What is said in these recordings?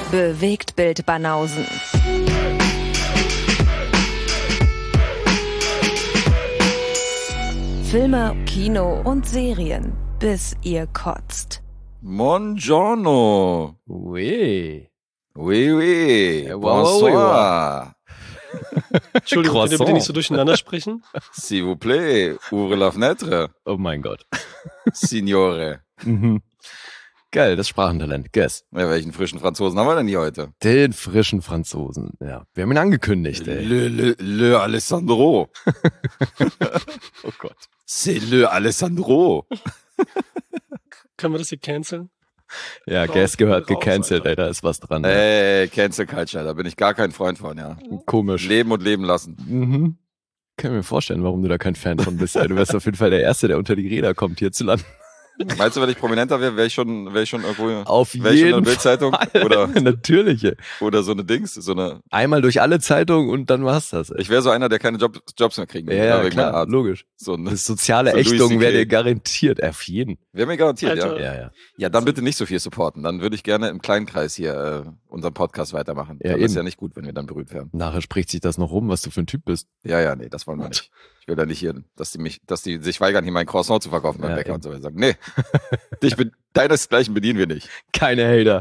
Bewegtbild Banausen. Filme, Kino und Serien, bis ihr kotzt. Buongiorno. Oui. Oui, oui. Bonsoir. Entschuldigung, könnt ihr bitte nicht so durcheinander sprechen? S'il vous plaît, ouvre la fenêtre. Oh mein Gott. Signore. Geil, das Sprachentalent. Guess. Ja, welchen frischen Franzosen haben wir denn hier heute? Den frischen Franzosen. Ja, wir haben ihn angekündigt, ey. Le Alessandro. Oh Gott. C'est le Alessandro. Können wir das hier canceln? Ja, Raus, Guess gehört raus, gecancelt, Alter. ey. Da ist was dran. Cancel Culture, da bin ich gar kein Freund von, ja. Komisch. Leben und leben lassen. Kann mir vorstellen, warum du da kein Fan von bist. Ey. Du wärst auf jeden Fall der Erste, der unter die Räder kommt hierzulande. Meinst du, wenn ich prominenter wäre, wäre ich schon irgendwo? Auf Wäre ich schon in jeden der Bildzeitung Fall. oder Natürlich. Ey. so eine Dings, so eine. Einmal durch alle Zeitungen und dann war's das. Ey. Ich wäre so einer, der keine Jobs mehr kriegen will. Ja, wegen meiner klar, Art. logisch. So eine, Das soziale so Louis Ächtung wäre CK. dir garantiert. Auf jeden. wäre mir garantiert, Alter. ja. Ja. Ja, dann bitte nicht so viel supporten. Dann würde ich gerne im kleinen Kreis hier unseren Podcast weitermachen. Ja, Dann ist eben. ja nicht gut, wenn wir dann berühmt werden. Nachher spricht sich das noch rum, was du für ein Typ bist. Ja, nee, das wollen wir nicht. Ich will da nicht hier, dass die sich weigern, hier mein Croissant zu verkaufen beim Ja, Bäcker eben. und so. Wir sagen, nee, deinesgleichen bedienen wir nicht. Keine Hater.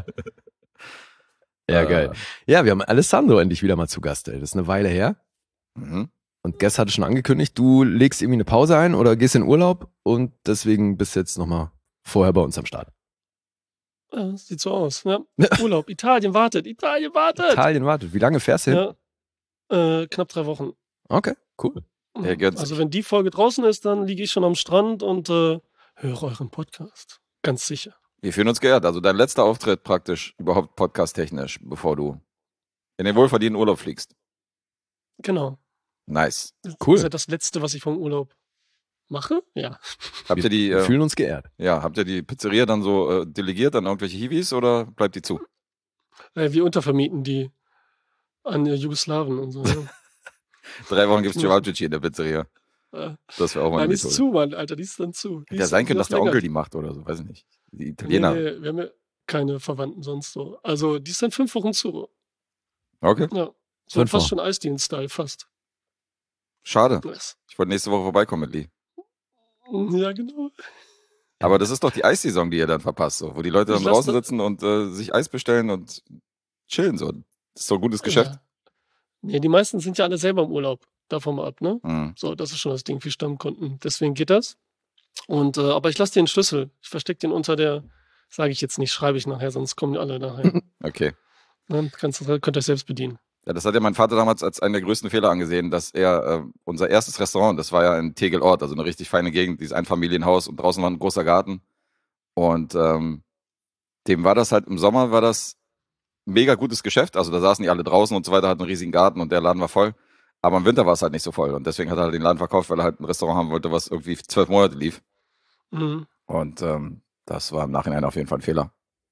Ja, Äh. geil. Ja, wir haben Alessandro endlich wieder mal zu Gast, ey. Das ist eine Weile her. Mhm. Und Guess hatte schon angekündigt, du legst irgendwie eine Pause ein oder gehst in Urlaub und deswegen bist du jetzt nochmal vorher bei uns am Start. Ja, sieht so aus. Ja. Urlaub. Italien wartet. Italien wartet. Wie lange fährst du hin? Ja. Knapp 3 Wochen. Okay, cool. Ja, gönnt Also sich. wenn die Folge draußen ist, dann liege ich schon am Strand und höre euren Podcast. Ganz sicher. Wir fühlen uns geehrt. Also dein letzter Auftritt praktisch überhaupt podcast-technisch, bevor du in den wohlverdienten Urlaub fliegst. Genau. Nice. Cool. Das ist ja das Letzte, was ich vom Urlaub mache. Ja. Habt ihr Wir fühlen uns geehrt. habt ihr die Pizzeria dann so delegiert an irgendwelche Hiwis oder bleibt die zu? Wir untervermieten die an Jugoslawen und so. Ja. 3 Wochen gibt's Cevapcici in der Pizzeria. Das wäre auch mal Nein, eine die ist Methode. zu, Mann, Alter. Die ist dann zu. Die Hätte ja ist- sein die können, dass ist der Onkel länger. die macht oder so, weiß ich nicht. Die Nee, Italiener. wir haben ja keine Verwandten sonst so. Also die ist dann 5 Wochen zu. Okay, Ja. So 5 fast Wochen. schon Eisdienst-Style, fast. schade. Nice. Ich wollte nächste Woche vorbeikommen mit Lee. Ja, genau. Aber das ist doch die Eissaison, die ihr dann verpasst, so, wo die Leute dann Ich lass draußen das- sitzen und sich Eis bestellen und chillen. So. Das ist doch ein gutes Geschäft. Ja. Nee, die meisten sind ja alle selber im Urlaub. Davon mal ab, ne? Mhm. So, das ist schon das Ding für Stammkunden. Deswegen geht das. Und aber ich lasse dir den Schlüssel. Ich verstecke den unter der, sage ich jetzt nicht, schreibe ich nachher, sonst kommen die alle nachher. Okay. Ne? Könnt ihr euch selbst bedienen. Ja, das hat ja mein Vater damals als einen der größten Fehler angesehen, dass er unser erstes Restaurant, das war ja in Tegelort, also eine richtig feine Gegend, dieses Einfamilienhaus und draußen war ein großer Garten. Und dem war das halt im Sommer, war das mega gutes Geschäft. Also da saßen die alle draußen und so weiter, hatten einen riesigen Garten und der Laden war voll. Aber im Winter war es halt nicht so voll. Und deswegen hat er halt den Laden verkauft, weil er halt ein Restaurant haben wollte, was irgendwie 12 Monate lief. Mhm. Und das war im Nachhinein auf jeden Fall ein Fehler.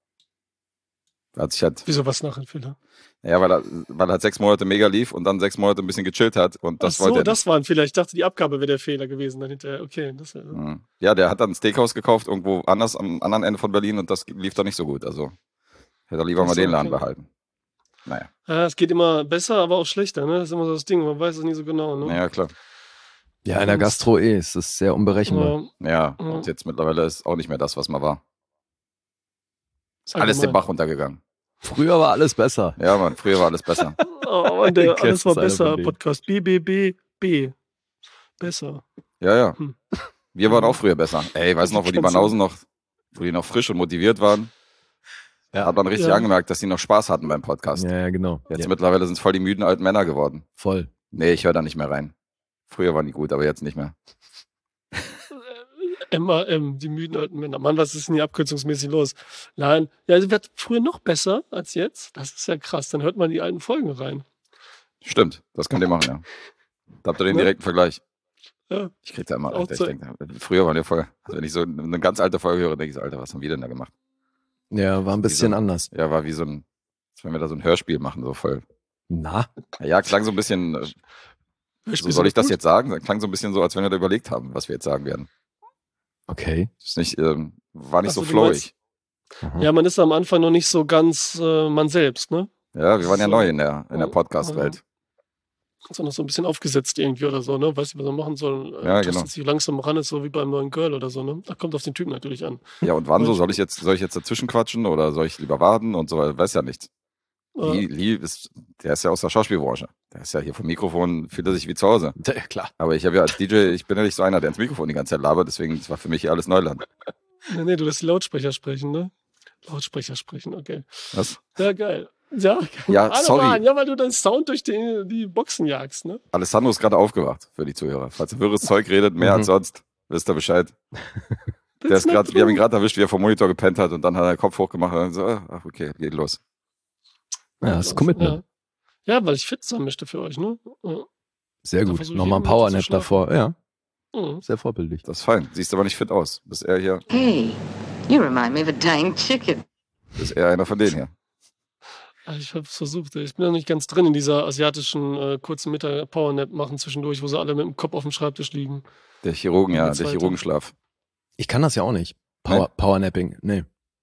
Da hat sich halt, Wieso was nachher Fehler? ja, weil er halt 6 Monate mega lief und dann 6 Monate ein bisschen gechillt hat. Und das Ach so, wollte er das war ein Fehler. Ich dachte, die Abgabe wäre der Fehler gewesen. Dann hinterher, okay. Das, nicht. Ja, der hat dann ein Steakhouse gekauft, irgendwo anders am anderen Ende von Berlin und das lief dann nicht so gut. Also hätte er lieber Ach mal so, den Laden okay. behalten. Naja, Ja, es geht immer besser, aber auch schlechter. Ne? Das ist immer so das Ding. Man weiß es nie so genau. Ne? naja, klar. Ja, in der Gastro es ist sehr unberechenbar. Aber Ja, Ja. und jetzt mittlerweile ist auch nicht mehr das, was mal war. Ist alles den allgemein. Bach runtergegangen. Früher war alles besser. Ja, Mann, früher war alles besser. Oh, Mann, der Guess Alles war ist einer besser von denen. Podcast. BBB. Besser. Ja. Hm. Wir waren auch früher besser. Ey, weißt du noch, wo die Kannst du- Banausen wo die noch frisch und motiviert waren? Ja. Hat man richtig Ja. angemerkt, dass die noch Spaß hatten beim Podcast. Ja, genau. Jetzt Ja, mittlerweile sind es voll die müden alten Männer geworden. voll. Nee, ich höre da nicht mehr rein. Früher waren die gut, aber jetzt nicht mehr. MAM, die müden alten Männer. Mann, was ist denn hier abkürzungsmäßig los? Nein, ja, also wird früher noch besser als jetzt. Das ist ja krass. Dann hört man die alten Folgen rein. Stimmt, das könnt ihr machen, ja. Da habt ihr den Ne? direkten Vergleich. Ja. Ich krieg da immer, Auch Alter, ich so- denke, früher waren wir voll, also wenn ich so eine ganz alte Folge höre, denke ich so, Alter, was haben wir denn da gemacht? Ja, war ein bisschen Wieso? anders. Ja, war wie so ein, als wenn wir da so ein Hörspiel machen, so voll. Na? Ja, klang so ein bisschen, so soll ich das jetzt sagen? Klang so ein bisschen so, als wenn wir da überlegt haben, was wir jetzt sagen werden. Okay. Das ist nicht, war nicht Ach so so, du flowig. meinst- Ja, man ist am Anfang noch nicht so ganz man selbst, ne? Ja, wir waren ja So. neu in der Podcast-Welt. Ist auch noch so ein bisschen aufgesetzt irgendwie oder so, ne? Weiß nicht, was man machen soll. Ja, Tastet genau. sich langsam ran, ist so wie beim neuen Girl oder so, ne? Da kommt auf den Typen natürlich an. Ja, und wann so? Soll ich jetzt dazwischen quatschen oder soll ich lieber warten und so? Weiß ja nicht. Lee der ist ja aus der Schauspielbranche. Der ist ja hier vom Mikrofon, fühlt er sich wie zu Hause. Ja, klar. Aber ich habe ja als DJ, ich bin ja nicht so einer, der ins Mikrofon die ganze Zeit labert, deswegen, das war für mich hier alles Neuland. Nee, du lässt die Lautsprecher sprechen, ne? Lautsprecher sprechen, okay. Was? Ja, geil. Ja, Ja, sorry. Mann, ja, weil du deinen Sound durch die Boxen jagst, ne? Alessandro ist gerade aufgewacht für die Zuhörer. Falls er wirres Zeug redet, mehr als sonst, wisst ihr Bescheid. Wir haben ihn gerade erwischt, wie er vom Monitor gepennt hat und dann hat er den Kopf hochgemacht und dann so, ach okay, geht los. Ja, das ist Commitment. Ja, weil ich fit sein möchte für euch, ne? Ja. Sehr Da gut. versuche ich Nochmal ein irgendwie Powernap zu schlafen. davor. Ja, Mhm. sehr vorbildlich. Das ist fein. Siehst aber nicht fit aus. Bist eher hier, Hey, you remind me of a dying chicken. bist eher einer von denen hier. Ich habe es versucht. Ich bin noch nicht ganz drin in dieser asiatischen kurzen Mittag-Powernap machen zwischendurch, wo sie alle mit dem Kopf auf dem Schreibtisch liegen. Der Chirurgen, ja, Geht's der weiter? Chirurgenschlaf. Ich kann das ja auch nicht. Nee? Powernapping, nee.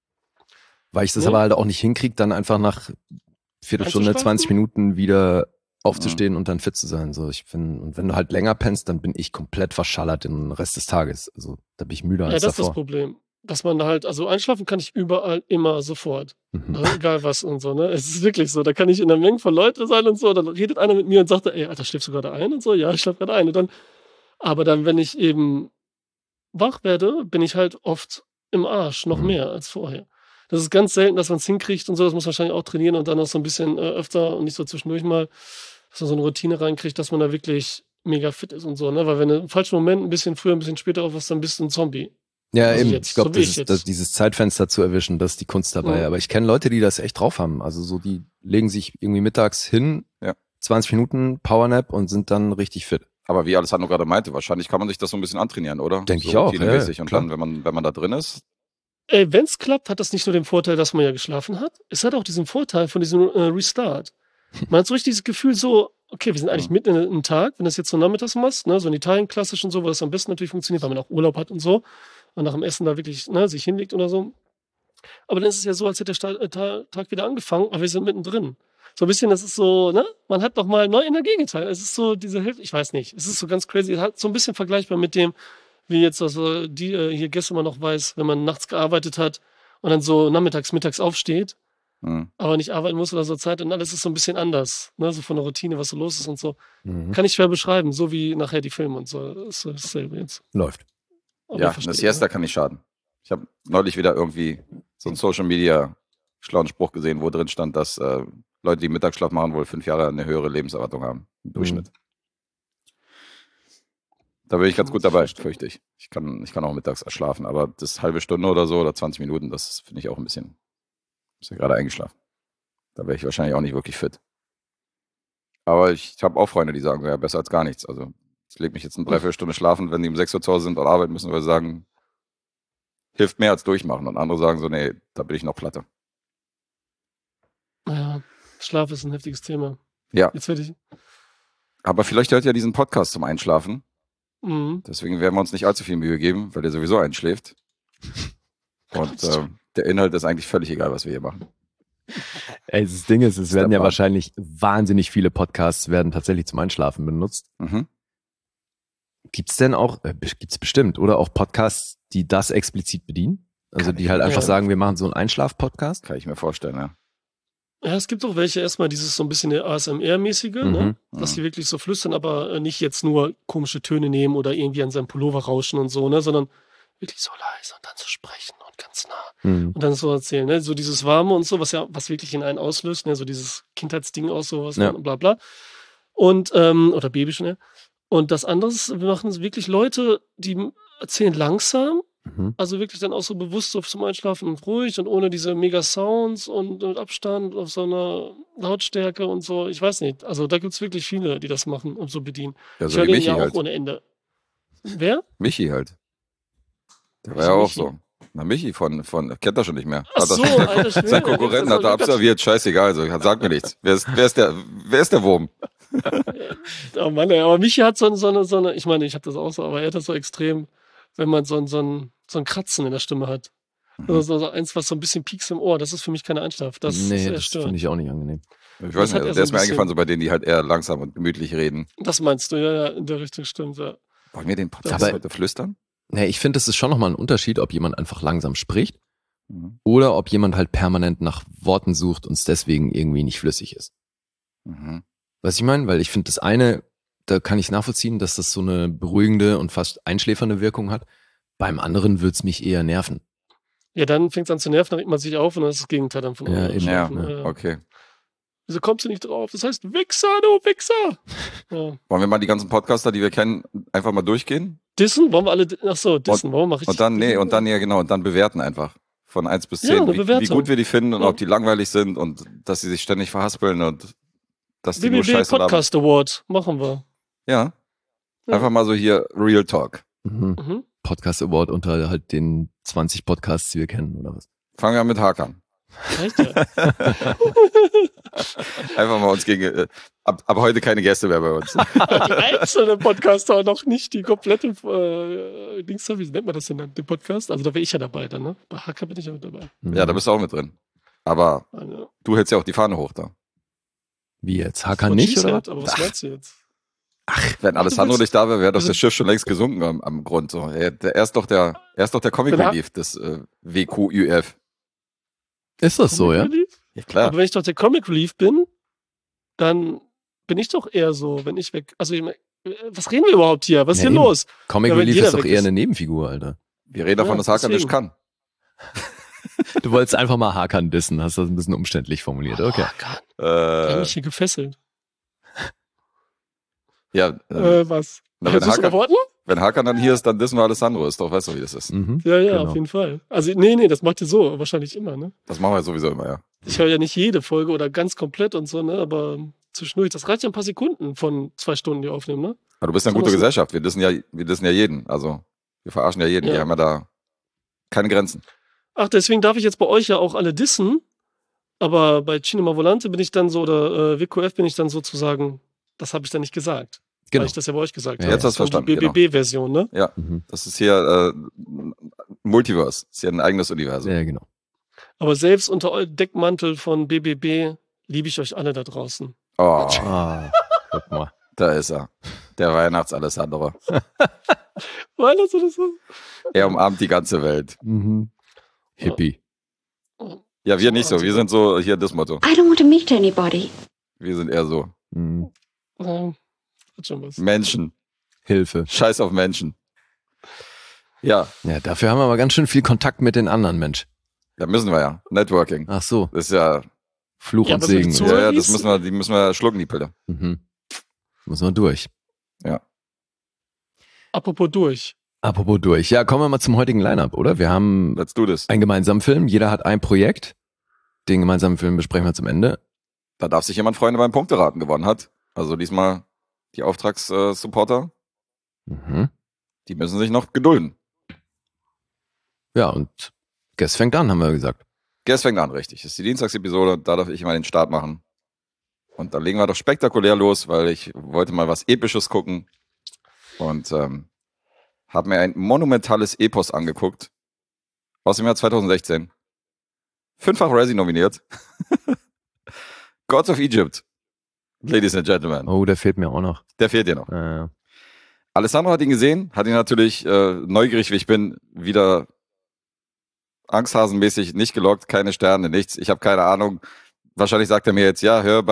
Weil ich das Nee? aber halt auch nicht hinkriege, dann einfach nach Viertelstunde, Einzuschlafen? 20 Minuten wieder aufzustehen und dann fit zu sein. So, und wenn du halt länger pennst, dann bin ich komplett verschallert den Rest des Tages. Also da bin ich müder Ja, als das ist das davor. Problem. Dass man halt, also einschlafen kann ich überall immer sofort. Mhm. Also egal was und so, ne? Es ist wirklich so. Da kann ich in einer Menge von Leuten sein und so. Dann redet einer mit mir und sagt, ey, Alter, schläfst du gerade ein? Und so, ja, ich schlafe gerade ein. Und dann, aber dann, wenn ich eben wach werde, bin ich halt oft im Arsch, noch Mhm. mehr als vorher. Das ist ganz selten, dass man es hinkriegt und so. Das muss man wahrscheinlich auch trainieren und dann noch so ein bisschen öfter und nicht so zwischendurch mal, dass man so eine Routine reinkriegt, dass man da wirklich mega fit ist und so, ne? Weil wenn du im falschen Moment ein bisschen früher, ein bisschen später aufwachst, dann bist du ein Zombie. Ja, Also eben. jetzt, Ich glaube, so wie ich jetzt. dieses Zeitfenster zu erwischen, das ist die Kunst dabei. Mhm. Aber ich kenne Leute, die das echt drauf haben. Also so, die legen sich irgendwie mittags hin, Ja. 20 Minuten Powernap und sind dann richtig fit. Aber wie Alessandro gerade meinte, wahrscheinlich kann man sich das so ein bisschen antrainieren, oder? Denk so ich auch, routinemäßig. ja, Und klar. dann, wenn man da drin ist, Ey, wenn's klappt, hat das nicht nur den Vorteil, dass man ja geschlafen hat. Es hat auch diesen Vorteil von diesem Restart. Man hat so richtig dieses Gefühl so, okay, wir sind eigentlich mitten in einem Tag, wenn du das jetzt so nachmittags machst, ne, so in Italien klassisch und so, wo das am besten natürlich funktioniert, weil man auch Urlaub hat und so und nach dem Essen da wirklich, ne, sich hinlegt oder so. Aber dann ist es ja so, als hätte der Tag wieder angefangen, aber wir sind mittendrin. So ein bisschen, das ist so, ne, man hat noch mal neue Energie geteilt. Es ist so diese Hälfte, ich weiß nicht, es ist so ganz crazy, es hat so ein bisschen vergleichbar mit dem, wie jetzt also die hier gestern mal noch weiß, wenn man nachts gearbeitet hat und dann so mittags aufsteht, aber nicht arbeiten muss oder so Zeit und alles ist so ein bisschen anders, ne, so von der Routine, was so los ist und so. Mhm. Kann ich schwer beschreiben, so wie nachher die Filme und so. Das ist so dasselbe jetzt. Läuft. Aber ja, ihr versteht, eine Siesta ne? kann nicht schaden. Ich habe neulich wieder irgendwie so einen Social Media schlauen Spruch gesehen, wo drin stand, dass Leute, die Mittagsschlaf machen, wohl 5 Jahre eine höhere Lebenserwartung haben im Durchschnitt. Da bin ich ganz gut dabei, fürchte ich. Ich kann auch mittags schlafen, aber das halbe Stunde oder so oder 20 Minuten, das finde ich auch ein bisschen. Ist ja gerade eingeschlafen. Da wäre ich wahrscheinlich auch nicht wirklich fit. Aber ich habe auch Freunde, die sagen, ja, besser als gar nichts. Also ich lege mich jetzt eine Dreiviertelstunde schlafen, wenn die um 6 Uhr zu Hause sind und arbeiten müssen, weil sie sagen, hilft mehr als durchmachen. Und andere sagen so, nee, da bin ich noch platte. Ja, Schlaf ist ein heftiges Thema. Ja, Jetzt werde ich. aber vielleicht hört ihr diesen Podcast zum Einschlafen. Mhm. Deswegen werden wir uns nicht allzu viel Mühe geben, weil der sowieso einschläft. Und der Inhalt ist eigentlich völlig egal, was wir hier machen. Ey, das Ding ist, es werden ja Plan. wahrscheinlich wahnsinnig viele Podcasts werden tatsächlich zum Einschlafen benutzt. Mhm. Gibt's denn auch, gibt's bestimmt, oder auch Podcasts, die das explizit bedienen? Also Kann die ich halt mir einfach vorstellen. sagen, wir machen so einen Einschlaf-Podcast? Kann ich mir vorstellen, ja. Ja, es gibt auch welche, erstmal dieses so ein bisschen der ASMR-mäßige, ne? Dass die wirklich so flüstern, aber nicht jetzt nur komische Töne nehmen oder irgendwie an seinem Pullover rauschen und so, ne? Sondern wirklich so leise und dann so sprechen und ganz nah. Mhm. Und dann so erzählen, ne? So dieses Warme und so, was wirklich in einen auslöst, ne? So dieses Kindheitsding aus, sowas, Ja. bla bla. Und, oder Baby schon, ja. Und das andere ist, wir machen es wirklich Leute, die erzählen langsam, Mhm. also wirklich dann auch so bewusst so zum Einschlafen und ruhig und ohne diese Mega-Sounds und mit Abstand auf so einer Lautstärke und so. Ich weiß nicht. Also da gibt's wirklich viele, die das machen und so bedienen. Ja, Ich so höre wie den Michi ja auch halt. ohne Ende. Wer? Michi halt. Der war Wieso ja auch Michi? so. Na, Michi von kennt er schon nicht mehr. Ach Hat er- so, alter Schwede. Sein Konkurrent hat er abserviert, scheißegal, so, sag mir nichts. Wer ist der Wurm? Oh Mann, ey, aber Michi hat so eine, ich meine, ich habe das auch so, aber er hat das so extrem, wenn man so ein Kratzen in der Stimme hat. Also so eins, was so ein bisschen piekst im Ohr, das ist für mich keine Einschlaf. Das ist Nee, eher das störend. finde ich auch nicht angenehm. Ich Das weiß hat nicht, er so der ein ist mir bisschen. eingefallen, so bei denen, die halt eher langsam und gemütlich reden. Das meinst du, ja, in der Richtung stimmt, ja. Wollen wir den Podcast Aber- heute flüstern? Nee, ich finde, es ist schon nochmal ein Unterschied, ob jemand einfach langsam spricht Mhm. oder ob jemand halt permanent nach Worten sucht und es deswegen irgendwie nicht flüssig ist. Mhm. Was ich meine? Weil ich finde, das eine, da kann ich nachvollziehen, dass das so eine beruhigende und fast einschläfernde Wirkung hat. Beim anderen wird's mich eher nerven. Ja, dann fängt es an zu nerven, dann regt man sich auf und dann ist das Gegenteil dann von Ja, eben. Ja, Schlafen. okay. Wieso kommst du nicht drauf? Das heißt Wichser, du Wichser! Ja. Wollen wir mal die ganzen Podcaster, die wir kennen, einfach mal durchgehen? Dissen? Wollen wir alle, achso, dissen, warum mache ich Und dann, ja genau, und dann bewerten einfach. Von 1 bis 10, Ja, eine wie Bewertung. gut wir die finden und Ja. ob die langweilig sind und dass sie sich ständig verhaspeln und dass die nur BBB Scheiße labern. Podcast Award, machen wir. Ja. Ja. Einfach mal so hier Real Talk. Mhm. Mhm. Podcast Award unter halt den 20 Podcasts, die wir kennen, oder was? Fangen wir mit Hakan. Reicht ja. Einfach mal uns gegen, ab heute keine Gäste mehr bei uns. Die einzelnen Podcaster, noch nicht die komplette Dings, wie nennt man das denn dann, den Podcast? Also da wäre ich ja dabei dann, ne? Bei Hacker bin ich ja mit dabei. Mhm. Ja, da bist du auch mit drin. Aber Also, du hältst ja auch die Fahne hoch da. Wie jetzt? Hakan von nicht, Cheesehead, oder? aber was meinst du jetzt? Wenn Alessandro willst- nicht da wäre, wäre doch also- das Schiff schon längst gesunken am Grund. So. Er ist doch der Comic Wenn Relief des WQÜF. Ist das so, Comic ja? Relief? Ja, klar. Aber wenn ich doch der Comic Relief bin, dann bin ich doch eher so, wenn ich weg. Also, ich mein, was reden wir überhaupt hier? Was ist Ja, hier eben. los? Comic Ja, wenn Relief jeder ist doch weg eher ist. eine Nebenfigur, Alter. Wir reden davon, Ja, dass Hakan nicht deswegen. kann. Du wolltest einfach mal Hakan dissen, hast das ein bisschen umständlich formuliert. Okay. Oh Gott, wir haben Äh, mich hier gefesselt. ja, Was? na, Hast du es erwarten? wenn Hakan dann hier ist, dann wissen wir Alessandro. Ist doch, weißt du, wie das ist. Mhm. Ja, ja, Genau. auf jeden Fall. Also, nee, das macht ihr so, wahrscheinlich immer, ne? Das machen wir sowieso immer, ja. Ich höre ja nicht jede Folge oder ganz komplett und so, ne? Aber zwischendurch, das reicht ja ein paar Sekunden von 2 Stunden, die aufnehmen, ne? Aber du bist ja eine So gute was- Gesellschaft. Wir dissen ja jeden. Also, wir verarschen ja jeden. Ja. Wir haben ja da keine Grenzen. Ach, deswegen darf ich jetzt bei euch ja auch alle dissen. Aber bei Cinema Volante bin ich dann so, oder WQF bin ich dann sozusagen, das habe ich dann nicht gesagt. Genau. Weil ich das ja bei euch gesagt Ja, habe. jetzt hast du Das ist dann verstanden, Die BBB-Version, ne? Mhm. Das ist hier Multiverse. Das ist ja ein eigenes Universum. Ja, genau. Aber selbst unter Deckmantel von BBB liebe ich euch alle da draußen. Oh, Ah, guck mal. da ist er. Der Weihnachts-Alessandro. Weil das so. Er umarmt die ganze Welt. Mhm. Hippie. Ja, wir nicht so. Wir sind so hier das Motto. I don't want to meet anybody. Wir sind eher so Mhm. Hat schon was. Menschen. Hilfe. Scheiß auf Menschen. Ja, Ja, dafür haben wir aber ganz schön viel Kontakt mit den anderen, Mensch. da müssen wir ja. Networking. Ach so, Das ist ja, Fluch Ja, und aber so die Segen. Zu- ja, das Zuhörer- die müssen wir schlucken, die Pille. Mhm. Muss man durch. Apropos durch. Apropos durch. Ja, kommen wir mal zum heutigen Line-Up, oder? Wir haben Let's do this. einen gemeinsamen Film. Jeder hat ein Projekt. Den gemeinsamen Film besprechen wir zum Ende. Da darf sich jemand freuen, der beim Punkteraten gewonnen hat. Also diesmal die Auftragssupporter, Mhm. die müssen sich noch gedulden. Ja, und Guess fängt an, haben wir gesagt. Guess fängt an, richtig. Das ist die Dienstagsepisode, da darf ich mal den Start machen. Und dann legen wir doch spektakulär los, weil ich wollte mal was Episches gucken. Und habe mir ein monumentales Epos angeguckt. Aus dem Jahr 2016. 5-fach Razzie nominiert. Gods of Egypt. Ladies and Gentlemen. Oh, der fehlt mir auch noch. Der fehlt dir noch. Äh, Alessandro hat ihn gesehen, hat ihn natürlich neugierig, wie ich bin, wieder angsthasenmäßig nicht gelockt, keine Sterne, nichts. Ich habe keine Ahnung. Wahrscheinlich sagt er mir jetzt, ja, hör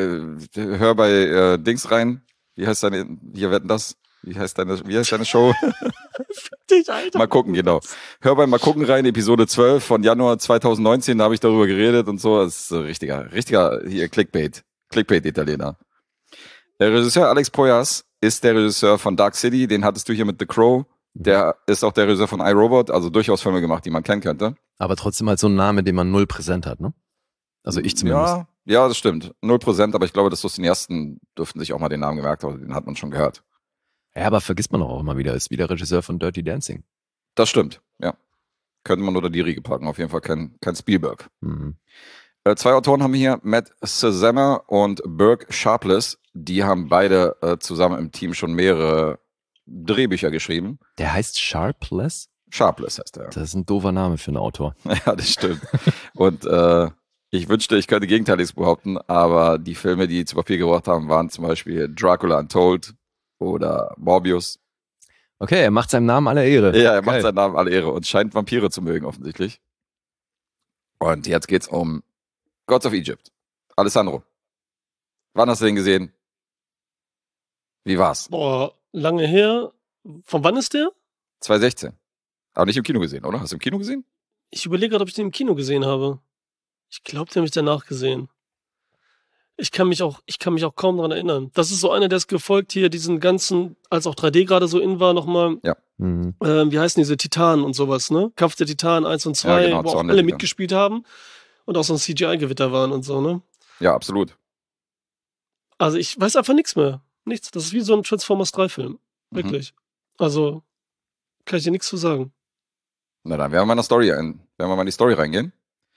bei Dings rein. Wie heißt hier wetten das? Wie heißt deine Show? Dich, Alter. Mal gucken, genau. Hör bei Mal gucken rein, Episode 12 von Januar 2019, da habe ich darüber geredet und so. Das ist so richtiger hier Clickbait-Italiener. Der Regisseur Alex Proyas ist der Regisseur von Dark City, den hattest du hier mit The Crow. Der ist auch der Regisseur von iRobot, also durchaus Filme gemacht, die man kennen könnte. aber trotzdem halt so ein Name, den man null präsent hat, ne? Also ich zumindest. Ja, das stimmt. 0%, aber ich glaube, dass die ersten dürften sich auch mal den Namen gemerkt haben, den hat man schon gehört. Ja, aber vergisst man doch auch immer wieder, ist wieder Regisseur von Dirty Dancing. Das stimmt, ja. Könnte man unter die Riege packen, auf jeden Fall kein Spielberg. Mhm. 2 Autoren haben wir hier, Matt Sazama und Burke Sharpless. Die haben beide zusammen im Team schon mehrere Drehbücher geschrieben. Der heißt Sharpless? Sharpless heißt er. Das ist ein doofer Name für einen Autor. Ja, das stimmt. Und ich wünschte, ich könnte Gegenteiliges behaupten, aber die Filme, die zu Papier gebracht haben, waren zum Beispiel Dracula Untold oder Morbius. Okay, er macht seinem Namen alle Ehre. Ja, er Geil. macht seinen Namen alle Ehre und scheint Vampire zu mögen, offensichtlich. Und jetzt geht's um Gods of Egypt. Alessandro, wann hast du den gesehen? Wie war's? Boah, lange her. Von wann ist der? 2016. Aber nicht im Kino gesehen, oder? Hast du im Kino gesehen? Ich überlege gerade, ob ich den im Kino gesehen habe. Ich glaube, den habe ich danach gesehen. Ich kann mich auch kaum daran erinnern. Das ist so einer, der ist gefolgt hier, diesen ganzen, als auch 3D gerade so in war, nochmal, Mhm. wie heißen diese Titanen und sowas, ne? Kampf der Titanen 1 und 2, Ja, genau, wo auch Zorn der alle Titanen. mitgespielt haben und auch so ein CGI-Gewitter waren und so, ne? Ja, absolut. Also ich weiß einfach nichts mehr. Nichts. Das ist wie so ein Transformers 3-Film. Wirklich. Also, kann ich dir nichts zu sagen. Na dann werden wir mal in die Story reingehen.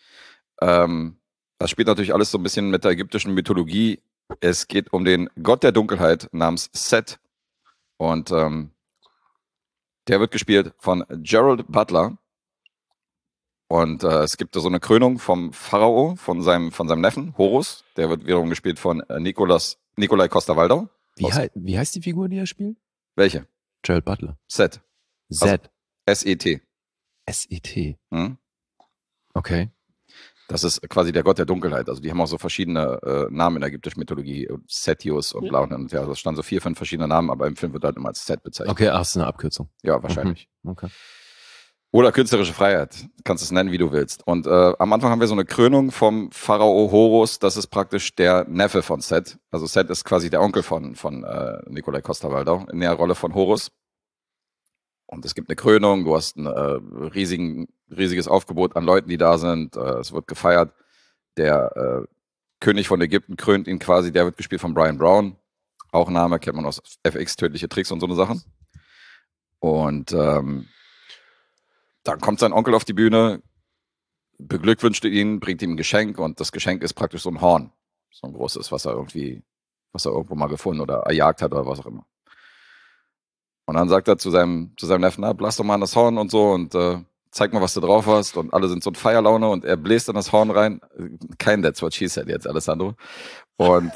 Das spielt natürlich alles so ein bisschen mit der ägyptischen Mythologie. Es geht um den Gott der Dunkelheit namens Set. Und der wird gespielt von Gerald Butler. Und es gibt so eine Krönung vom Pharao, von seinem Neffen, Horus. Der wird wiederum gespielt von Nikolai Coster-Waldau. Wie heißt die Figur, die er spielt? Welche? Gerald Butler. Set. Z. S-E-T. S-E-T. Hm? Okay. Das ist quasi der Gott der Dunkelheit. Also die haben auch so verschiedene Namen in der ägyptischen Mythologie. Setius und bla und ja. Das standen so 4, 5 verschiedene Namen, aber im Film wird halt immer als Set bezeichnet. Okay, ach, ist eine Abkürzung. Ja, wahrscheinlich. Okay. Oder künstlerische Freiheit. Du kannst es nennen, wie du willst. Und am Anfang haben wir so eine Krönung vom Pharao Horus. Das ist praktisch der Neffe von Set. Also Set ist quasi der Onkel von Nikolai Coster-Waldau in der Rolle von Horus. Und es gibt eine Krönung. Du hast ein riesiges Aufgebot an Leuten, die da sind. Es wird gefeiert. Der König von Ägypten krönt ihn quasi. Der wird gespielt von Brian Brown. Auch Name, kennt man aus FX, Tödliche Tricks und so eine Sachen. Und dann kommt sein Onkel auf die Bühne, beglückwünscht ihn, bringt ihm ein Geschenk und das Geschenk ist praktisch so ein Horn. So ein großes, was er irgendwo mal gefunden oder erjagt hat oder was auch immer. Und dann sagt er zu seinem Neffen, na, blass doch mal an das Horn und so und zeig mal, was du drauf hast. Und alle sind so in Feierlaune und er bläst in das Horn rein. Kein That's What She Said jetzt, Alessandro. Und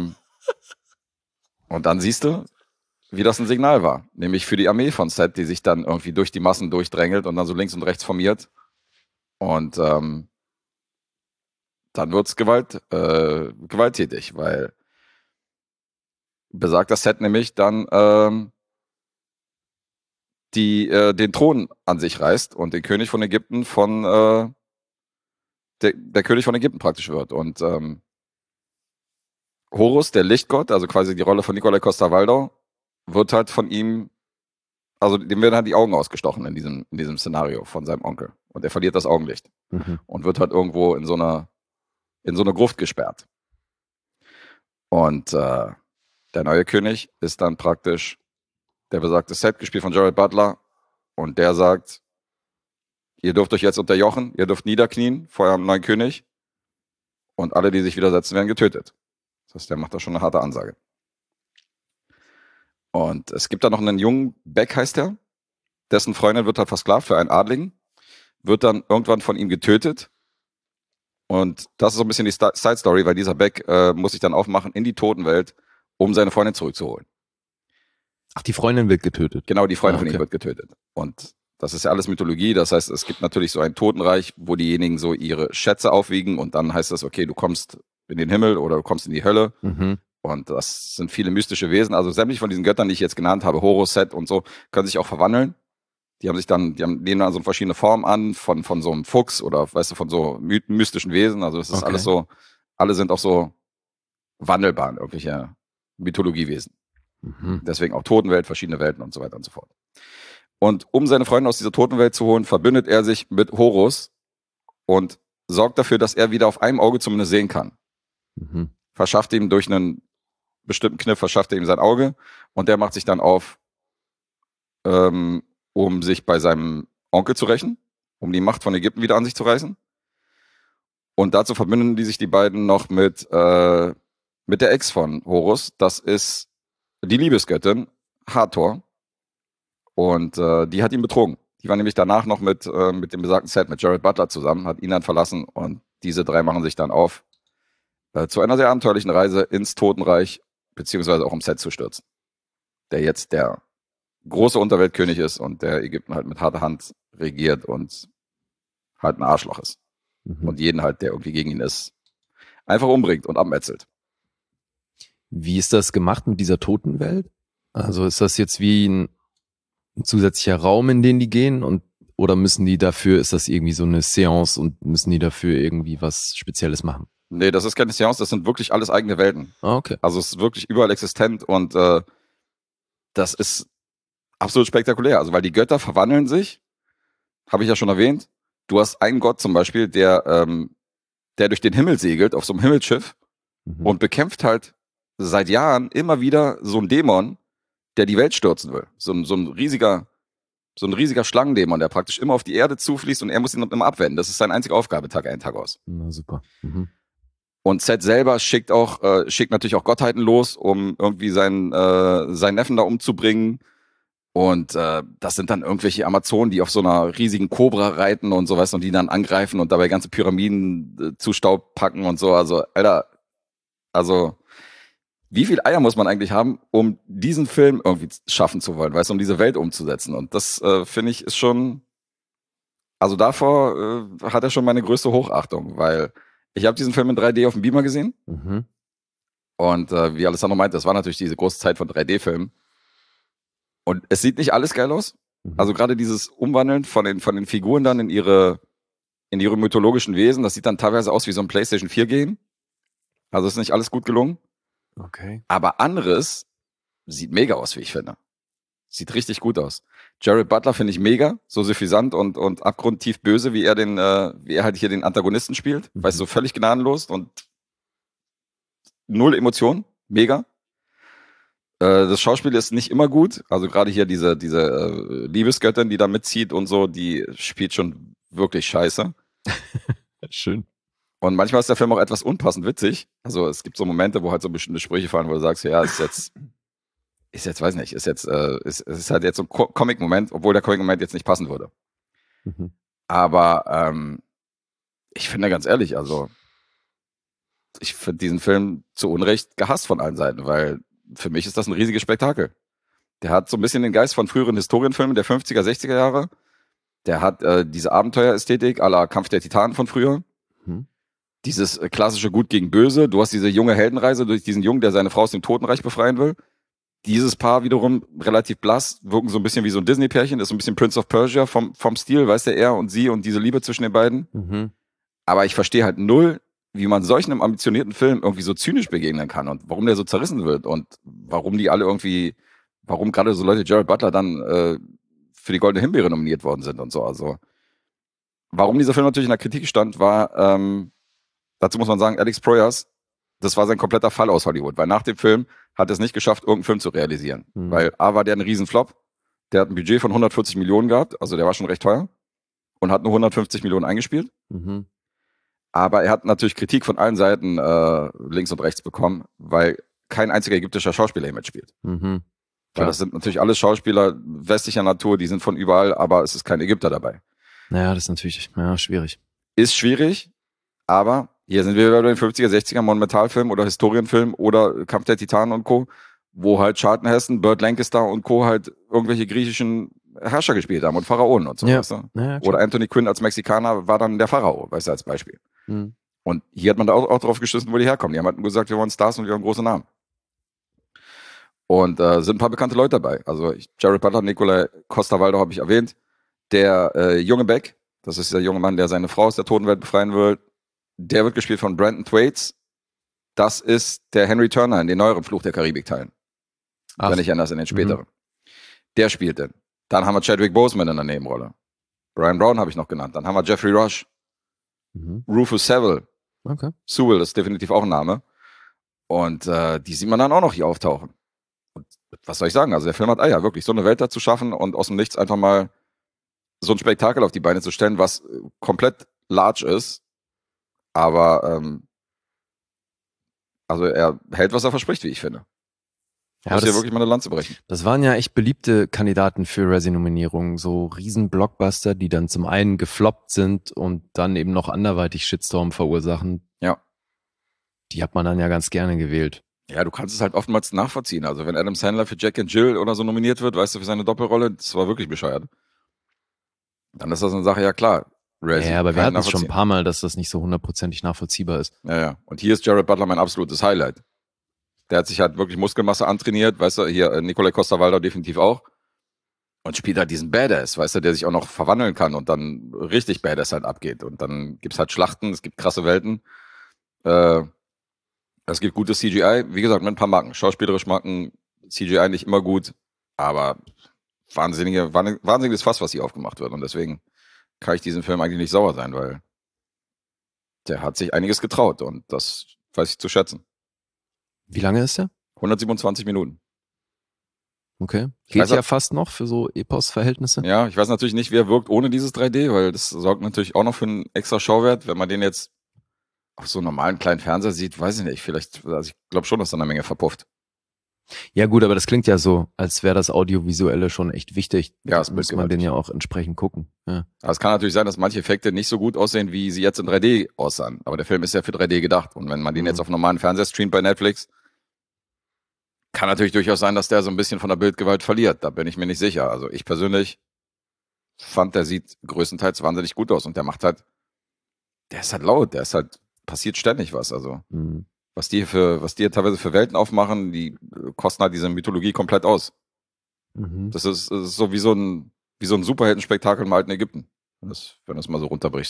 dann siehst du, wie das ein Signal war. Nämlich für die Armee von Set, die sich dann irgendwie durch die Massen durchdrängelt und dann so links und rechts formiert. Und dann wird's gewalttätig, weil besagt das Set nämlich dann den Thron an sich reißt und den König von Ägypten der König von Ägypten praktisch wird. Und Horus, der Lichtgott, also quasi die Rolle von Nikolai Coster-Waldau, wird halt von ihm, also dem werden halt die Augen ausgestochen in diesem Szenario von seinem Onkel. Und er verliert das Augenlicht und wird halt irgendwo in so eine Gruft gesperrt. Und der neue König ist dann praktisch der besagte Set, gespielt von Gerald Butler. Und der sagt, ihr dürft euch jetzt unterjochen, ihr dürft niederknien vor eurem neuen König. Und alle, die sich widersetzen, werden getötet. Das heißt, der macht da schon eine harte Ansage. Und es gibt da noch einen jungen Beck, heißt er. Dessen Freundin wird halt versklavt für einen Adligen. Wird dann irgendwann von ihm getötet. Und das ist so ein bisschen die Side-Story, weil dieser Beck muss sich dann aufmachen in die Totenwelt, um seine Freundin zurückzuholen. Ach, die Freundin wird getötet. Genau, die Freundin von okay. ihm wird getötet. Und das ist ja alles Mythologie. Das heißt, es gibt natürlich so ein Totenreich, wo diejenigen so ihre Schätze aufwiegen. Und dann heißt es, okay, du kommst in den Himmel oder du kommst in die Hölle. Mhm. Und das sind viele mystische Wesen. Also sämtlich von diesen Göttern, die ich jetzt genannt habe, Horus, Set und so, können sich auch verwandeln. Die nehmen dann so verschiedene Formen an, von so einem Fuchs oder, weißt du, von so mystischen Wesen. Also das ist alles so, alle sind auch so wandelbar, irgendwelche Mythologiewesen. Mhm. Deswegen auch Totenwelt, verschiedene Welten und so weiter und so fort. Und um seine Freunde aus dieser Totenwelt zu holen, verbündet er sich mit Horus und sorgt dafür, dass er wieder auf einem Auge zumindest sehen kann. Mhm. Verschafft ihm durch einen bestimmten Kniff, verschafft er ihm sein Auge und der macht sich dann auf, um sich bei seinem Onkel zu rächen, um die Macht von Ägypten wieder an sich zu reißen. Und dazu verbünden die sich die beiden noch mit der Ex von Horus. Das ist die Liebesgöttin Hathor. Und die hat ihn betrogen. Die war nämlich danach noch mit dem besagten Set, mit Jared Butler zusammen, hat ihn dann verlassen und diese 3 machen sich dann auf zu einer sehr abenteuerlichen Reise ins Totenreich, beziehungsweise auch um Set zu stürzen. Der jetzt der große Unterweltkönig ist und der Ägypten halt mit harter Hand regiert und halt ein Arschloch ist. Und jeden halt, der irgendwie gegen ihn ist, einfach umbringt und abmetzelt. Wie ist das gemacht mit dieser Totenwelt? Also ist das jetzt wie ein zusätzlicher Raum, in den die gehen oder müssen die dafür, ist das irgendwie so eine Seance und müssen die dafür irgendwie was Spezielles machen? Nee, das ist keine Seance, das sind wirklich alles eigene Welten. Ah, okay. Also es ist wirklich überall existent und das ist absolut spektakulär. Also weil die Götter verwandeln sich, habe ich ja schon erwähnt. Du hast einen Gott zum Beispiel, der durch den Himmel segelt auf so einem Himmelsschiff und bekämpft halt seit Jahren immer wieder so einen Dämon, der die Welt stürzen will. So ein riesiger Schlangendämon, der praktisch immer auf die Erde zufließt und er muss ihn immer abwenden. Das ist seine einzige Aufgabe, Tag ein, Tag aus. Na super. Und Set selber schickt natürlich auch Gottheiten los, um irgendwie seinen Neffen da umzubringen. Und das sind dann irgendwelche Amazonen, die auf so einer riesigen Kobra reiten und sowas und die dann angreifen und dabei ganze Pyramiden zu Staub packen und so. Also, Alter, wie viel Eier muss man eigentlich haben, um diesen Film irgendwie schaffen zu wollen, weißt du, um diese Welt umzusetzen? Und das, finde ich, ist schon, also davor hat er schon meine größte Hochachtung, weil ich habe diesen Film in 3D auf dem Beamer gesehen. Und wie Alessandro meinte, das war natürlich diese große Zeit von 3D-Filmen. Und es sieht nicht alles geil aus. Also gerade dieses Umwandeln von den Figuren dann in ihre mythologischen Wesen, das sieht dann teilweise aus wie so ein PlayStation 4-Game. Also ist nicht alles gut gelungen. Okay. Aber anderes sieht mega aus, wie ich finde. Sieht richtig gut aus. Jared Butler finde ich mega, so suffisant und abgrundtief böse, wie er halt hier den Antagonisten spielt. Weißt du, so völlig gnadenlos und null Emotionen. Mega. Das Schauspiel ist nicht immer gut. Also gerade hier diese Liebesgöttin, die da mitzieht und so, die spielt schon wirklich scheiße. Schön. Und manchmal ist der Film auch etwas unpassend witzig. Also es gibt so Momente, wo halt so bestimmte Sprüche fallen, wo du sagst, ja, ist jetzt, weiß nicht, ist halt jetzt so ein Comic-Moment, obwohl der Comic-Moment jetzt nicht passen würde. Aber ich finde ganz ehrlich, also ich finde diesen Film zu Unrecht gehasst von allen Seiten, weil für mich ist das ein riesiges Spektakel. Der hat so ein bisschen den Geist von früheren Historienfilmen der 50er, 60er Jahre. Der hat diese Abenteuerästhetik à la Kampf der Titanen von früher. Dieses klassische Gut gegen Böse. Du hast diese junge Heldenreise durch diesen Jungen, der seine Frau aus dem Totenreich befreien will. Dieses Paar wiederum relativ blass, wirken so ein bisschen wie so ein Disney-Pärchen, ist so ein bisschen Prince of Persia vom Stil, weißt du, er und sie und diese Liebe zwischen den beiden. Aber ich verstehe halt null, wie man solch einem ambitionierten Film irgendwie so zynisch begegnen kann und warum der so zerrissen wird und warum gerade so Leute Jared Butler dann für die Goldene Himbeere nominiert worden sind und so. Also warum dieser Film natürlich in der Kritik stand, war, dazu muss man sagen, Alex Proyas, das war sein kompletter Fall aus Hollywood, weil nach dem Film hat er es nicht geschafft, irgendeinen Film zu realisieren. Weil A war der ein Riesenflop, der hat ein Budget von 140 Millionen gehabt, also der war schon recht teuer und hat nur 150 Millionen eingespielt. Aber er hat natürlich Kritik von allen Seiten links und rechts bekommen, weil kein einziger ägyptischer Schauspieler hier mitspielt. Weil das sind natürlich alles Schauspieler westlicher Natur, die sind von überall, aber es ist kein Ägypter dabei. Naja, das ist natürlich schwierig. Ist schwierig, aber hier sind wir bei den 50er, 60er Monumentalfilm oder Historienfilm oder Kampf der Titanen und Co., wo halt Charlton Heston, Burt Lancaster und Co. halt irgendwelche griechischen Herrscher gespielt haben und Pharaonen und so. Ja. Weißt du? Ja, oder Anthony Quinn als Mexikaner war dann der Pharao, weißt du, als Beispiel. Und hier hat man da auch drauf geschissen, wo die herkommen. Die haben halt nur gesagt, wir wollen Stars und wir wollen große Namen. Und sind ein paar bekannte Leute dabei. Also Jared Butler, Nikolai Costa-Waldau habe ich erwähnt. Der junge Beck, das ist der junge Mann, der seine Frau aus der Totenwelt befreien will. Der wird gespielt von Brandon Thwaites. Das ist der Henry Turner in den neueren Fluch der Karibik-Teilen. Wenn ich anders in den späteren. Der spielt den. Dann haben wir Chadwick Boseman in der Nebenrolle. Brian Brown habe ich noch genannt. Dann haben wir Jeffrey Rush. Rufus Sewell. Okay. Sewell ist definitiv auch ein Name. Und die sieht man dann auch noch hier auftauchen. Und was soll ich sagen? Also der Film hat Eier, wirklich. So eine Welt da zu schaffen und aus dem Nichts einfach mal so ein Spektakel auf die Beine zu stellen, was komplett large ist. Aber also er hält, was er verspricht, wie ich finde. Ja, Muss das, ja wirklich mal eine Lanze brechen. das waren ja echt beliebte Kandidaten für Razzie-Nominierungen. So Riesen-Blockbuster, die dann zum einen gefloppt sind und dann eben noch anderweitig Shitstorm verursachen. Ja. Die hat man dann ja ganz gerne gewählt. Ja, du kannst es halt oftmals nachvollziehen. Also wenn Adam Sandler für Jack and Jill oder so nominiert wird, weißt du, für seine Doppelrolle, das war wirklich bescheuert. Dann ist das eine Sache, ja klar. Razzie, Ja, aber wir kann hatten es schon ein nachvollziehen. paar Mal, dass das nicht so hundertprozentig nachvollziehbar ist. Ja, ja. Und hier ist Jared Butler mein absolutes Highlight. Der hat sich halt wirklich Muskelmasse antrainiert, weißt du, hier Nikolai Coster-Waldau definitiv auch. Und spielt halt diesen Badass, weißt du, der sich auch noch verwandeln kann und dann richtig Badass halt abgeht. Und dann gibt's halt Schlachten, es gibt krasse Welten. Es gibt gutes CGI, wie gesagt, mit ein paar Marken. Schauspielerisch Marken, CGI nicht immer gut, aber wahnsinniges Fass, was hier aufgemacht wird. Und deswegen kann ich diesen Film eigentlich nicht sauer sein, weil der hat sich einiges getraut und das weiß ich zu schätzen. Wie lange ist der? 127 Minuten. Okay. Ich Geht weiß ja auch- fast noch für so Epos-Verhältnisse. Ja, ich weiß natürlich nicht, wie er wirkt ohne dieses 3D, weil das sorgt natürlich auch noch für einen extra Schauwert. Wenn man den jetzt auf so einem normalen kleinen Fernseher sieht, weiß ich nicht, vielleicht, also ich glaube schon, dass da eine Menge verpufft. Ja gut, aber das klingt ja so, als wäre das Audiovisuelle schon echt wichtig. Ja, es muss man bildgewaltig. den ja auch entsprechend gucken. Ja. Aber es kann natürlich sein, dass manche Effekte nicht so gut aussehen, wie sie jetzt in 3D aussahen. Aber der Film ist ja für 3D gedacht. Und wenn man den jetzt auf normalen Fernseher streamt bei Netflix, kann natürlich durchaus sein, dass der so ein bisschen von der Bildgewalt verliert. Da bin ich mir nicht sicher. Also ich persönlich fand, der sieht größtenteils wahnsinnig gut aus. Und der macht halt, der ist halt laut, passiert ständig was. Also Mhm. was die hier teilweise für Welten aufmachen, die kosten halt diese Mythologie komplett aus. Mhm. Das ist so wie so ein Superheldenspektakel im alten Ägypten. Wenn du das mal so runterbrichst.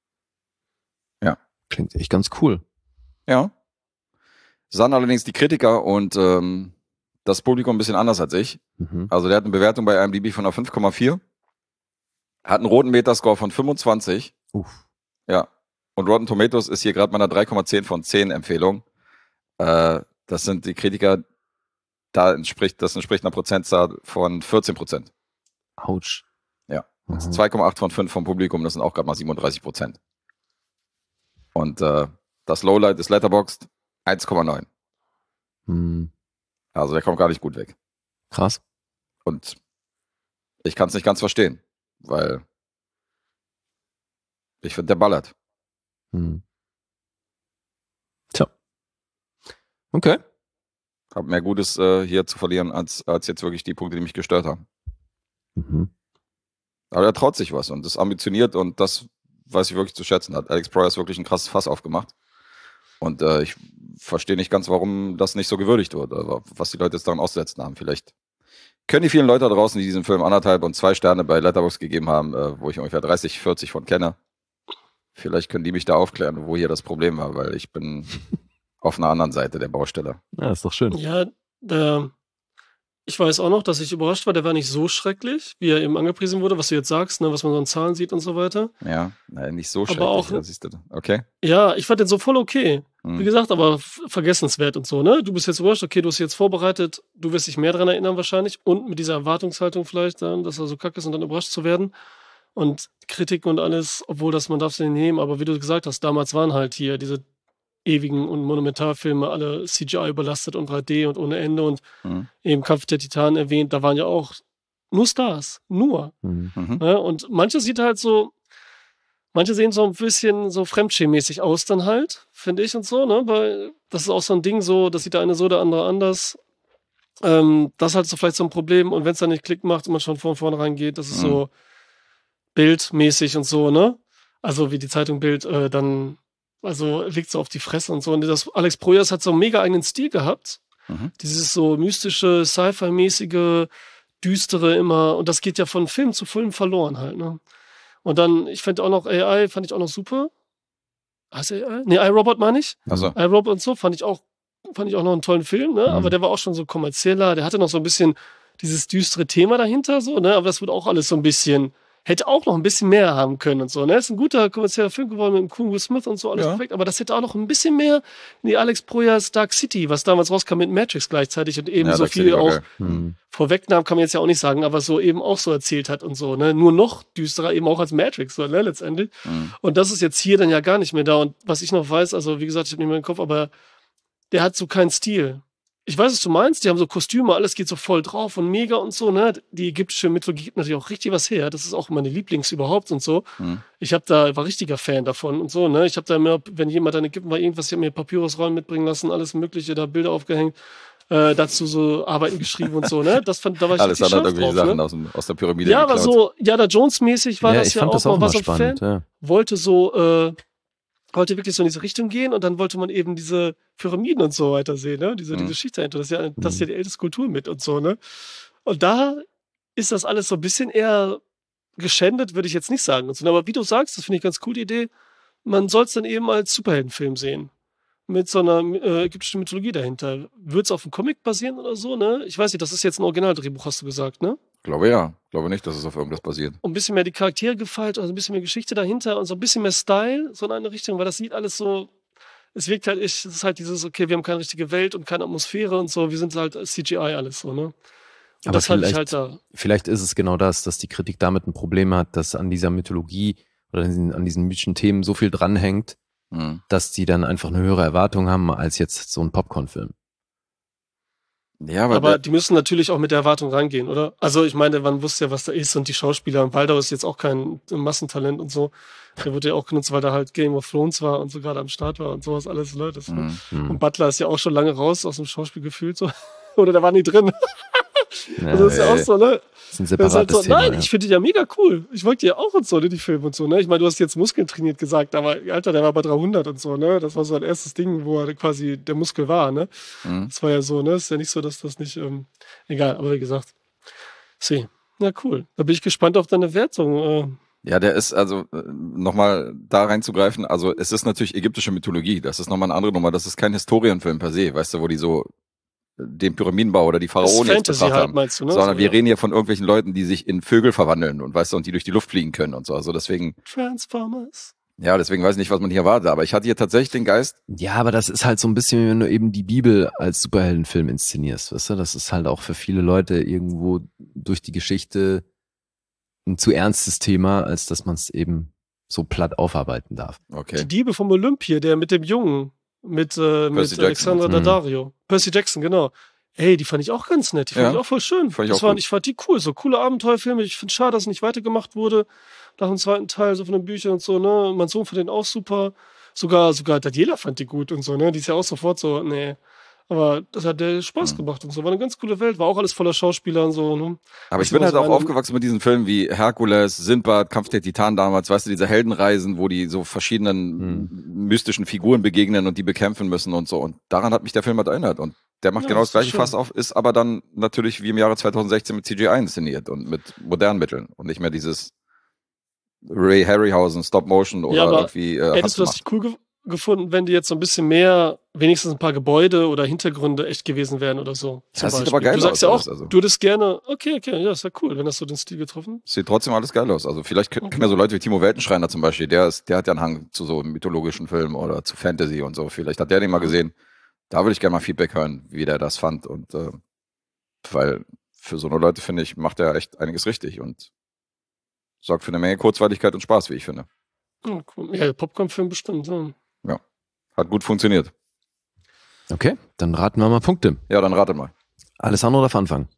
Klingt echt ganz cool. Ja. Sahen allerdings die Kritiker und das Publikum ein bisschen anders als ich. Mhm. Also der hat eine Bewertung bei IMDb von einer 5,4. Hat einen roten Metascore von 25. Uff. Ja. Und Rotten Tomatoes ist hier gerade mal eine 3,10 von 10 Empfehlung. Das sind die Kritiker, das entspricht einer Prozentzahl von 14%. Autsch. Ja. Mhm. 2,8 von 5 vom Publikum, das sind auch gerade mal 37%. Und das Lowlight ist Letterboxd 1,9. Mhm. Also der kommt gar nicht gut weg. Krass. Und ich kann es nicht ganz verstehen, weil ich finde, der ballert. Mhm. Tja. Okay. Hab mehr Gutes hier zu verlieren, als jetzt wirklich die Punkte, die mich gestört haben. Mhm. Aber er traut sich was und ist ambitioniert und das weiß ich wirklich zu schätzen. Hat Alex Proyas wirklich ein krasses Fass aufgemacht. Und ich verstehe nicht ganz, warum das nicht so gewürdigt wird, oder was die Leute jetzt daran auszusetzen haben. Vielleicht können die vielen Leute da draußen, die diesen Film 1,5 und 2 Sterne bei Letterboxd gegeben haben, wo ich ungefähr 30, 40 von kenne, vielleicht können die mich da aufklären, wo hier das Problem war, weil ich bin auf einer anderen Seite der Baustelle. Ja, ist doch schön. Ja, ich weiß auch noch, dass ich überrascht war, der war nicht so schrecklich, wie er eben angepriesen wurde, was du jetzt sagst, ne, was man so an Zahlen sieht und so weiter. Ja, naja, nicht so Aber schrecklich. auch- Ja, siehst du. Okay. Ja, ich fand den so voll okay. Hm. Wie gesagt, aber vergessenswert und so, ne? Du bist jetzt überrascht, okay, du hast dich jetzt vorbereitet, du wirst dich mehr dran erinnern wahrscheinlich und mit dieser Erwartungshaltung vielleicht dann, dass er so kacke ist und dann überrascht zu werden. Und Kritiken und alles, obwohl man darf es nicht nehmen, aber wie du gesagt hast, damals waren halt hier diese ewigen und Monumentalfilme alle CGI überlastet und 3D und ohne Ende und Mhm. eben Kampf der Titanen erwähnt, da waren ja auch nur Stars, nur. Mhm. Mhm. Ne? Und manche sehen so ein bisschen so Fremdschämmäßig aus dann halt, finde ich und so, ne? Weil das ist auch so ein Ding so, das sieht der eine so, der andere anders. Das ist halt so vielleicht so ein Problem und wenn es dann nicht Klick macht und man schon von vornherein geht, das ist so bildmäßig und so, ne? Also wie die Zeitung Bild dann, also liegt so auf die Fresse und so. Und das Alex Proyas hat so einen mega eigenen Stil gehabt. Mhm. Dieses so mystische, Sci-Fi-mäßige, düstere immer. Und das geht ja von Film zu Film verloren halt, ne? Und dann, ich fand auch noch AI, fand ich auch noch super. Heißt AI? Nee, iRobot meine ich. Also, iRobot und so fand ich auch noch einen tollen Film, ne? Aber der war auch schon so kommerzieller, der hatte noch so ein bisschen dieses düstere Thema dahinter, so, ne? Aber das wird auch alles so ein bisschen, hätte auch noch ein bisschen mehr haben können und so, ne? Ist ein guter kommerzieller Film geworden mit dem coolen Will Smith und so, alles Ja. perfekt, aber das hätte auch noch ein bisschen mehr in die Alex Proyas Dark City, was damals rauskam mit Matrix gleichzeitig und eben ja, so Dark City viel war auch geil. Mhm. vorwegnahm, kann man jetzt ja auch nicht sagen, aber so eben auch so erzählt hat und so, ne? Nur noch düsterer eben auch als Matrix, so, ne? Letztendlich. Mhm. Und das ist jetzt hier dann ja gar nicht mehr da. Und was ich noch weiß, also wie gesagt, ich habe nicht mehr im Kopf, aber der hat so keinen Stil. ich weiß, was du meinst, die haben so Kostüme, alles geht so voll drauf und mega und so, ne? Die ägyptische Mythologie gibt natürlich auch richtig was her. Das ist auch meine Lieblings überhaupt und so. War richtiger Fan davon und so, ne? Ich habe da immer, wenn jemand in Ägypten war, irgendwas, ich habe mir Papyrusrollen mitbringen lassen, alles mögliche, da Bilder aufgehängt, dazu so Arbeiten geschrieben und so, ne? Da war ich Alles richtig andere scharf irgendwelche drauf, Sachen ne? aus der Pyramide Ja, aber geklaut. so, Jada Jones-mäßig war das ich ja fand auch, das auch man war mal so ein spannend. Fan, Ja. wollte wirklich so in diese Richtung gehen und dann wollte man eben diese Pyramiden und so weiter sehen, ne? Diese Geschichte dahinter. Das ist ja die älteste Kultur mit und so, ne? Und da ist das alles so ein bisschen eher geschändet, würde ich jetzt nicht sagen. Und so. Aber wie du sagst, das finde ich eine ganz coole Idee, man soll es dann eben als Superheldenfilm sehen. Mit so einer ägyptischen Mythologie dahinter. Wird es auf einem Comic basieren oder so, ne? Ich weiß nicht, das ist jetzt ein Originaldrehbuch, hast du gesagt, ne? Glaube ja. Glaube nicht, dass es auf irgendwas basiert. Und ein bisschen mehr die Charaktere gefeilt, also ein bisschen mehr Geschichte dahinter und so ein bisschen mehr Style, so in eine Richtung, weil das sieht alles so, es wirkt halt, es ist halt dieses, okay, wir haben keine richtige Welt und keine Atmosphäre und so, wir sind halt CGI alles so, ne? Und Aber das hatte ich halt da. Vielleicht ist es genau das, dass die Kritik damit ein Problem hat, dass an dieser Mythologie oder an diesen mythischen Themen so viel dranhängt, dass die dann einfach eine höhere Erwartung haben als jetzt so ein Popcorn-Film. Ja, Aber die müssen natürlich auch mit der Erwartung rangehen, oder? Also ich meine, man wusste ja, was da ist und die Schauspieler, und Waldau ist jetzt auch kein Massentalent und so. Der wurde ja auch genutzt, weil da halt Game of Thrones war und so gerade am Start war und sowas alles, ne? Und Butler ist ja auch schon lange raus aus dem Schauspiel gefühlt so. Oder der war nie drin. Also das ist ja auch so, ne? Das ist ein Das ist halt separates so, Thema. nein, ich finde die ja mega cool. Ich wollte die ja auch und so, ne, die Filme und so, ne? Ich meine, du hast jetzt Muskeln trainiert gesagt, aber Alter, der war bei 300 und so, ne? Das war so ein erstes Ding, wo er quasi der Muskel war, ne? Das war ja so, ne? Ist ja nicht so, dass das nicht, egal, aber wie gesagt. Na cool. Da bin ich gespannt auf deine Wertung. Ja, der ist also, nochmal da reinzugreifen, also es ist natürlich ägyptische Mythologie, das ist nochmal eine andere Nummer, das ist kein Historienfilm per se, weißt du, wo die so den Pyramidenbau oder die Das Pharaonen ist jetzt Fantasy betrachtet halt, haben, meinst du, ne? sondern So, wir ja. reden hier von irgendwelchen Leuten, die sich in Vögel verwandeln und weißt du, und die durch die Luft fliegen können und so, also deswegen, Transformers. ja, deswegen weiß ich nicht, was man hier erwartet, aber ich hatte hier tatsächlich den Geist, Ja, aber das ist halt so ein bisschen, wenn du eben die Bibel als Superheldenfilm inszenierst, weißt du? Das ist halt auch für viele Leute irgendwo durch die Geschichte ein zu ernstes Thema, als dass man es eben so platt aufarbeiten darf. okay, Die Diebe vom Olympia, der mit dem Jungen, mit Jackson. Alexandra Daddario. Percy Jackson, genau. Ey, die fand ich auch ganz nett. Die fand Ja, ich auch voll schön. fand ich auch gut. Ich fand die cool. So coole Abenteuerfilme. Ich finde schade, dass es nicht weitergemacht wurde. Nach dem zweiten Teil, so von den Büchern und so, ne? Mein Sohn fand den auch super. Sogar Daniela fand die gut und so, ne? Die ist ja auch sofort so, nee. Aber das hat der Spaß gemacht und so. War eine ganz coole Welt. War auch alles voller Schauspieler und so, ne? aber ich Das bin war halt so auch eine- aufgewachsen mit diesen Filmen wie Herkules, Sindbad, Kampf der Titanen damals, weißt du, diese Heldenreisen, wo die so verschiedenen mystischen Figuren begegnen und die bekämpfen müssen und so. Und daran hat mich der Film halt erinnert. Und der macht Ja, genau das ist gleiche schön. Fass auf, ist aber dann natürlich wie im Jahre 2016 mit CGI inszeniert und mit modernen Mitteln und nicht mehr dieses Ray Harryhausen, Stop-Motion oder Ja, aber irgendwie Hättest du das nicht cool gefunden, wenn die jetzt so ein bisschen mehr, wenigstens ein paar Gebäude oder Hintergründe echt gewesen wären oder so? Das zum sieht Beispiel. aber geil Du sagst aus ja auch, alles, also. du würdest gerne, okay, ja, ist ja cool, wenn das so den Stil getroffen. Sieht trotzdem alles geil aus. Also vielleicht können ja so Leute wie Timo Weltenschreiner zum Beispiel, der hat ja einen Hang zu so mythologischen Filmen oder zu Fantasy und so. Vielleicht hat der den mal gesehen. Da würde ich gerne mal Feedback hören, wie der das fand. Und weil für so eine Leute, finde ich, macht er echt einiges richtig und sorgt für eine Menge Kurzweiligkeit und Spaß, wie ich finde. Ja, cool. Ja, Popcorn-Film bestimmt. Ja. Hat gut funktioniert. Okay, dann raten wir mal Punkte. Ja, dann ratet mal. Alessandro darf anfangen,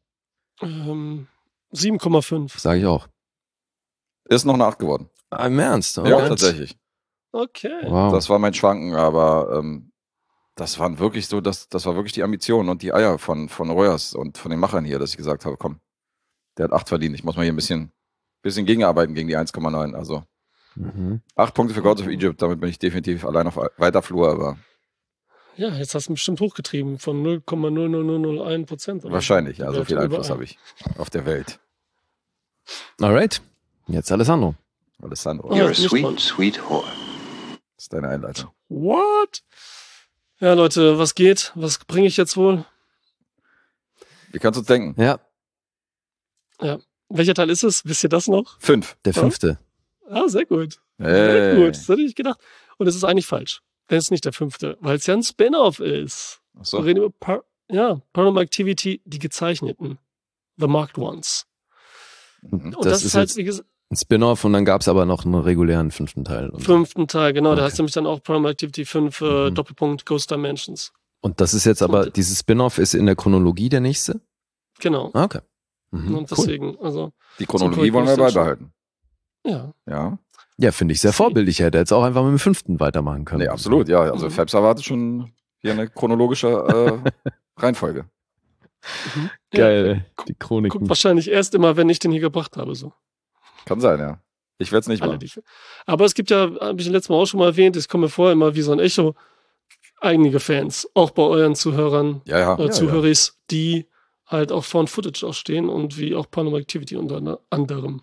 7,5. sage ich auch. Ist noch eine 8 geworden. Im Ernst? Ja, Okay. tatsächlich. Okay. Wow. Das war mein Schwanken, aber das waren wirklich so, das war wirklich die Ambition und die Eier von Royers und von den Machern hier, dass ich gesagt habe, komm, der hat 8 verdient. Ich muss mal hier ein bisschen gegenarbeiten gegen die 1,9. Also 8 Punkte für Gods of Egypt, damit bin ich definitiv allein auf weiter Flur, aber Ja, jetzt hast du ihn bestimmt hochgetrieben von 0,00001%. oder wahrscheinlich, so. ja, so viel Überall. Einfluss habe ich auf der Welt. Alright, jetzt Alessandro. Alessandro, Ja, You're a ist nicht sweet, spannend. sweet whore. das ist deine Einleitung. What? Ja, Leute, was geht? Was bringe ich jetzt wohl? Wie kannst du denken? Ja, Welcher Teil ist es? Wisst ihr das noch? 5. der 5. Ah, sehr gut. Sehr Hey. gut. Das hätte ich gedacht. Und es ist eigentlich falsch. Denn es ist nicht der 5., weil es ja ein Spin-off ist. Wir Achso. reden über Paranormal Activity, die gezeichneten. The Marked Ones. Und Das ist jetzt wie gesagt, ein Spin-off und dann gab es aber noch einen regulären 5. Teil. Und 5. Teil, genau. Da Okay. heißt nämlich dann auch Paranormal Activity 5, Doppelpunkt Ghost Dimensions. Und das ist jetzt aber, Und- dieses Spin-off ist in der Chronologie der nächste? Genau. Ah, okay. Mhm, Und deswegen, also, Die Chronologie wollen wir korrekt, beibehalten. ja. Ja. Ja, finde ich sehr vorbildlich. Er hätte jetzt auch einfach mit dem 5. weitermachen können. Nee, absolut, ja. Also Mhm. Phelps erwartet schon hier eine chronologische Reihenfolge. Mhm. Geil, Ja, die guckt Chroniken. wahrscheinlich erst immer, wenn ich den hier gebracht habe, so. Kann sein, ja. Ich werde es nicht Alle machen. die. Aber es gibt ja, habe ich letztes Mal auch schon mal erwähnt, ich komme mir vor immer wie so ein Echo, einige Fans, auch bei euren Zuhörern, Ja, ja. Ja. Zuhöris, die halt auch Found Footage auch stehen und wie auch Paranormal Activity unter anderem.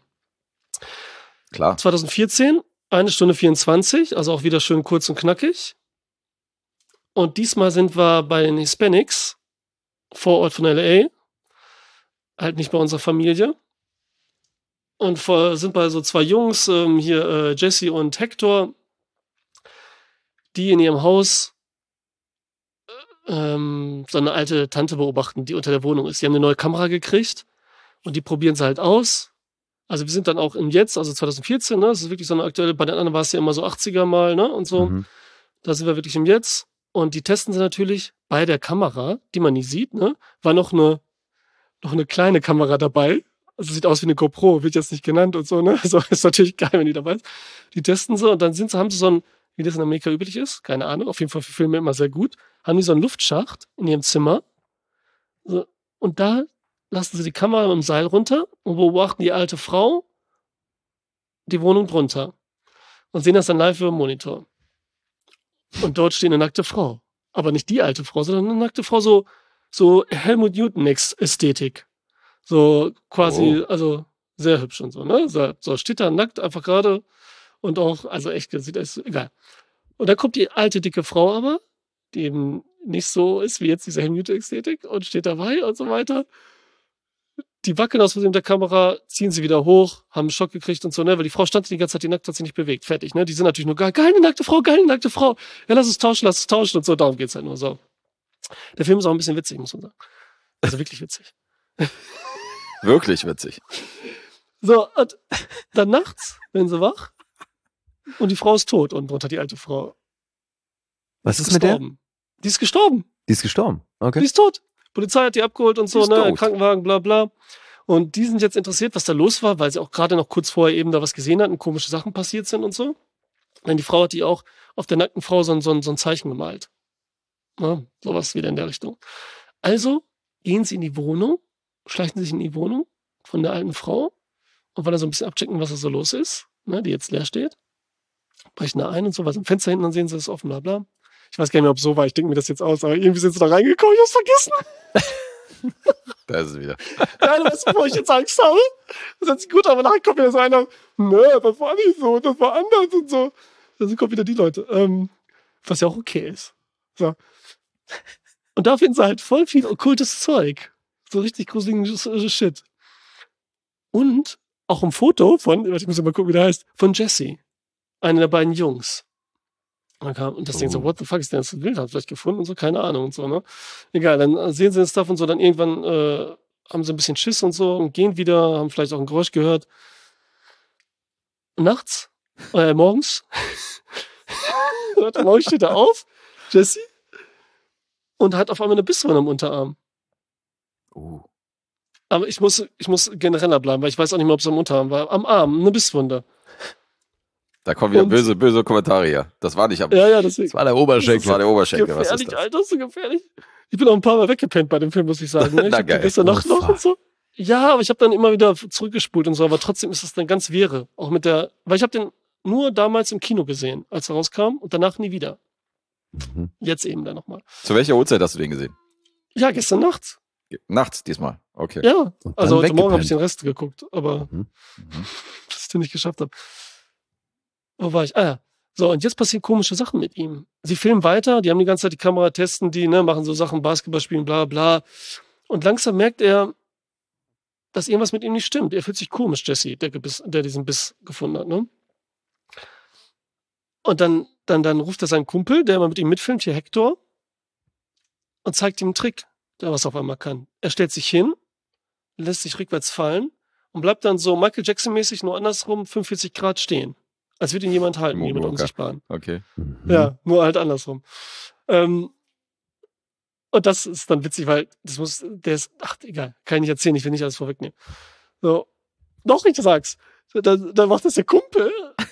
Klar. 2014, 1 Stunde 24, also auch wieder schön kurz und knackig. Und diesmal sind wir bei den Hispanics, Vorort von LA, halt nicht bei unserer Familie. Und sind bei so zwei Jungs, hier Jesse und Hector, die in ihrem Haus so eine alte Tante beobachten, die unter der Wohnung ist. Die haben eine neue Kamera gekriegt und die probieren sie halt aus. Also wir sind dann auch im Jetzt, also 2014, ne? Das ist wirklich so eine aktuelle, bei den anderen war es ja immer so 80er mal, ne? Und so. Mhm. Da sind wir wirklich im Jetzt. Und die testen sie natürlich bei der Kamera, die man nie sieht, ne? War noch eine kleine Kamera dabei. Also sieht aus wie eine GoPro, wird jetzt nicht genannt und so, ne? Also ist natürlich geil, wenn die dabei ist. Die testen sie und dann haben sie so ein, wie das in Amerika üblich ist, keine Ahnung, auf jeden Fall für Filme immer sehr gut, haben die so einen Luftschacht in ihrem Zimmer. So, und da lassen sie die Kamera mit dem Seil runter und beobachten die alte Frau die Wohnung drunter. Und sehen das dann live über den Monitor. Und dort steht eine nackte Frau. Aber nicht die alte Frau, sondern eine nackte Frau, so Helmut Newton-Ästhetik. So quasi, also sehr hübsch und so, ne? So steht da nackt einfach gerade und auch, also echt, sieht das egal. Und dann kommt die alte, dicke Frau aber, die eben nicht so ist wie jetzt diese Helmut Newton-Ästhetik und steht dabei und so weiter. Die wackeln aus Versehen mit der Kamera, ziehen sie wieder hoch, haben einen Schock gekriegt und so, ne? Weil die Frau stand die ganze Zeit, die nackt hat sich nicht bewegt. Fertig, ne? Die sind natürlich nur geil, eine nackte Frau. Ja, lass es tauschen und so. Darum geht's halt nur so. Der Film ist auch ein bisschen witzig, muss man sagen. Also wirklich witzig. Wirklich witzig. So, und dann nachts werden sie wach und die Frau ist tot und drunter die alte Frau. Was ist mit der? Die ist gestorben. Die ist gestorben. Okay. Die ist tot. Polizei hat die abgeholt und so, Die ist ne? tot. Krankenwagen, bla bla. Und die sind jetzt interessiert, was da los war, weil sie auch gerade noch kurz vorher eben da was gesehen hatten, komische Sachen passiert sind und so. Denn die Frau hat die auch auf der nackten Frau so ein Zeichen gemalt. Ne? Sowas wieder in der Richtung. Also gehen sie in die Wohnung, schleichen sich in die Wohnung von der alten Frau und wollen dann so ein bisschen abchecken, was da so los ist, ne? Die jetzt leer steht. Brechen da ein und so, was im Fenster hinten, dann sehen sie es offen, bla bla. Ich weiß gar nicht mehr, ob es so war, ich denke mir das jetzt aus, aber irgendwie sind sie da reingekommen, ich hab's vergessen. Da ist es wieder. Nein, weißt du, bevor ich jetzt Angst habe? Das hört sich gut, aber nachher kommt wieder so einer, ne, das war nicht so, das war anders und so. Dann kommen wieder die Leute, was ja auch okay ist. So. Und da finden sie halt voll viel okkultes Zeug. So richtig gruseligen Shit. Und auch ein Foto von, ich muss mal gucken, wie der heißt, von Jesse. Einer der beiden Jungs. Und das Ding so, what the fuck ist denn das Bild? Hat vielleicht gefunden und so, keine Ahnung und so, ne? Egal, dann sehen sie den Stuff und so, dann irgendwann haben sie ein bisschen Schiss und so und gehen wieder, haben vielleicht auch ein Geräusch gehört. Nachts, morgens, morgens steht er auf, Jesse, und hat auf einmal eine Bisswunde am Unterarm. Aber ich muss genereller bleiben, weil ich weiß auch nicht mehr, ob es am Unterarm war. Am Arm, eine Bisswunde. Da kommen wieder Und- böse Kommentare hier. Das war nicht am. Ja, deswegen. Das war der Das Oberschenkel. war der Oberschenkel. Was ist Gefährlich, das? Alter, so gefährlich. Ich bin auch ein paar Mal weggepennt bei dem Film, muss ich sagen. Ne? Ich Na, hab die geil. gestern Nacht Oh, noch und so. Ja, aber ich habe dann immer wieder zurückgespult und so, aber trotzdem ist das dann ganz Wehre. Auch mit der, weil ich habe den nur damals im Kino gesehen, als er rauskam und danach nie wieder. Mhm. Jetzt eben dann nochmal. Zu welcher Uhrzeit hast du den gesehen? Ja, gestern Nacht. Nachts diesmal. Okay. Ja, Und dann also heute Morgen habe ich weggepennt. den Rest geguckt, aber Mhm. dass ich den nicht geschafft habe. Wo war ich? Ah ja. So, und jetzt passieren komische Sachen mit ihm. Sie filmen weiter, die haben die ganze Zeit die Kamera, testen die, ne, machen so Sachen, Basketball spielen, bla bla. Und langsam merkt er, dass irgendwas mit ihm nicht stimmt. Er fühlt sich komisch, Jesse, der diesen Biss gefunden hat, ne? Und dann ruft er seinen Kumpel, der mal mit ihm mitfilmt, hier Hector, und zeigt ihm einen Trick, der was auf einmal kann. Er stellt sich hin, lässt sich rückwärts fallen und bleibt dann so Michael Jackson-mäßig nur andersrum 45 Grad stehen. Als würde ihn jemand halten, jemand Moonwalker. Unsichtbaren. Okay. Mhm. Ja, nur halt andersrum. Und das ist dann witzig, weil egal, kann ich nicht erzählen, ich will nicht alles vorwegnehmen. So, doch, ich sag's. Dann macht das der Kumpel.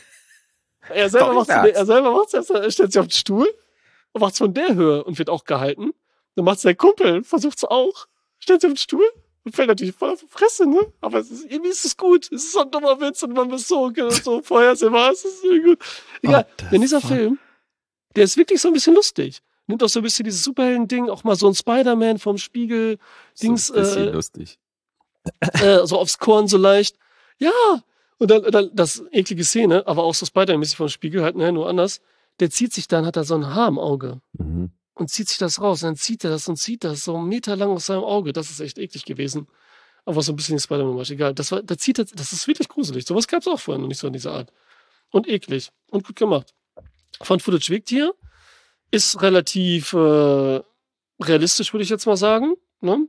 Er selber macht es, er stellt sich auf den Stuhl und macht es von der Höhe und wird auch gehalten. Dann macht es der Kumpel, versucht es auch, stellt sich auf den Stuhl und fällt natürlich voll auf die Fresse, ne? Aber irgendwie ist es gut. Es ist so ein dummer Witz und man ist so vorhersehbar. Es ist irgendwie gut. Egal, denn dieser Film, der ist wirklich so ein bisschen lustig. Nimmt auch so ein bisschen dieses Superhelden-Ding, auch mal so ein Spider-Man vom Spiegel-Dings. So ein bisschen lustig. So aufs Korn so leicht. Ja! Und dann das eklige Szene, aber auch so Spider-Man-mäßig vom Spiegel, halt, ne, nur anders. Der zieht sich dann, hat er so ein Haar im Auge. Mhm. Und zieht sich das raus. Und dann zieht er das und zieht das so 1 Meter lang aus seinem Auge. Das ist echt eklig gewesen. Aber so ein bisschen Spider-Man war egal. Das ist wirklich gruselig. Sowas gab es auch vorher noch nicht so in dieser Art. Und eklig. Und gut gemacht. Found Footage wirkt hier. Ist relativ realistisch, würde ich jetzt mal sagen. Ne?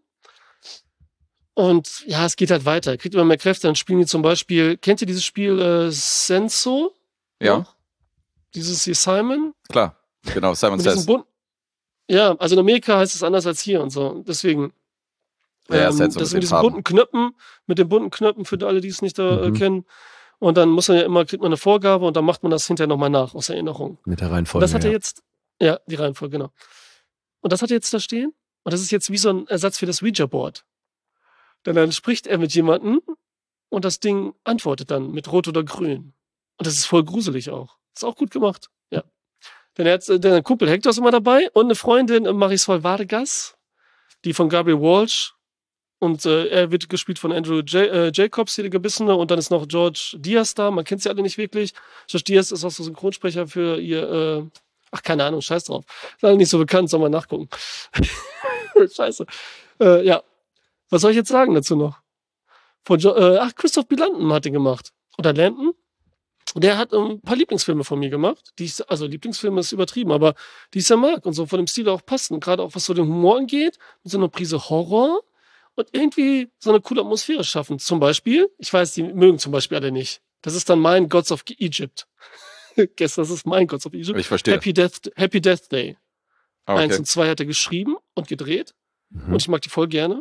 Und ja, es geht halt weiter. Er kriegt immer mehr Kräfte. Dann spielen die zum Beispiel, kennt ihr dieses Spiel Senso? Ja. Noch? Dieses hier Simon? Klar, genau, Simon Says. Ja, also in Amerika heißt es anders als hier und so. Deswegen. Ja, das mit diesen bunten Knöpfen, mit den bunten Knöpfen für alle, die es nicht da kennen. Und dann kriegt man eine Vorgabe und dann macht man das hinterher nochmal nach, aus Erinnerung. Mit der Reihenfolge. Und das hat er jetzt, ja, die Reihenfolge, genau. Und das hat er jetzt da stehen. Und das ist jetzt wie so ein Ersatz für das Ouija-Board. Denn dann spricht er mit jemandem und das Ding antwortet dann mit Rot oder Grün. Und das ist voll gruselig auch. Ist auch gut gemacht, ja. Denn er hat der Kumpel Hector ist immer dabei und eine Freundin Marisol Vargas, die von Gabriel Walsh. Und er wird gespielt von Andrew Jacobs, hier der Gebissene. Und dann ist noch George Diaz da. Man kennt sie alle nicht wirklich. George Diaz ist auch so Synchronsprecher für ihr, keine Ahnung, scheiß drauf. Ist alle nicht so bekannt, soll man nachgucken. Scheiße. Ja. Was soll ich jetzt sagen dazu noch? Christoph B. Landon hat den gemacht. Oder Landon. Der hat ein paar Lieblingsfilme von mir gemacht. Lieblingsfilme ist übertrieben, aber die ich sehr mag und so von dem Stil auch passen. Gerade auch was so den Humor angeht, mit so einer Prise Horror und irgendwie so eine coole Atmosphäre schaffen. Zum Beispiel, ich weiß, die mögen zum Beispiel alle nicht. Das ist dann mein Gods of Egypt. Das ist mein Gods of Egypt. Ich verstehe. Happy Death Day. Okay. 1 und 2 hat er geschrieben und gedreht. Und ich mag die voll gerne.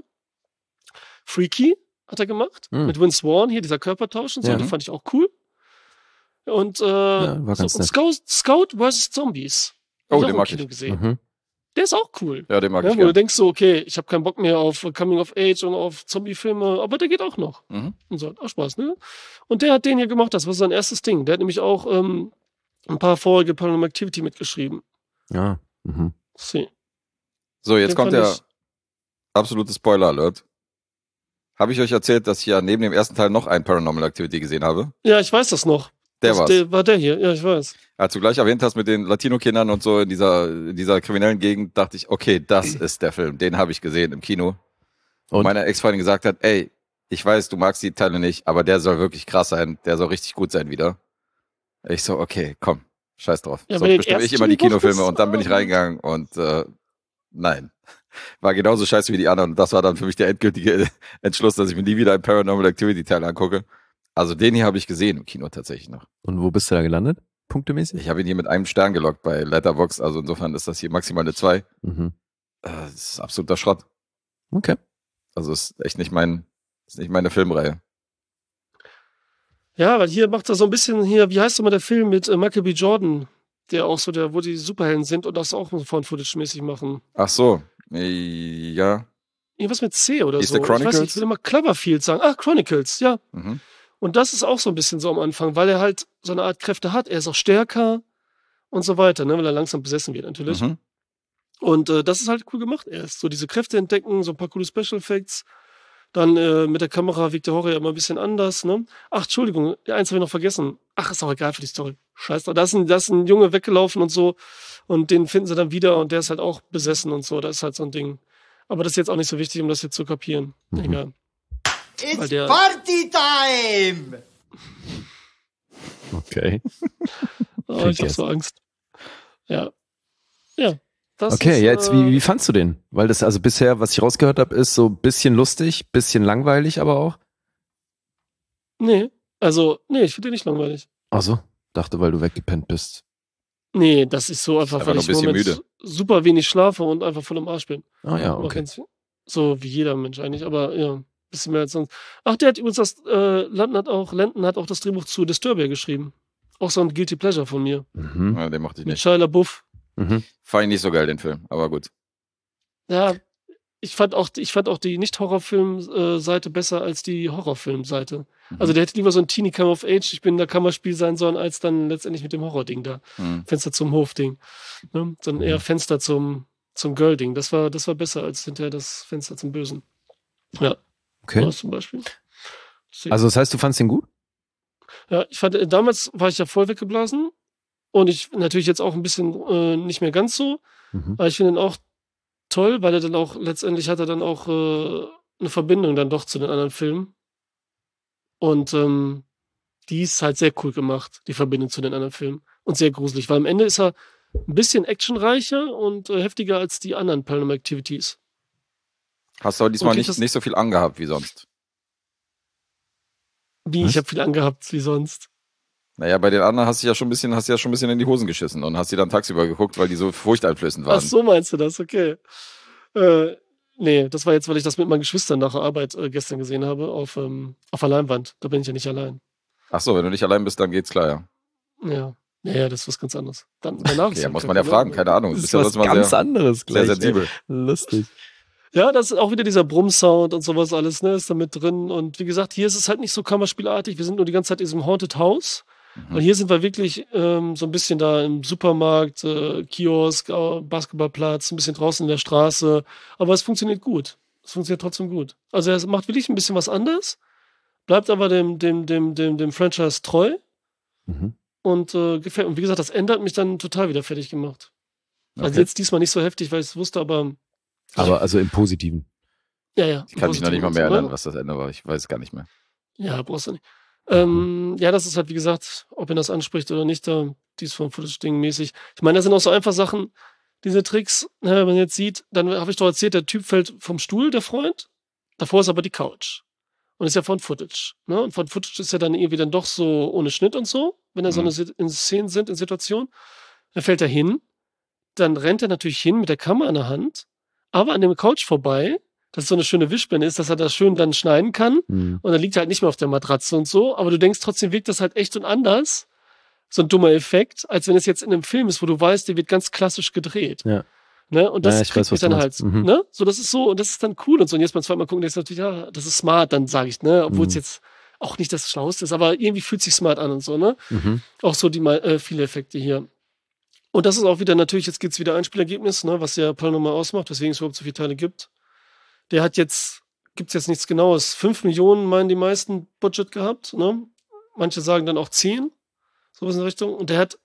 Freaky hat er gemacht. Mit Vince Vaughn, hier dieser Körpertausch und so. Die fand ich auch cool. Und war ganz nett. Scout vs. Zombies. Oh, den den mag ich. ich. Gesehen. Der ist auch cool. Ja, den mag Ja, ich wo du gerne. denkst so, okay, ich habe keinen Bock mehr auf Coming of Age und auf Zombie-Filme, aber der geht auch noch. Und so, hat auch Spaß, ne? Und der hat den hier gemacht, das war sein erstes Ding. Der hat nämlich auch ein paar vorige Paranormal Activity mitgeschrieben. Ja. See. So, jetzt Den kommt fand der ich- absolute Spoiler-Alert. Habe ich euch erzählt, dass ich ja neben dem ersten Teil noch ein Paranormal Activity gesehen habe? Ja, ich weiß das noch. Der war's. War der hier, ja, ich weiß. Als du gleich erwähnt hast mit den Latino-Kindern und so in dieser kriminellen Gegend, dachte ich, okay, das ist der Film. Den habe ich gesehen im Kino. Und meine Ex-Freundin gesagt hat, ey, ich weiß, du magst die Teile nicht, aber der soll wirklich krass sein. Der soll richtig gut sein wieder. Ich so, okay, komm, scheiß drauf. Ja, So bei den bestimme ich ersten immer die geguckt Kinofilme hast, und dann bin ich reingegangen und nein. War genauso scheiße wie die anderen. Und das war dann für mich der endgültige Entschluss, dass ich mir nie wieder ein Paranormal Activity Teil angucke. Also den hier habe ich gesehen im Kino tatsächlich noch. Und wo bist du da gelandet? Punktemäßig? Ich habe ihn hier mit einem Stern gelockt bei Letterboxd, also insofern ist das hier maximal eine 2. Das ist absoluter Schrott. Okay. Also ist echt nicht meine Filmreihe. Ja, weil hier macht er so ein bisschen hier, wie heißt nochmal der Film mit Michael B. Jordan, der auch so wo die Superhelden sind und das auch von Footage-mäßig machen. Ach so, ja. Irgendwas mit C oder Ist so. der Chronicles? Ich weiß nicht, ich will immer Cloverfield sagen. Ach, Chronicles, ja. Mhm. Und das ist auch so ein bisschen so am Anfang, weil er halt so eine Art Kräfte hat. Er ist auch stärker und so weiter, ne, weil er langsam besessen wird natürlich. Mhm. Und das ist halt cool gemacht erst. So diese Kräfte entdecken, so ein paar coole Special Effects. Dann mit der Kamera wirkt der Horror ja immer ein bisschen anders, ne? Ach, Entschuldigung, eins habe ich noch vergessen. Ach, ist auch egal für die Story. Scheiß drauf. Da ist ein Junge weggelaufen und so. Und den finden sie dann wieder und der ist halt auch besessen und so. Das ist halt so ein Ding. Aber das ist jetzt auch nicht so wichtig, um das jetzt zu kapieren. Egal. It's Party Time! Okay. Oh, ich hab so Angst. Ja. Ja. Das Okay, ist, jetzt, wie fandst du den? Weil das also bisher, was ich rausgehört habe, ist so ein bisschen lustig, bisschen langweilig aber auch. Nee, ich finde den nicht langweilig. Ach so, dachte, weil du weggepennt bist. Nee, das ist so einfach, Einfach weil nur ich ein bisschen im Moment müde. super wenig schlafe und einfach voll im Arsch bin. Ah ja, Aber okay. so wie jeder Mensch eigentlich, aber ja, ein bisschen mehr als sonst. Ach, der hat übrigens Landon hat auch das Drehbuch zu Disturbia geschrieben. Auch so ein Guilty Pleasure von mir. Mhm. Ja, den mochte ich Mit nicht. Shia LaBeouf. Mhm. Fand ich nicht so geil, den Film, aber gut. Ja, ich fand auch die Nicht-Horrorfilm-Seite besser als die Horrorfilm-Seite. Also der hätte lieber so ein Teenie Come of Age, ich bin in der Kammerspiel sein sollen, als dann letztendlich mit dem Horror-Ding da. Mhm. Fenster zum Hof-Ding. Ne? Sondern eher Fenster zum Girl-Ding. Das war besser als hinterher das Fenster zum Bösen. Ja, Okay. das zum Beispiel. Also das heißt, du fandst den gut? Ja, damals war ich ja voll weggeblasen. Und ich natürlich jetzt auch ein bisschen nicht mehr ganz so. Mhm. Aber ich finde ihn auch toll, weil er dann auch, letztendlich hat er dann auch eine Verbindung dann doch zu den anderen Filmen. Und die ist halt sehr cool gemacht, die Verbindung zu den anderen Filmen. Und sehr gruselig, weil am Ende ist er ein bisschen actionreicher und heftiger als die anderen Paranormal Activities. Hast du aber diesmal Okay, nicht so viel angehabt wie sonst. Wie, Was? ich habe viel angehabt wie sonst. Naja, bei den anderen hast du ja schon ein bisschen in die Hosen geschissen und hast die dann tagsüber geguckt, weil die so furchteinflößend waren. Ach so, meinst du das? Okay. Nee, das war jetzt, weil ich das mit meinen Geschwistern nach der Arbeit gestern gesehen habe auf der Leinwand. Da bin ich ja nicht allein. Ach so, wenn du nicht allein bist, dann geht's klar, ja. Ja. Ja, das ist was ganz anderes. Dann, danach Okay, ja, muss man ja fragen, keine Ahnung. Du Das bist ist ja was sonst mal ganz sehr, anderes sehr gleich. sensibel. Lustig. Ja, das ist auch wieder dieser Brumm-Sound und sowas alles, ne, ist da mit drin. Und wie gesagt, hier ist es halt nicht so kammerspielartig. Wir sind nur die ganze Zeit in diesem Haunted House. Und hier sind wir wirklich so ein bisschen da im Supermarkt, Kiosk, Basketballplatz, ein bisschen draußen in der Straße. Aber es funktioniert gut. Es funktioniert trotzdem gut. Also er macht wirklich ein bisschen was anders, bleibt aber dem Franchise treu Mhm. und gefällt. Und wie gesagt, das Ende hat mich dann total wieder fertig gemacht. Also Okay. jetzt diesmal nicht so heftig, weil ich es wusste, aber Aber also im Positiven. ja. Ich kann mich noch nicht mal mehr Positiv, erinnern, ne? was das Ende war. Ich weiß es gar nicht mehr. Ja, brauchst du nicht. Ja, das ist halt, wie gesagt, ob ihn das anspricht oder nicht, da dies von Footage-Ding mäßig. Ich meine, das sind auch so einfach Sachen, diese Tricks, wenn man jetzt sieht, dann habe ich doch erzählt, der Typ fällt vom Stuhl, der Freund, davor ist aber die Couch. Und ist ja von Footage. Ne? Und von Footage ist ja dann irgendwie dann doch so ohne Schnitt und so, wenn da so eine in Szenen sind, in Situationen. Dann fällt er hin, dann rennt er natürlich hin mit der Kamera in der Hand, aber an dem Couch vorbei, dass es so eine schöne Wischblende ist, dass er das schön dann schneiden kann. Mhm. Und dann liegt er halt nicht mehr auf der Matratze und so, aber du denkst trotzdem, wirkt das halt echt und anders. So ein dummer Effekt, als wenn es jetzt in einem Film ist, wo du weißt, der wird ganz klassisch gedreht. Ja. Ne? Und das Ja, ich kriegt weiß, mich was du dann halt. meinst. Mhm. Ne? So, das ist so, und das ist dann cool und so. Und jetzt beim zweiten Mal gucken, denkst du natürlich, ja, das ist smart, dann sage ich, ne, obwohl es jetzt auch nicht das Schlauste ist, aber irgendwie fühlt sich smart an und so, ne? Mhm. Auch so die viele Effekte hier. Und das ist auch wieder, natürlich, jetzt gibt's wieder Einspielergebnis, ne, was ja Paranormal ausmacht, weswegen es überhaupt so viele Teile gibt. Der hat jetzt, gibt's jetzt nichts Genaues, 5 Millionen meinen die meisten Budget gehabt, ne? Manche sagen dann auch 10, sowas in der Richtung. Und der hatte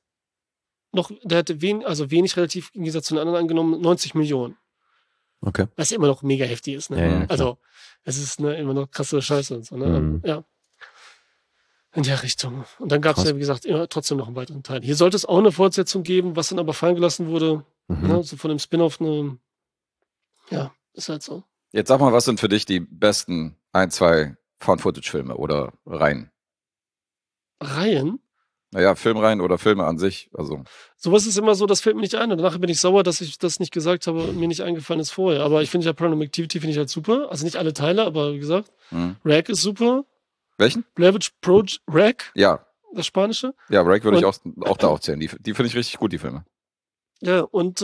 wenig relativ im Gegensatz zu den anderen angenommen, 90 Millionen. Okay. Was ja immer noch mega heftig ist, ne? Ja, klar. Also, es ist immer noch krasse Scheiße und so, ne? Mhm. Ja. In der Richtung. Und dann gab es Krass. ja, wie gesagt, immer trotzdem noch einen weiteren Teil. Hier sollte es auch eine Fortsetzung geben, was dann aber fallen gelassen wurde. Mhm. Ne? So von dem Spin-off ja, ist halt so. Jetzt sag mal, was sind für dich die besten 2 Found-Footage-Filme oder Reihen? Reihen? Naja, Filmreihen oder Filme an sich. Also, Sowas ist immer so, das fällt mir nicht ein. Und danach bin ich sauer, dass ich das nicht gesagt habe und mir nicht eingefallen ist vorher. Aber ich finde ja Paranormal Activity finde ich halt super. Also nicht alle Teile, aber wie gesagt, Rag ist super. welchen? Blair Witch Project, Rag, Ja, das Spanische. ja, Break würde ich Und- auch da aufzählen. Die finde ich richtig gut, die Filme. Ja, und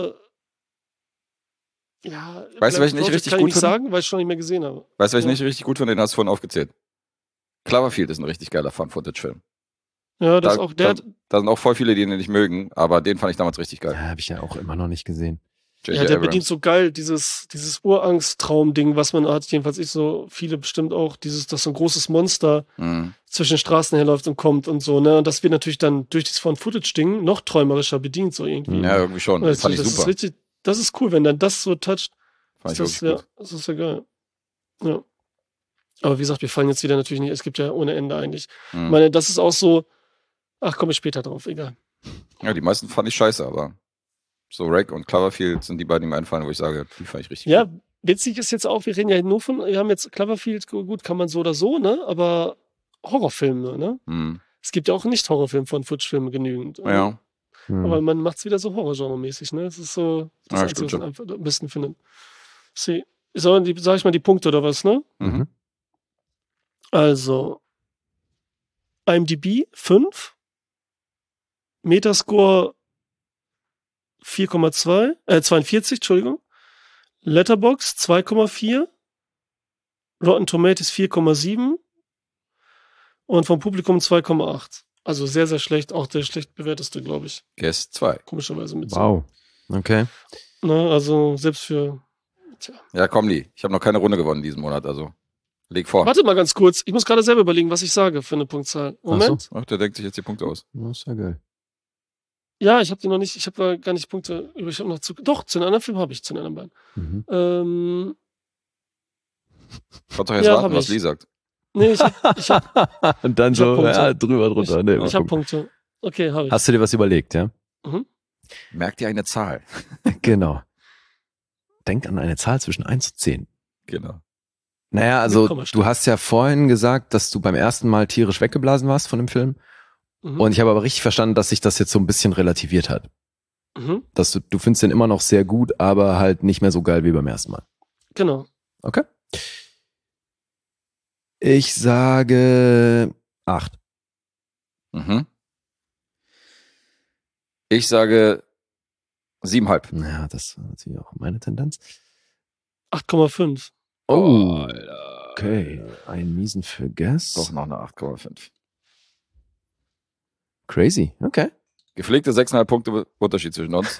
Weißt du, welchen ich Project richtig kann gut ich nicht finde? sagen, weil ich schon nicht mehr gesehen habe. Weißt du, welchen Ja. ich richtig gut finde? Den hast du vorhin aufgezählt. Cloverfield ist ein richtig geiler Found-Footage-Film. Ja, das Da, auch. Der da, da sind auch voll viele, die ihn nicht mögen, aber den fand ich damals richtig geil. Ja, habe ich ja auch immer noch nicht gesehen. J.J. Ja, der Abrams. bedient so geil dieses Urangst-Traum-Ding, was man hat, jedenfalls ich so, viele bestimmt auch, dass so ein großes Monster Mhm. zwischen Straßen herläuft und kommt und so, ne? Und das wird natürlich dann durch dieses Found-Footage-Ding noch träumerischer bedient, so irgendwie. Ja, irgendwie schon. Das, Fand ich das super. ist richtig, das ist cool, wenn dann das so toucht. Fand ich Das, wirklich ja, das ist ja geil. Ja. Aber wie gesagt, wir fallen jetzt wieder natürlich nicht, es gibt ja ohne Ende eigentlich. gut. Ich meine, das ist auch so, ach, komme ich später drauf, egal. Ja, die meisten fand ich scheiße, aber so Rake und Cloverfield sind die beiden, die mir einfallen, wo ich sage, die fand ich richtig Ja, gut. witzig ist jetzt auch, wir reden ja nur wir haben jetzt Cloverfield, gut, kann man so oder so, ne? Aber Horrorfilme, ne? Mhm. Es gibt ja auch Nicht-Horrorfilme von Footage-Filmen genügend. Ja. Aber man macht es wieder so Horrorgenre-mäßig, ne? Es ist so das Ja, Einzige, stimmt was man am besten findet. Sag ich mal die Punkte oder was, ne? Mhm. Also IMDb 5, Metascore 42, Entschuldigung. Letterboxd 2,4, Rotten Tomatoes 4,7 und vom Publikum 2,8. Also sehr, sehr schlecht, auch der schlecht bewerteste, glaube ich. Guess 2. Komischerweise mit Wow. Okay. so. Ne, also selbst für. Ja, komm, Lee. Ich habe noch keine Runde gewonnen diesen Monat, also leg vor. Warte mal ganz kurz, ich muss gerade selber überlegen, was ich sage für eine Punktzahl. Moment. Ach, der denkt sich jetzt die Punkte aus. Das ist ja geil. Ja, ich habe die noch nicht, ich habe gar nicht Punkte über. Ich habe noch zu den anderen Film habe ich, zu den anderen beiden. Mhm. Kannst doch jetzt Ja, warten, hab was ich. Lee sagt. Nee, ich hab Und dann Ich hab so, Punkte. ja, drüber, drunter. Nee, mal ich hab gucken. Punkte. Okay, habe ich. Hast du dir was überlegt, ja? Merk dir eine Zahl. Genau. Denk an eine Zahl zwischen 1 und 10. Genau. Naja, Mit also Kommastand. du hast ja vorhin gesagt, dass du beim ersten Mal tierisch weggeblasen warst von dem Film. Mhm. Und ich habe aber richtig verstanden, dass sich das jetzt so ein bisschen relativiert hat. Mhm. Dass du findest den immer noch sehr gut, aber halt nicht mehr so geil wie beim ersten Mal. Genau. Okay. Ich sage 8. Mhm. Ich sage 7,5. Ja, das war natürlich auch meine Tendenz. 8,5. Oh, okay. Einen miesen für Guess. Doch noch eine 8,5. Crazy, okay. Gepflegte 6,5 Punkte Unterschied zwischen uns.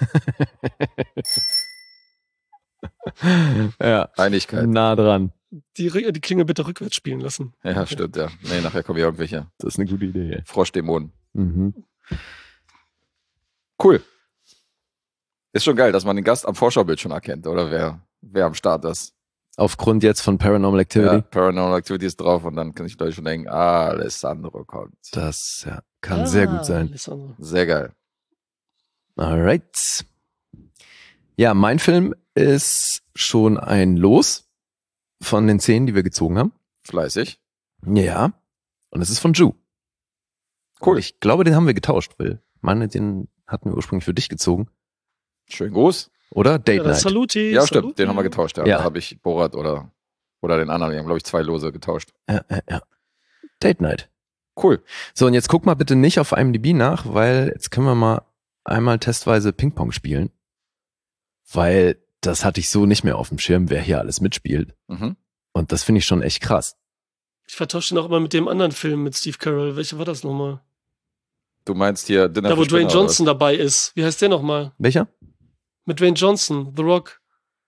Ja, Einigkeit. nah dran. Die Klinge bitte rückwärts spielen lassen. Ja, stimmt, ja. Nee, nachher kommen hier irgendwelche Das ist eine gute Idee. Froschdämonen. Mhm. Cool. Ist schon geil, dass man den Gast am Vorschaubild schon erkennt, oder wer am Start ist. Aufgrund jetzt von Paranormal Activity. Ja, Paranormal Activity ist drauf und dann kann ich gleich schon denken, Alessandro kommt. Das ja, kann sehr gut sein. Alessandro. Sehr geil. Alright. Ja, mein Film ist schon ein Los von den 10, die wir gezogen haben. Fleißig. Ja. Und es ist von Ju. Cool. Ich glaube, den haben wir getauscht, Will. Meine, den hatten wir ursprünglich für dich gezogen. Schönen Gruß. Oder? Date Ja, das Night. Saluti. Ja, stimmt. Saluti. Den haben wir getauscht. Ja. Ja. Da habe ich Borat oder den anderen. Wir haben, glaube ich, 2 Lose getauscht. Ja. Date Night. Cool. So, und jetzt guck mal bitte nicht auf IMDb nach, weil jetzt können wir mal einmal testweise Ping-Pong spielen. Weil das hatte ich so nicht mehr auf dem Schirm, wer hier alles mitspielt. Mhm. Und das finde ich schon echt krass. Ich vertausche den auch immer mit dem anderen Film mit Steve Carell. Welcher war das nochmal? Du meinst hier Dinner Da, wo für Spinner, Dwayne oder Johnson dabei ist. Wie heißt der nochmal? Welcher? Mit Dwayne Johnson, The Rock.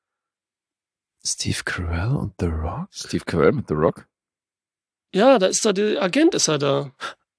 Steve Carell und The Rock? was? Steve Carell mit The Rock? Ja, da ist da der Agent, ist er da.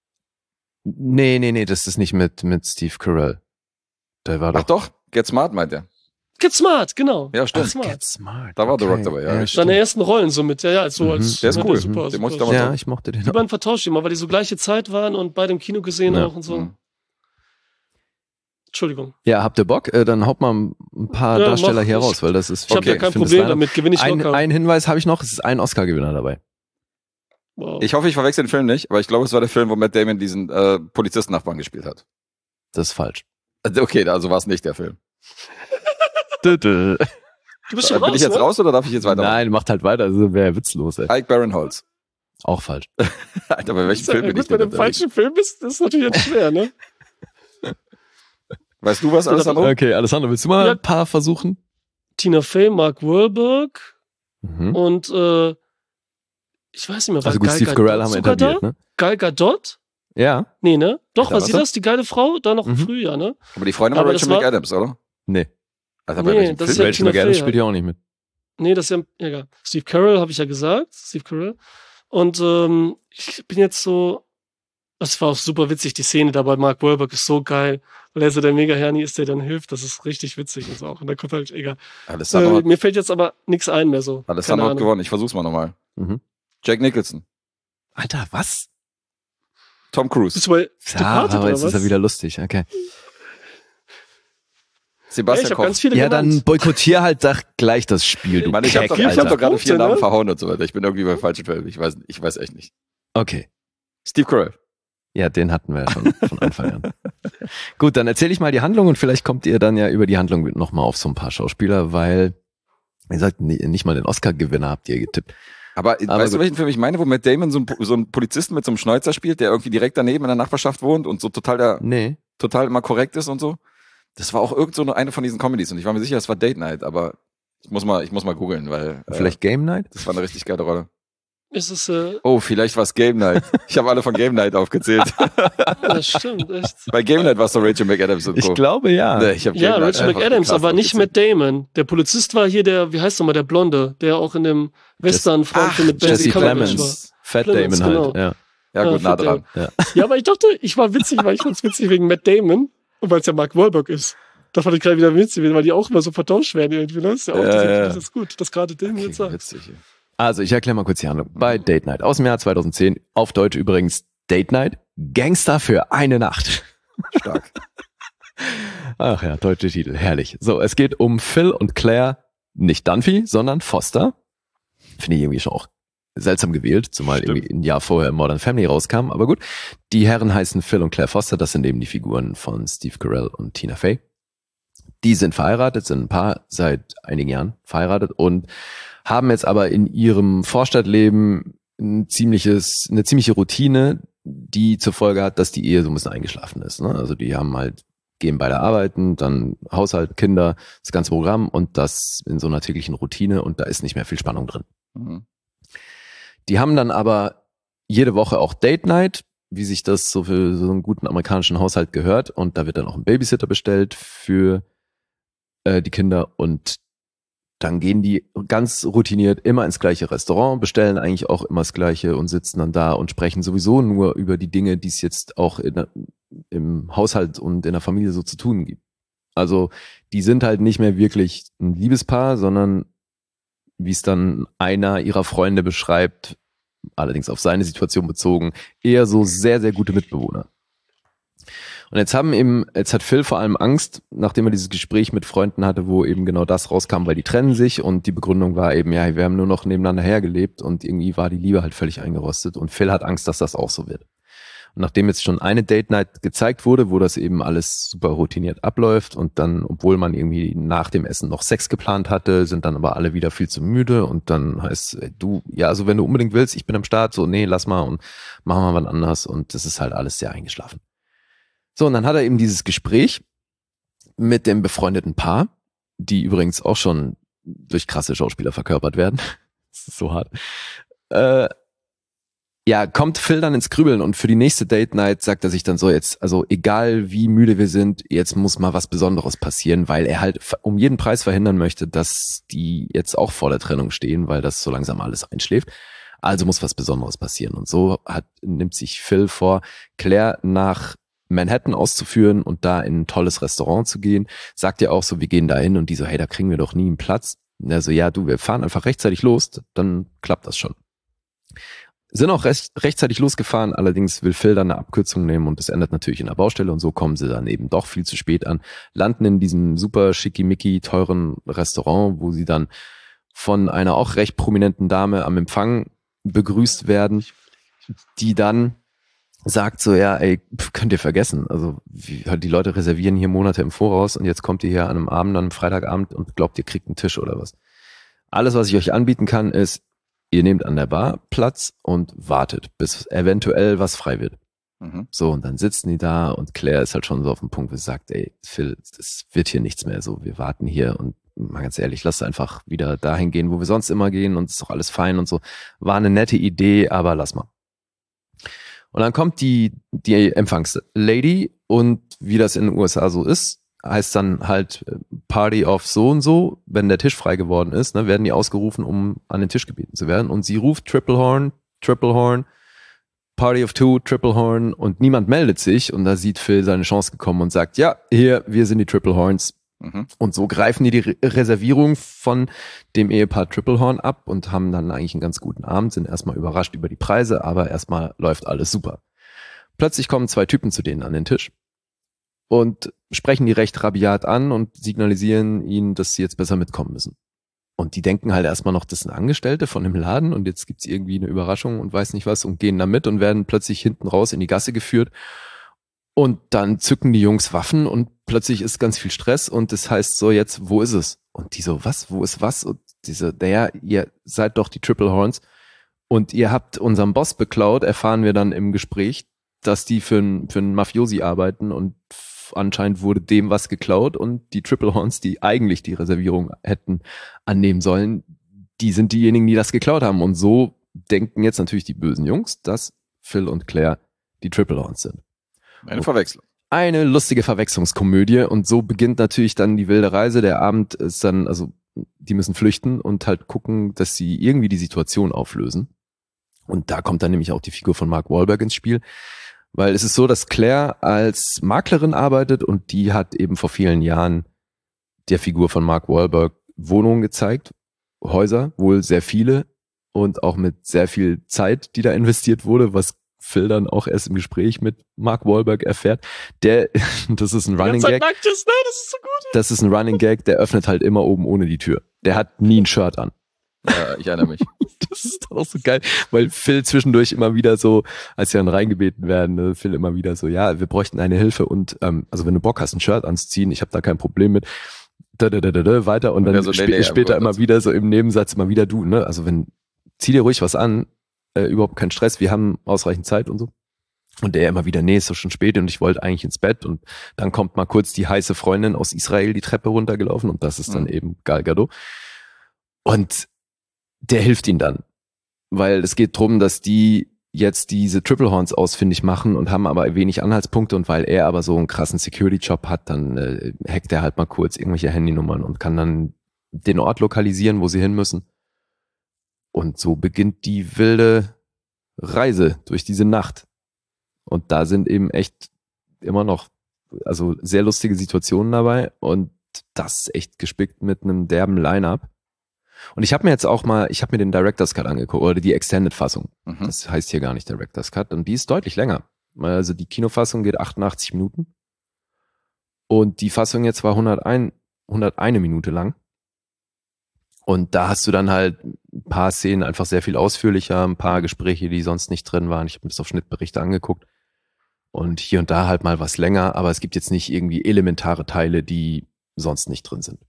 Nee, das ist nicht mit Steve Carell. Der war Ach doch, Get Smart meint er. Get Smart, genau. Ja, stimmt. Get Smart. Get Smart. Da war The Rock dabei, ja, richtig. Seine ersten Rollen so mit, ja, so Mhm. als. Der ist ja, cool. Super, Den mochte ich super. damals Ja, auch. ich mochte den Die auch. beiden vertauscht immer, weil die so gleiche Zeit waren und beide im Kino gesehen Ja. auch und so. Mhm. Entschuldigung. Ja, habt ihr Bock? Dann haut mal ein paar Ja, Darsteller mach. hier raus, weil das ist Ich habe Okay, ja kein ich finde das Problem leider- damit, gewinne ich locker. Ein Hinweis habe ich noch, es ist ein Oscar-Gewinner dabei. Wow. Ich hoffe, ich verwechsel den Film nicht, aber ich glaube, es war der Film, wo Matt Damon diesen Polizisten-Nachbarn gespielt hat. Das ist falsch. Okay, also war es nicht der Film. Du bist schon Bin raus, ich jetzt ne? raus oder darf ich jetzt weitermachen? Nein, macht halt weiter, also wäre witzlos, ey. Ike Barinholtz. Auch falsch. Alter, bei welchem Ist ja Film bin gut, ich wenn denn du im falschen Film bist, das ist natürlich jetzt schwer, ne? Weißt du was, Alessandro? Okay, Alessandro, willst du mal Ja. ein paar versuchen? Tina Fey, Mark Wahlberg Mhm. und ich weiß nicht mehr, war Also gut, Gal Steve Gadot Carell haben wir sogar etabliert, ne? Gal Gadot? Ja? Nee, ne? Doch, Da war war sie sie. das? Die geile Frau? Da noch Mhm. früh, ja, ne? Aber die Freundin Aber war das Rachel war- McAdams, oder? Nee. Alter, bei Nee, welchem das ist Film? ja Rachel Tina McAdams Fey spielt ja auch nicht mit. Nee, das ist ja egal. Steve Carell habe ich ja gesagt. Steve Carell. Und ich bin jetzt so. Das war auch super witzig, die Szene da bei Mark Wahlberg ist so geil, weil er so der Mega-Herni ist, der dann hilft. Das ist richtig witzig und so auch. Und da kommt halt, egal. Alessandro, Mir fällt jetzt aber nichts ein mehr so. Alessandro Keine hat Ahnung. gewonnen. Ich versuch's mal nochmal. Mhm. Jack Nicholson. Alter, was? Tom Cruise. Bist du bei Ja, Departed aber oder jetzt ist er was? wieder lustig, okay. Ja, Sebastian ich habe Koch. ganz viele Ja, dann genannt. boykottier halt doch gleich das Spiel, du Mann, ich habe Keck, doch, ich hab Alter. doch gerade 4 Punkte, Namen ne? verhauen und so weiter. Ich bin irgendwie beim falschen Film. Ich weiß echt nicht. Okay. Steve Carell. Ja, den hatten wir ja schon von Anfang an. Gut, dann erzähle ich mal die Handlung und vielleicht kommt ihr dann ja über die Handlung nochmal auf so ein paar Schauspieler, weil, wie gesagt, nicht mal den Oscar-Gewinner habt ihr getippt. Aber weißt du, welchen Film ich meine, wo Matt Damon so ein Polizisten mit so einem Schnäuzer spielt, der irgendwie direkt daneben in der Nachbarschaft wohnt und so total immer korrekt ist und so? Das war auch irgend so eine von diesen Comedies und ich war mir sicher, es war Date Night, aber ich muss mal googeln, weil... Vielleicht Game Night? Das war eine richtig geile Rolle. Ist es, vielleicht war es Game Night. Ich habe alle von Game Night aufgezählt. Das stimmt, echt. Bei Game Night war es so Rachel McAdams und Ich glaube, ja. Nee, ich ja, Rachel McAdams, aber nicht Matt Damon. Der Polizist war hier wie heißt nochmal, der Blonde, der auch in dem Western-Front mit Jesse Clemens war. Fat Damon halt, genau. ja. Ja, gut, nah dran. Ja, aber ich dachte, ich fand's witzig wegen Matt Damon und weil es ja Mark Wahlberg ist. Da fand ich gerade wieder witzig, weil die auch immer so vertauscht werden irgendwie. Das ist ja auch das ist gut, dass gerade den jetzt sagt. Witzig. Also, ich erkläre mal kurz die Handlung. Bei Date Night aus dem Jahr 2010, auf Deutsch übrigens Date Night, Gangster für eine Nacht. Stark. Ach ja, deutsche Titel, herrlich. So, es geht um Phil und Claire, nicht Dunphy, sondern Foster. Finde ich irgendwie schon auch seltsam gewählt, zumal irgendwie ein Jahr vorher Modern Family rauskam, aber gut. Die Herren heißen Phil und Claire Foster, das sind eben die Figuren von Steve Carell und Tina Fey. Die sind verheiratet, sind ein Paar seit einigen Jahren verheiratet und haben jetzt aber in ihrem Vorstadtleben eine ziemliche Routine, die zur Folge hat, dass die Ehe so ein bisschen eingeschlafen ist. Ne? Also die gehen beide arbeiten, dann Haushalt, Kinder, das ganze Programm und das in so einer täglichen Routine und da ist nicht mehr viel Spannung drin. Mhm. Die haben dann aber jede Woche auch Date Night, wie sich das so für so einen guten amerikanischen Haushalt gehört und da wird dann auch ein Babysitter bestellt für die Kinder und dann gehen die ganz routiniert immer ins gleiche Restaurant, bestellen eigentlich auch immer das Gleiche und sitzen dann da und sprechen sowieso nur über die Dinge, die es jetzt auch im Haushalt und in der Familie so zu tun gibt. Also die sind halt nicht mehr wirklich ein Liebespaar, sondern wie es dann einer ihrer Freunde beschreibt, allerdings auf seine Situation bezogen, eher so sehr, sehr gute Mitbewohner. Und jetzt hat Phil vor allem Angst, nachdem er dieses Gespräch mit Freunden hatte, wo eben genau das rauskam, weil die trennen sich und die Begründung war eben, ja, wir haben nur noch nebeneinander hergelebt und irgendwie war die Liebe halt völlig eingerostet und Phil hat Angst, dass das auch so wird. Und nachdem jetzt schon eine Date Night gezeigt wurde, wo das eben alles super routiniert abläuft und dann, obwohl man irgendwie nach dem Essen noch Sex geplant hatte, sind dann aber alle wieder viel zu müde und dann heißt also wenn du unbedingt willst, ich bin am Start, so, nee, lass mal und machen wir was anders und das ist halt alles sehr eingeschlafen. So, und dann hat er eben dieses Gespräch mit dem befreundeten Paar, die übrigens auch schon durch krasse Schauspieler verkörpert werden. Das ist so hart. Kommt Phil dann ins Grübeln und für die nächste Date Night sagt er sich dann so jetzt, also egal wie müde wir sind, jetzt muss mal was Besonderes passieren, weil er halt um jeden Preis verhindern möchte, dass die jetzt auch vor der Trennung stehen, weil das so langsam alles einschläft. Also muss was Besonderes passieren. Und so nimmt sich Phil vor, Claire nach Manhattan auszuführen und da in ein tolles Restaurant zu gehen, sagt ja auch so, wir gehen da hin und die so, hey, da kriegen wir doch nie einen Platz. Und er so, ja, wir fahren einfach rechtzeitig los, dann klappt das schon. Sind auch rechtzeitig losgefahren, allerdings will Phil dann eine Abkürzung nehmen und das endet natürlich in der Baustelle und so kommen sie dann eben doch viel zu spät an, landen in diesem super schickimicki teuren Restaurant, wo sie dann von einer auch recht prominenten Dame am Empfang begrüßt werden, die dann sagt so, ja, ey, könnt ihr vergessen. Also die Leute reservieren hier Monate im Voraus und jetzt kommt ihr hier an einem Abend, an einem Freitagabend und glaubt, ihr kriegt einen Tisch oder was. Alles, was ich euch anbieten kann, ist, ihr nehmt an der Bar Platz und wartet, bis eventuell was frei wird. Mhm. So, und dann sitzen die da und Claire ist halt schon so auf dem Punkt, wo sie sagt, ey, Phil, das wird hier nichts mehr so. Wir warten hier und mal ganz ehrlich, lass einfach wieder dahin gehen, wo wir sonst immer gehen und ist doch alles fein und so. War eine nette Idee, aber lass mal. Und dann kommt die Empfangslady und wie das in den USA so ist, heißt dann halt Party of so und so, wenn der Tisch frei geworden ist, ne, werden die ausgerufen, um an den Tisch gebeten zu werden. Und sie ruft Triple Horn, Party of Two, Triple Horn und niemand meldet sich. Und da sieht Phil seine Chance gekommen und sagt, ja, hier, wir sind die Triple Horns. Mhm. Und so greifen die Reservierung von dem Ehepaar Triplehorn ab und haben dann eigentlich einen ganz guten Abend, sind erstmal überrascht über die Preise, aber erstmal läuft alles super. Plötzlich kommen zwei Typen zu denen an den Tisch und sprechen die recht rabiat an und signalisieren ihnen, dass sie jetzt besser mitkommen müssen. Und die denken halt erstmal noch, das sind Angestellte von dem Laden und jetzt gibt's irgendwie eine Überraschung und weiß nicht was und gehen da mit und werden plötzlich hinten raus in die Gasse geführt. Und dann zücken die Jungs Waffen und plötzlich ist ganz viel Stress und das heißt so jetzt, wo ist es? Und die so, was, wo ist was? Und diese, naja, ihr seid doch die Triple Horns und ihr habt unseren Boss beklaut, erfahren wir dann im Gespräch, dass die für einen Mafiosi arbeiten und anscheinend wurde dem was geklaut und die Triple Horns, die eigentlich die Reservierung hätten annehmen sollen, die sind diejenigen, die das geklaut haben. Und so denken jetzt natürlich die bösen Jungs, dass Phil und Claire die Triple Horns sind. Eine Verwechslung. Eine lustige Verwechslungskomödie und so beginnt natürlich dann die wilde Reise. Der Abend ist dann, also die müssen flüchten und halt gucken, dass sie irgendwie die Situation auflösen. Und da kommt dann nämlich auch die Figur von Mark Wahlberg ins Spiel. Weil es ist so, dass Claire als Maklerin arbeitet und die hat eben vor vielen Jahren der Figur von Mark Wahlberg Wohnungen gezeigt, Häuser, wohl sehr viele und auch mit sehr viel Zeit, die da investiert wurde, was Phil dann auch erst im Gespräch mit Mark Wahlberg erfährt. Das ist ein Running Gag. Nackt ist, ne? Das ist so gut. Das ist ein Running Gag, der öffnet halt immer oben ohne die Tür. Der hat nie ein Shirt an. Ja, ich erinnere mich. Das ist doch auch so geil, weil Phil zwischendurch immer wieder so, als sie dann reingebeten werden, ne, Phil immer wieder so, ja, wir bräuchten eine Hilfe und also wenn du Bock hast, ein Shirt anzuziehen, ich habe da kein Problem mit, weiter und dann so, später immer wieder so im Nebensatz immer wieder du, ne, also zieh dir ruhig was an, überhaupt kein Stress, wir haben ausreichend Zeit und so. Und der immer wieder, nee, ist doch schon spät und ich wollte eigentlich ins Bett und dann kommt mal kurz die heiße Freundin aus Israel die Treppe runtergelaufen und das ist dann eben Gal Gadot. Und der hilft ihnen dann, weil es geht drum, dass die jetzt diese Triple Horns ausfindig machen und haben aber wenig Anhaltspunkte und weil er aber so einen krassen Security-Job hat, dann hackt er halt mal kurz irgendwelche Handynummern und kann dann den Ort lokalisieren, wo sie hin müssen. Und so beginnt die wilde Reise durch diese Nacht. Und da sind eben echt immer noch, also sehr lustige Situationen dabei und das ist echt gespickt mit einem derben Line-Up. Und ich habe mir den Director's Cut angeguckt, oder die Extended-Fassung. Mhm. Das heißt hier gar nicht Director's Cut. Und die ist deutlich länger. Also die Kinofassung geht 88 Minuten. Und die Fassung jetzt war 101 Minute lang. Und da hast du dann halt ein paar Szenen einfach sehr viel ausführlicher, ein paar Gespräche, die sonst nicht drin waren. Ich habe mir das auf Schnittberichte angeguckt. Und hier und da halt mal was länger, aber es gibt jetzt nicht irgendwie elementare Teile, die sonst nicht drin sind.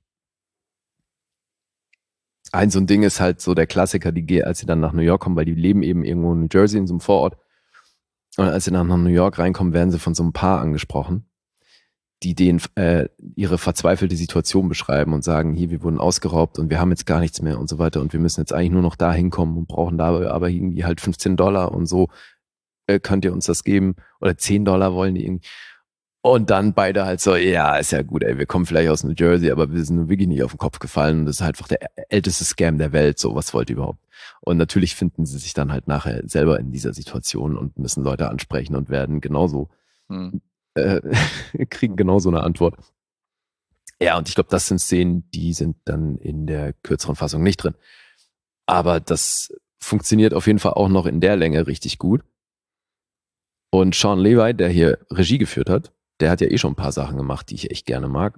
So ein Ding ist halt so der Klassiker, als sie dann nach New York kommen, weil die leben eben irgendwo in New Jersey in so einem Vorort. Und als sie dann nach New York reinkommen, werden sie von so einem Paar angesprochen, die denen ihre verzweifelte Situation beschreiben und sagen, hier, wir wurden ausgeraubt und wir haben jetzt gar nichts mehr und so weiter und wir müssen jetzt eigentlich nur noch da hinkommen und brauchen da aber irgendwie halt $15 und so, könnt ihr uns das geben? Oder $10 wollen die irgendwie. Und dann beide halt so, ja, ist ja gut, ey, wir kommen vielleicht aus New Jersey, aber wir sind nur wirklich nicht auf den Kopf gefallen und das ist halt einfach der älteste Scam der Welt, so, was wollt ihr überhaupt? Und natürlich finden sie sich dann halt nachher selber in dieser Situation und müssen Leute ansprechen und werden genauso, kriegen genauso eine Antwort. Ja, und ich glaube, das sind Szenen, die sind dann in der kürzeren Fassung nicht drin. Aber das funktioniert auf jeden Fall auch noch in der Länge richtig gut. Und Sean Levi, der hier Regie geführt hat, der hat ja schon ein paar Sachen gemacht, die ich echt gerne mag.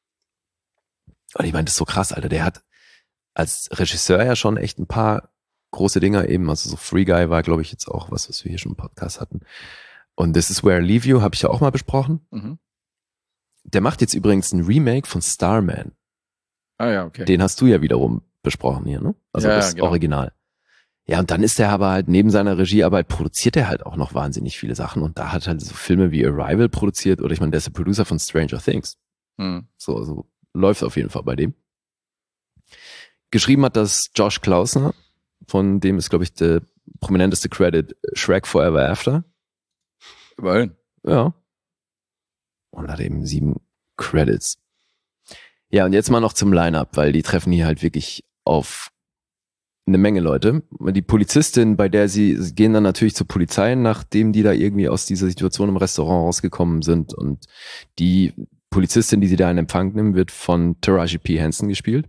Und ich meine, das ist so krass, Alter. Der hat als Regisseur ja schon echt ein paar große Dinger eben. Also so Free Guy war, glaube ich, jetzt auch was wir hier schon im Podcast hatten. Und This Is Where I Leave You habe ich ja auch mal besprochen. Mhm. Der macht jetzt übrigens ein Remake von Starman. Ah ja, okay. Den hast du ja wiederum besprochen hier, ne? Also ja, das genau. Original. Ja, und dann ist er aber halt neben seiner Regiearbeit produziert er halt auch noch wahnsinnig viele Sachen und da hat halt so Filme wie Arrival produziert oder ich meine, der ist der Producer von Stranger Things. So läuft auf jeden Fall bei dem. Geschrieben hat das Josh Klausner, von dem ist, glaube ich, der prominenteste Credit Shrek Forever After. Immerhin. Ja. Und hat eben 7 Credits. Ja, und jetzt mal noch zum Line-Up, weil die treffen hier halt wirklich auf eine Menge Leute. Die Polizistin, bei der sie gehen dann natürlich zur Polizei, nachdem die da irgendwie aus dieser Situation im Restaurant rausgekommen sind. Und die Polizistin, die sie da in Empfang nimmt, wird von Taraji P. Henson gespielt.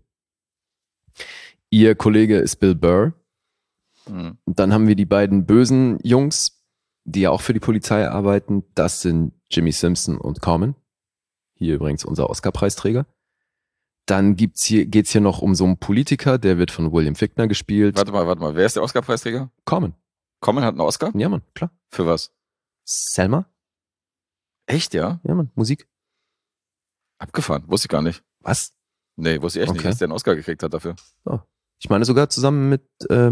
Ihr Kollege ist Bill Burr. Und dann haben wir die beiden bösen Jungs, die ja auch für die Polizei arbeiten. Das sind Jimmy Simpson und Common. Hier übrigens unser Oscar-Preisträger. Dann geht's hier noch um so einen Politiker, der wird von William Fichtner gespielt. Warte mal. Wer ist der Oscar-Preisträger? Common. Common hat einen Oscar? Ja, Mann, klar. Für was? Selma? Echt, ja? Ja, Mann, Musik. Abgefahren. Wusste ich gar nicht. Was? Nee, wusste ich echt nicht, dass der einen Oscar gekriegt hat dafür. Oh. Ich meine sogar zusammen mit,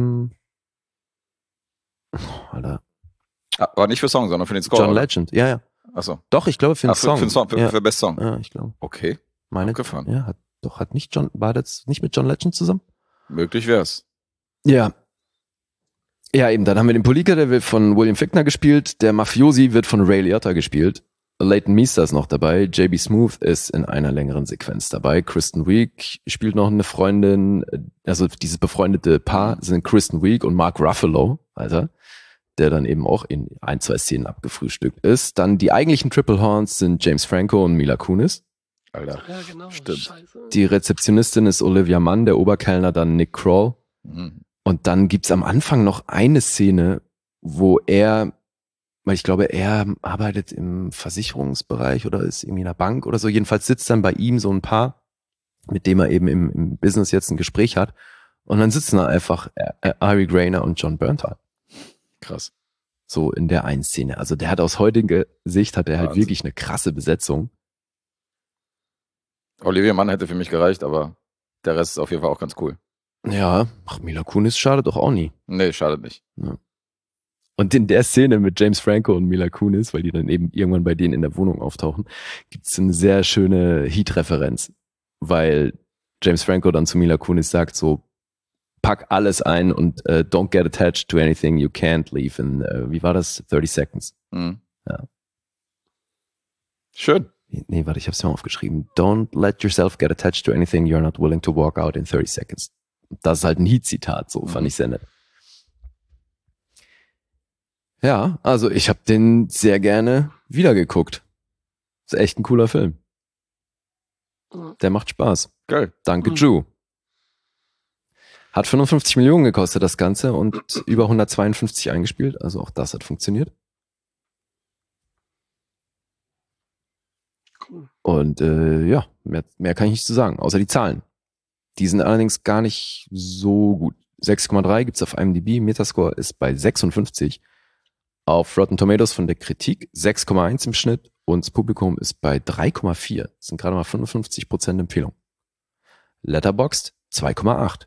Alter. Aber nicht für Song, sondern für den Score. John oder? Legend, ja. Achso. Doch, ich glaube für den Song. Für den Song, ja. für Best Song. Ja, ich glaube. Okay, Meine, abgefahren. Ja, war das nicht mit John Legend zusammen? Möglich wär's. Ja. Ja, eben, dann haben wir den Politiker, der wird von William Fichtner gespielt, der Mafiosi wird von Ray Liotta gespielt, Leighton Meester ist noch dabei, J.B. Smooth ist in einer längeren Sequenz dabei, Kristen Wiig spielt noch eine Freundin, also dieses befreundete Paar sind Kristen Wiig und Mark Ruffalo, Alter, der dann eben auch in 1-2 Szenen abgefrühstückt ist. Dann die eigentlichen Triple Horns sind James Franco und Mila Kunis. Alter. Ja, genau. Stimmt. Scheiße. Die Rezeptionistin ist Olivia Munn, der Oberkellner dann Nick Kroll. Mhm. Und dann gibt's am Anfang noch eine Szene, wo weil ich glaube, er arbeitet im Versicherungsbereich oder ist irgendwie in einer Bank oder so. Jedenfalls sitzt dann bei ihm so ein Paar, mit dem er eben im Business jetzt ein Gespräch hat. Und dann sitzen da einfach Ari Grainer und John Bernthal. Krass. So in der einen Szene. Also der hat aus heutiger Sicht halt Wahnsinn. wirklich eine krasse Besetzung. Olivia Mann hätte für mich gereicht, aber der Rest ist auf jeden Fall auch ganz cool. Ja, Mila Kunis schadet doch auch nie. Nee, schadet nicht. Und in der Szene mit James Franco und Mila Kunis, weil die dann eben irgendwann bei denen in der Wohnung auftauchen, gibt's eine sehr schöne Heat-Referenz, weil James Franco dann zu Mila Kunis sagt so, pack alles ein und don't get attached to anything you can't leave in, wie war das? 30 seconds. Mhm. Ja. Schön. Nee, warte, ich hab's mir aufgeschrieben. Don't let yourself get attached to anything you're not willing to walk out in 30 seconds. Das ist halt ein Heat-Zitat, so fand ich sehr nett. Ja, also ich habe den sehr gerne wiedergeguckt. Ist echt ein cooler Film. Der macht Spaß. Geil. Danke, Ju. Hat 55 Millionen gekostet, das Ganze, und über 152 eingespielt. Also auch das hat funktioniert. Cool. Und ja, mehr kann ich nicht zu sagen, außer die Zahlen. Die sind allerdings gar nicht so gut. 6,3 gibt's auf IMDb, Metascore ist bei 56. Auf Rotten Tomatoes von der Kritik 6,1 im Schnitt und das Publikum ist bei 3,4. Das sind gerade mal 55% Empfehlung. Letterboxd 2,8.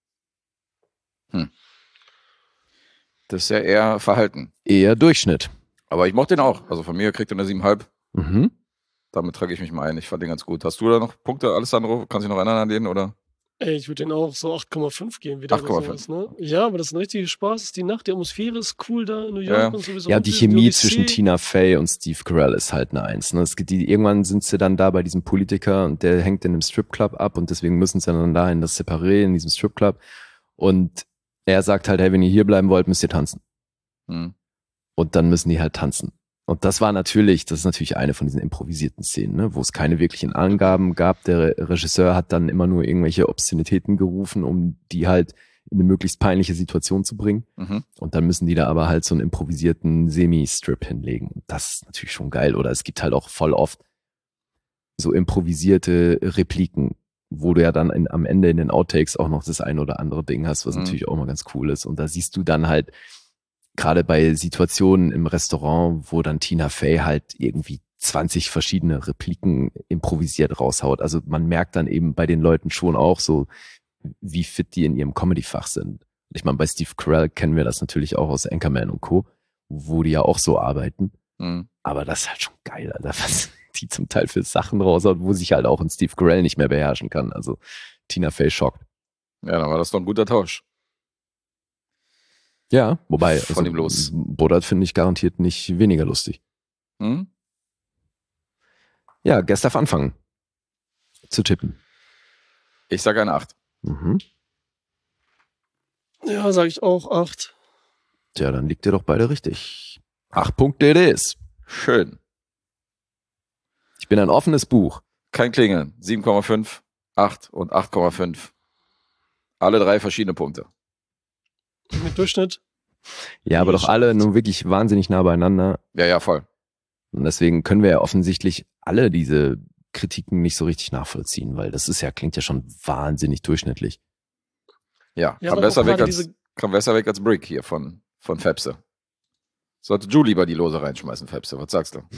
Das ist ja eher Verhalten. Eher Durchschnitt. Aber ich mochte den auch. Also von mir kriegt er eine 7,5. Mhm. Damit trage ich mich mal ein. Ich fand den ganz gut. Hast du da noch Punkte, Alessandro? Kannst du dich noch erinnern an den, oder? Ey, ich würde den auch so 8,5 geben wieder. 8,5. Ne? Ja, aber das ist ein richtiger Spaß. Die Nacht, die Atmosphäre ist cool da in New York Ja. und sowieso. Ja, die Chemie zwischen Tina Fey und Steve Carell ist halt eine 1. Ne? Irgendwann sind sie dann da bei diesem Politiker und der hängt in einem Stripclub ab und deswegen müssen sie dann da in das Separé, in diesem Stripclub. Und er sagt halt, hey, wenn ihr hier bleiben wollt, müsst ihr tanzen. Hm. Und dann müssen die halt tanzen. Und das ist natürlich eine von diesen improvisierten Szenen, ne, wo es keine wirklichen Angaben gab. Der Regisseur hat dann immer nur irgendwelche Obszönitäten gerufen, um die halt in eine möglichst peinliche Situation zu bringen. Mhm. Und dann müssen die da aber halt so einen improvisierten Semi-Strip hinlegen. Und das ist natürlich schon geil. Oder es gibt halt auch voll oft so improvisierte Repliken, wo du ja dann am Ende in den Outtakes auch noch das ein oder andere Ding hast, was natürlich auch mal ganz cool ist. Und da siehst du dann halt, gerade bei Situationen im Restaurant, wo dann Tina Fey halt irgendwie 20 verschiedene Repliken improvisiert raushaut. Also man merkt dann eben bei den Leuten schon auch so, wie fit die in ihrem Comedy-Fach sind. Ich meine, bei Steve Carell kennen wir das natürlich auch aus Anchorman und Co., wo die ja auch so arbeiten. Mhm. Aber das ist halt schon geil, Alter, was die zum Teil für Sachen raushaut, wo sich halt auch ein Steve Carell nicht mehr beherrschen kann. Also Tina Fey schockt. Ja, dann war das doch ein guter Tausch. Ja, wobei Von ihm los. Borat finde ich garantiert nicht weniger lustig. Hm? Ja, Guest darf anfangen zu tippen. Ich sage eine 8. Mhm. Ja, sage ich auch 8. Tja, dann liegt ihr doch beide richtig. 8 Punkte it is. Schön. Ich bin ein offenes Buch. Kein Klingeln. 7,5, 8 und 8,5. Alle 3 verschiedene Punkte. Mit Durchschnitt. Ja, aber doch alle nur wirklich wahnsinnig nah beieinander. Ja, voll. Und deswegen können wir ja offensichtlich alle diese Kritiken nicht so richtig nachvollziehen, weil das klingt ja schon wahnsinnig durchschnittlich. Ja, Ja, kam aber besser auch weg gerade als Brick hier von Fepse. Sollte Ju lieber die Lose reinschmeißen, Fepse, was sagst du?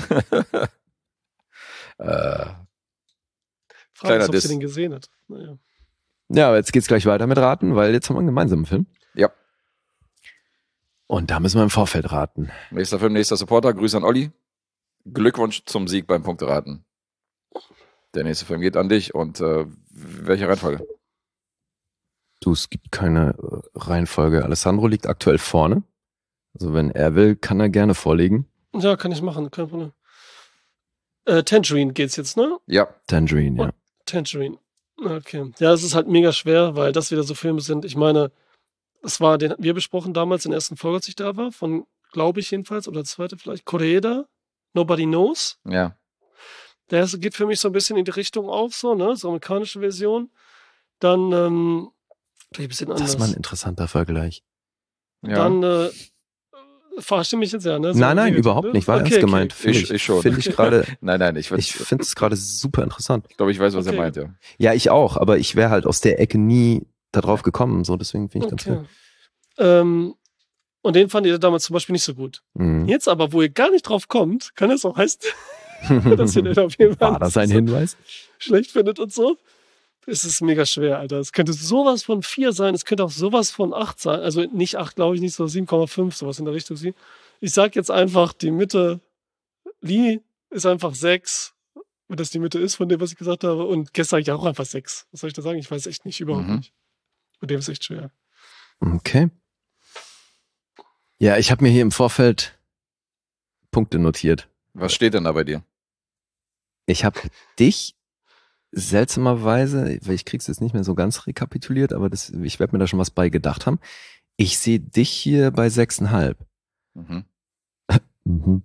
Frage Kleiner ist, ob Diss. sie den gesehen hat. Naja. Ja, aber jetzt geht's gleich weiter mit Raten, weil jetzt haben wir einen gemeinsamen Film. Ja. Und da müssen wir im Vorfeld raten. Nächster Film, nächster Supporter. Grüße an Olli. Glückwunsch zum Sieg beim Punkteraten. Der nächste Film geht an dich. Und welche Reihenfolge? Du, es gibt keine Reihenfolge. Alessandro liegt aktuell vorne. Also wenn er will, kann er gerne vorlegen. Ja, kann ich machen, kein Problem. Tangerine geht's jetzt, ne? Ja. Tangerine, ja. Tangerine. Okay. Ja, es ist halt mega schwer, weil das wieder so Filme sind. Ich meine, den hatten wir besprochen damals in der ersten Folge, als ich da war, von, glaube ich jedenfalls, oder zweite vielleicht, Koreeda, Nobody Knows. Ja. Der geht für mich so ein bisschen in die Richtung auf, so, ne? So amerikanische Version. Dann, vielleicht ein bisschen anders. Das ist mal ein interessanter Vergleich. Ja. Dann, verarsche mich jetzt ja, ne? So Nein, negativ, überhaupt ne? nicht. War Okay, ernst gemeint. okay. Ich schon. Finde ich gerade, Nein, ich finde es gerade super interessant. glaube, ich weiß, was Okay. er meint, ja. Ja, ich auch, aber ich wäre halt aus der Ecke nie da drauf gekommen. So, deswegen finde ich ganz Okay. cool. Und den fand ihr damals zum Beispiel nicht so gut. Mhm. Jetzt aber, wo ihr gar nicht drauf kommt, kann es auch heißen, dass ihr den auf jeden Fall War das ein Hinweis? schlecht findet und so. Es ist mega schwer, Alter. Es könnte sowas von 4 sein, es könnte auch sowas von 8 sein. Also nicht 8, glaube ich, nicht so 7,5, sowas in der Richtung. Ich sag jetzt einfach, die Mitte, Lee ist einfach 6, wenn das die Mitte ist von dem, was ich gesagt habe. Und Guess sage ich auch einfach 6. Was soll ich da sagen? Ich weiß echt nicht, überhaupt nicht. Mit dem ist echt schwer. Okay. Ja, ich habe mir hier im Vorfeld Punkte notiert. Was steht denn da bei dir? Ich habe dich seltsamerweise, weil ich krieg's jetzt nicht mehr so ganz rekapituliert, aber ich werde mir da schon was bei gedacht haben. Ich sehe dich hier bei 6,5. Mhm. Mhm.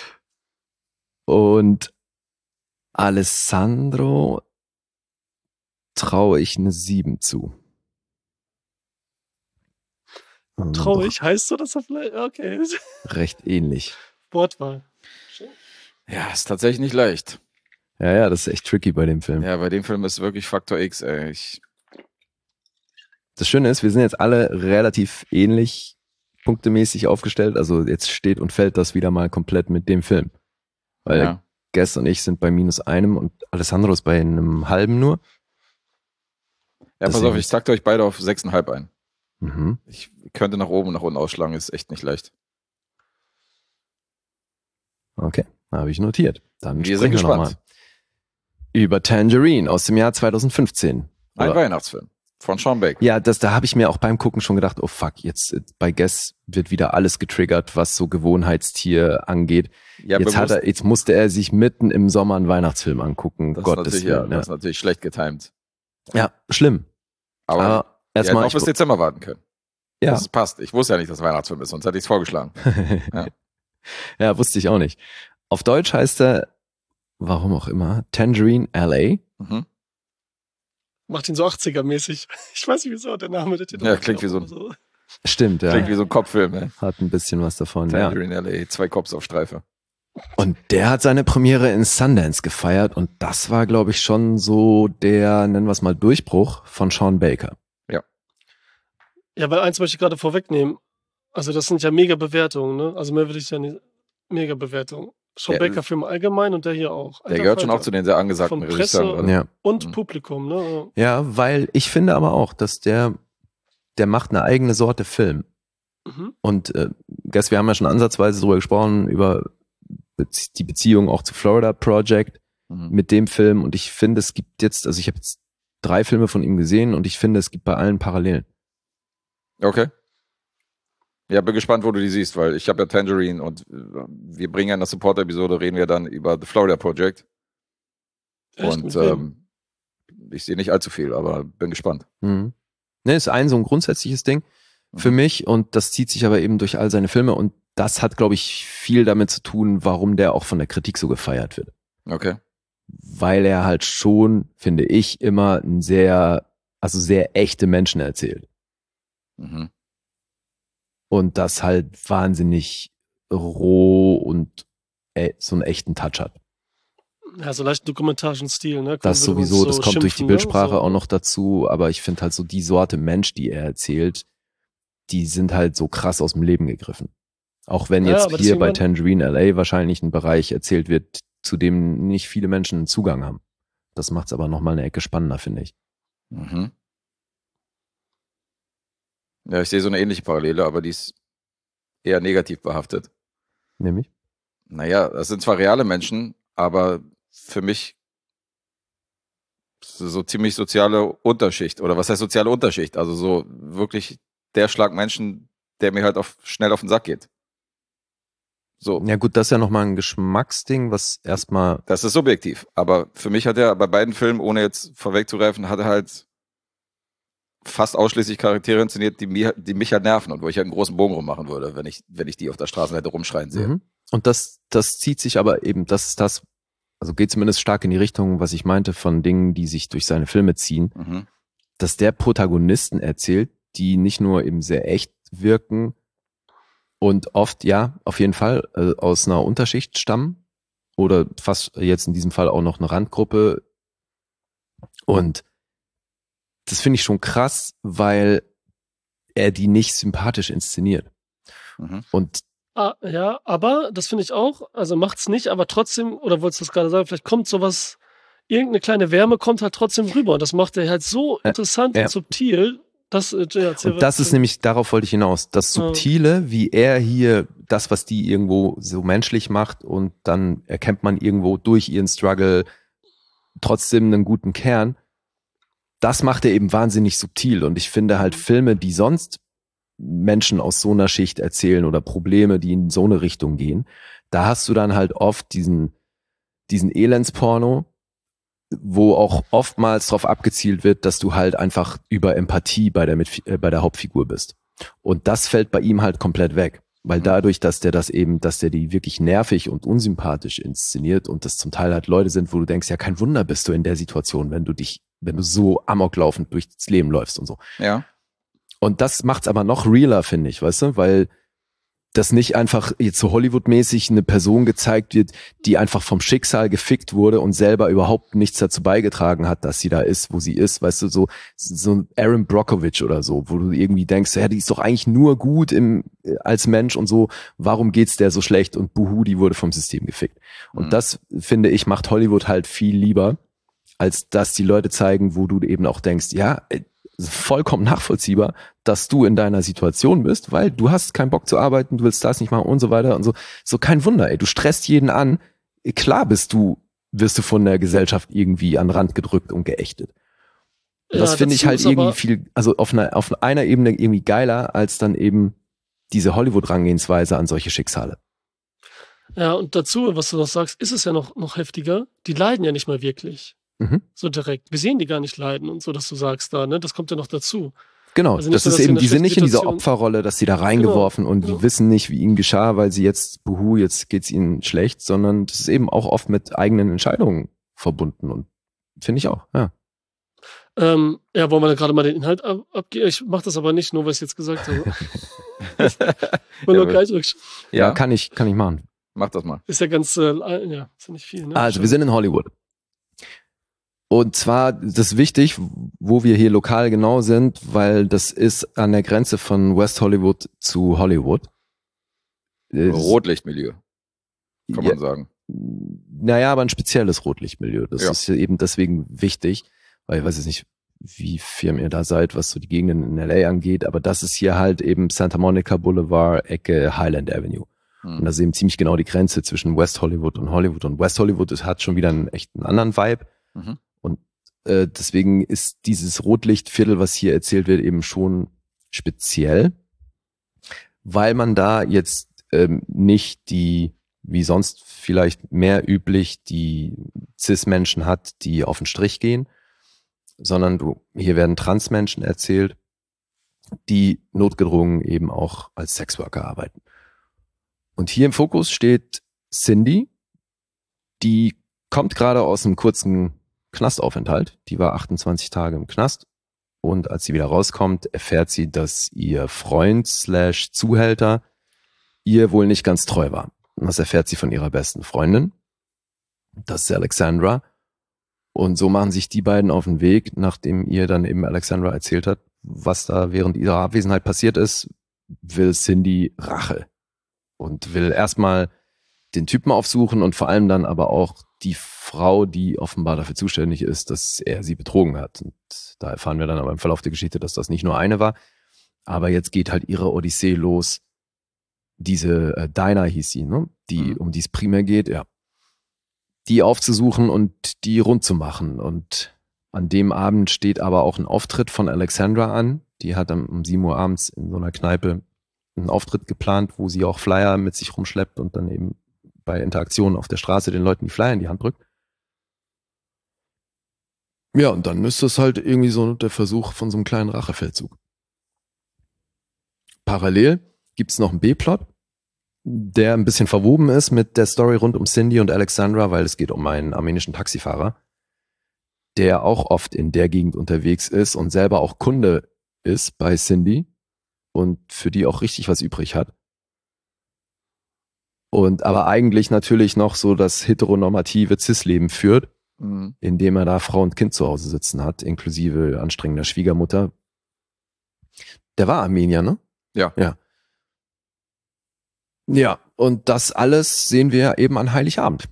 Und Alessandro traue ich eine 7 zu. Also Traurig, heißt so, dass er vielleicht, okay. doch recht ähnlich. Wortwahl. Ja, ist tatsächlich nicht leicht. Ja, das ist echt tricky bei dem Film. Ja, bei dem Film ist wirklich Faktor X, ey. Das Schöne ist, wir sind jetzt alle relativ ähnlich punktemäßig aufgestellt. Also jetzt steht und fällt das wieder mal komplett mit dem Film. Weil Ja. Guess und ich sind bei -1 und Alessandro ist bei einem halben nur. Ja, pass Deswegen auf, ich takte euch beide auf 6,5 ein. Mhm. Ich könnte nach oben und nach unten ausschlagen, ist echt nicht leicht. Okay, habe ich notiert. Dann Wir sprechen sind noch gespannt. mal über Tangerine aus dem Jahr 2015. Ein Oder- Weihnachtsfilm von Sean Baker. Ja, da habe ich mir auch beim Gucken schon gedacht, oh fuck, jetzt bei Guess wird wieder alles getriggert, was so Gewohnheitstier angeht. Ja, Jetzt musste er sich mitten im Sommer einen Weihnachtsfilm angucken. das, Gottes ist natürlich, Willen. das ist natürlich schlecht getimed. Ja, schlimm. Aber Aber wir hätten erstmal, auch bis Dezember warten können. ja. Das passt. Ich wusste ja nicht, dass Weihnachtsfilm ist, sonst hätte ich es vorgeschlagen. Ja. Ja, wusste ich auch nicht. Auf Deutsch heißt er, warum auch immer, Tangerine LA. Mhm. Macht ihn so 80er-mäßig. Ich weiß nicht, wieso der Name der Titel. Ja, klingt wie so ein- so. Stimmt, ja. Klingt wie so ein Kopffilm, ey. Hat ein bisschen was davon, ja. Tangerine LA, 2 Cops auf Streife. Und der hat seine Premiere in Sundance gefeiert und das war, glaube ich, schon so der, nennen wir es mal, Durchbruch von Sean Baker. Ja, weil eins möchte ich gerade vorwegnehmen. Also das sind ja mega Bewertungen, ne? Also mehr will ich ja nicht. Mega Bewertungen. Sean Ja, Baker-Film allgemein und der hier auch. Der Alter gehört schon Falter. auch zu den sehr angesagten Von Presse Regisseuren. Ja. Und Mhm. Publikum, ne? Ja, weil ich finde aber auch, dass der macht eine eigene Sorte Film. Mhm. Und Guess, wir haben ja schon ansatzweise darüber gesprochen, über die Beziehung auch zu Florida Project Mhm. mit dem Film. Und ich finde, es gibt jetzt, also ich habe jetzt 3 Filme von ihm gesehen und ich finde, es gibt bei allen Parallelen. Okay. Ja, bin gespannt, wo du die siehst, weil ich habe ja Tangerine und wir bringen ja in der Support-Episode, reden wir dann über The Florida Project. Echt? Und Mit wem? ich sehe nicht allzu viel, aber bin gespannt. Mhm. Ne, ist so ein grundsätzliches Ding für Mhm. mich und das zieht sich aber eben durch all seine Filme und das hat, glaube ich, viel damit zu tun, warum der auch von der Kritik so gefeiert wird. Okay. Weil er halt schon, finde ich, immer sehr echte Menschen erzählt. Mhm. Und das halt wahnsinnig roh und so einen echten Touch hat. Ja, so leicht dokumentarischen Stil, ne? Das Würde man sowieso, so das kommt durch die schimpfen, Bildsprache ne? So. auch noch dazu, aber ich finde halt so die Sorte Mensch, die er erzählt, die sind halt so krass aus dem Leben gegriffen. Auch wenn Ja, jetzt aber hier bei deswegen Tangerine LA wahrscheinlich ein Bereich erzählt wird, zu dem nicht viele Menschen einen Zugang haben. Das macht's aber nochmal eine Ecke spannender, finde ich. Mhm. Ja, ich sehe so eine ähnliche Parallele, aber die ist eher negativ behaftet. Nämlich? Naja, das sind zwar reale Menschen, aber für mich so ziemlich soziale Unterschicht. Oder was heißt soziale Unterschicht? Also so wirklich der Schlag Menschen, der mir halt schnell auf den Sack geht. So. Ja gut, das ist ja nochmal ein Geschmacksding, was erstmal... Das ist subjektiv. Aber für mich hat er bei beiden Filmen, ohne jetzt vorwegzugreifen, hat er halt fast ausschließlich Charaktere inszeniert, die mich halt nerven und wo ich halt einen großen Bogen rummachen würde, wenn ich die auf der Straßenseite rumschreien sehe. Mhm. Und das zieht sich aber eben, also geht zumindest stark in die Richtung, was ich meinte, von Dingen, die sich durch seine Filme ziehen, Mhm. dass der Protagonisten erzählt, die nicht nur eben sehr echt wirken und oft, ja, auf jeden Fall aus einer Unterschicht stammen oder fast jetzt in diesem Fall auch noch eine Randgruppe. Und das finde ich schon krass, weil er die nicht sympathisch inszeniert. Mhm. Und Ja, aber das finde ich auch, also macht's nicht, aber trotzdem, oder wolltest du das gerade sagen, vielleicht kommt sowas, irgendeine kleine Wärme kommt halt trotzdem rüber und das macht er halt so interessant und subtil, dass, und das ist nämlich, darauf wollte ich hinaus, das Subtile, wie er hier das, was die irgendwo so menschlich macht und dann erkennt man irgendwo durch ihren Struggle trotzdem einen guten Kern, das macht er eben wahnsinnig subtil und ich finde halt Filme, die sonst Menschen aus so einer Schicht erzählen oder Probleme, die in so eine Richtung gehen, da hast du dann halt oft diesen Elendsporno, wo auch oftmals darauf abgezielt wird, dass du halt einfach über Empathie bei der Hauptfigur bist. Und das fällt bei ihm halt komplett weg. Weil dadurch, dass der die wirklich nervig und unsympathisch inszeniert und das zum Teil halt Leute sind, wo du denkst, ja kein Wunder bist du in der Situation, wenn du so amoklaufend durchs Leben läufst und so. Ja. Und das macht's aber noch realer, finde ich, weißt du, weil das nicht einfach jetzt so Hollywood-mäßig eine Person gezeigt wird, die einfach vom Schicksal gefickt wurde und selber überhaupt nichts dazu beigetragen hat, dass sie da ist, wo sie ist, weißt du, so Aaron Brockovich oder so, wo du irgendwie denkst, ja, die ist doch eigentlich nur gut als Mensch und so, warum geht's der so schlecht und buhu, die wurde vom System gefickt. Und das, finde ich, macht Hollywood halt viel lieber, als dass die Leute zeigen, wo du eben auch denkst, ja, vollkommen nachvollziehbar, dass du in deiner Situation bist, weil du hast keinen Bock zu arbeiten, du willst das nicht machen und so weiter und so. So kein Wunder, ey, du stresst jeden an. Klar wirst du von der Gesellschaft irgendwie an den Rand gedrückt und geächtet. Und das finde ich halt irgendwie viel, also auf einer Ebene irgendwie geiler, als dann eben diese Hollywood-Rangehensweise an solche Schicksale. Ja, und dazu, was du noch sagst, ist es ja noch heftiger. Die leiden ja nicht mal wirklich. So direkt. Wir sehen die gar nicht leiden und so, dass du sagst da, ne? Das kommt ja noch dazu. Genau, also das nur, ist eben, die sind nicht in dieser Opferrolle, dass sie da reingeworfen und die wissen nicht, wie ihnen geschah, weil sie jetzt, jetzt geht's ihnen schlecht, sondern das ist eben auch oft mit eigenen Entscheidungen verbunden und finde ich auch, ja. Wollen wir da gerade mal den Inhalt abgeben? Ich mache das aber nicht, nur weil ich es jetzt gesagt habe. Ja, kann ich machen. Mach das mal. Ist ja ganz, ist ja nicht viel, ne? Also, wir sind in Hollywood. Und zwar, das ist wichtig, wo wir hier lokal genau sind, weil das ist an der Grenze von West Hollywood zu Hollywood. Rotlichtmilieu, kann man sagen. Naja, aber ein spezielles Rotlichtmilieu. Das ist eben deswegen wichtig, weil ich weiß jetzt nicht, wie firm ihr da seid, was so die Gegenden in LA angeht, aber das ist hier halt eben Santa Monica Boulevard, Ecke Highland Avenue. Und das ist eben ziemlich genau die Grenze zwischen West Hollywood und Hollywood. Und West Hollywood hat schon wieder einen anderen Vibe. Und deswegen ist dieses Rotlichtviertel, was hier erzählt wird, eben schon speziell, weil man da jetzt nicht die, wie sonst vielleicht mehr üblich, die Cis-Menschen hat, die auf den Strich gehen, sondern hier werden Transmenschen erzählt, die notgedrungen eben auch als Sexworker arbeiten. Und hier im Fokus steht Cindy, die kommt gerade aus einem kurzen Knastaufenthalt. Die war 28 Tage im Knast. Und als sie wieder rauskommt, erfährt sie, dass ihr Freund / Zuhälter ihr wohl nicht ganz treu war. Und das erfährt sie von ihrer besten Freundin. Das ist Alexandra. Und so machen sich die beiden auf den Weg, nachdem ihr dann eben Alexandra erzählt hat, was da während ihrer Abwesenheit passiert ist, will Cindy Rache und will erstmal den Typen aufsuchen und vor allem dann aber auch die Frau, die offenbar dafür zuständig ist, dass er sie betrogen hat. Und da erfahren wir dann aber im Verlauf der Geschichte, dass das nicht nur eine war. Aber jetzt geht halt ihre Odyssee los. Diese Dinah hieß sie, ne? Um die es primär geht, ja. Die aufzusuchen und die rund zu machen. Und an dem Abend steht aber auch ein Auftritt von Alexandra an. Die hat um 7 Uhr abends in so einer Kneipe einen Auftritt geplant, wo sie auch Flyer mit sich rumschleppt und dann eben bei Interaktionen auf der Straße den Leuten die Flyer in die Hand drückt. Ja, und dann ist das halt irgendwie so der Versuch von so einem kleinen Rachefeldzug. Parallel gibt's noch einen B-Plot, der ein bisschen verwoben ist mit der Story rund um Cindy und Alexandra, weil es geht um einen armenischen Taxifahrer, der auch oft in der Gegend unterwegs ist und selber auch Kunde ist bei Cindy und für die auch richtig was übrig hat. Und aber eigentlich natürlich noch so das heteronormative Cis-Leben führt, indem er da Frau und Kind zu Hause sitzen hat, inklusive anstrengender Schwiegermutter. Der war Armenier, ne? Ja. Ja. Ja, und das alles sehen wir eben an Heiligabend.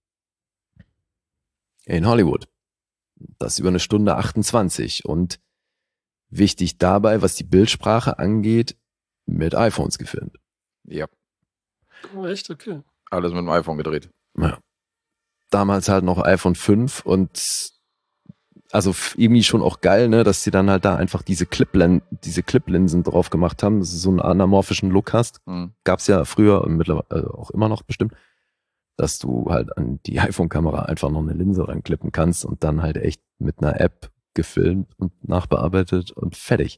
In Hollywood. Das über 1:28. Und wichtig dabei, was die Bildsprache angeht, mit iPhones gefilmt. Ja. Oh, echt? Okay. Alles mit dem iPhone gedreht. Ja. Damals halt noch iPhone 5 und also irgendwie schon auch geil, ne, dass die dann halt da einfach diese Cliplinsen drauf gemacht haben, dass du so einen anamorphischen Look hast. Gab's ja früher und mittlerweile auch immer noch bestimmt, dass du halt an die iPhone-Kamera einfach noch eine Linse ranklippen kannst und dann halt echt mit einer App gefilmt und nachbearbeitet und fertig.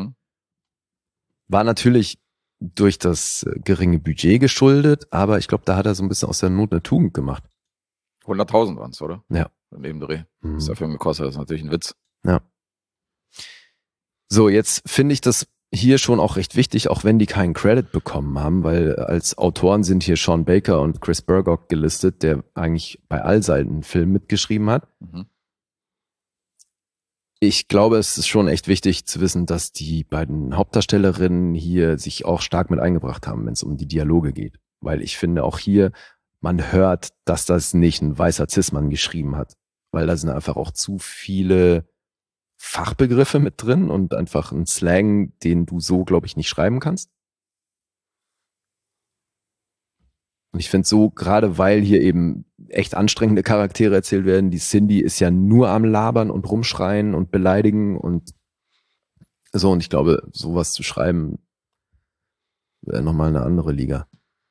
War natürlich durch das geringe Budget geschuldet, aber ich glaube, da hat er so ein bisschen aus der Not eine Tugend gemacht. 100.000 waren es, oder? Ja. Neben Dreh. Was der Film gekostet hat, ist natürlich ein Witz. Ja. So, jetzt finde ich das hier schon auch recht wichtig, auch wenn die keinen Credit bekommen haben, weil als Autoren sind hier Sean Baker und Chris Burgock gelistet, der eigentlich bei all seinen Filmen mitgeschrieben hat. Ich glaube, es ist schon echt wichtig zu wissen, dass die beiden Hauptdarstellerinnen hier sich auch stark mit eingebracht haben, wenn es um die Dialoge geht. Weil ich finde auch hier, man hört, dass das nicht ein weißer Cis-Mann geschrieben hat. Weil da sind einfach auch zu viele Fachbegriffe mit drin und einfach ein Slang, den du so, glaube ich, nicht schreiben kannst. Und ich finde so, gerade weil hier eben echt anstrengende Charaktere erzählt werden, die Cindy ist ja nur am Labern und rumschreien und beleidigen und so. Und ich glaube, sowas zu schreiben, wäre nochmal eine andere Liga.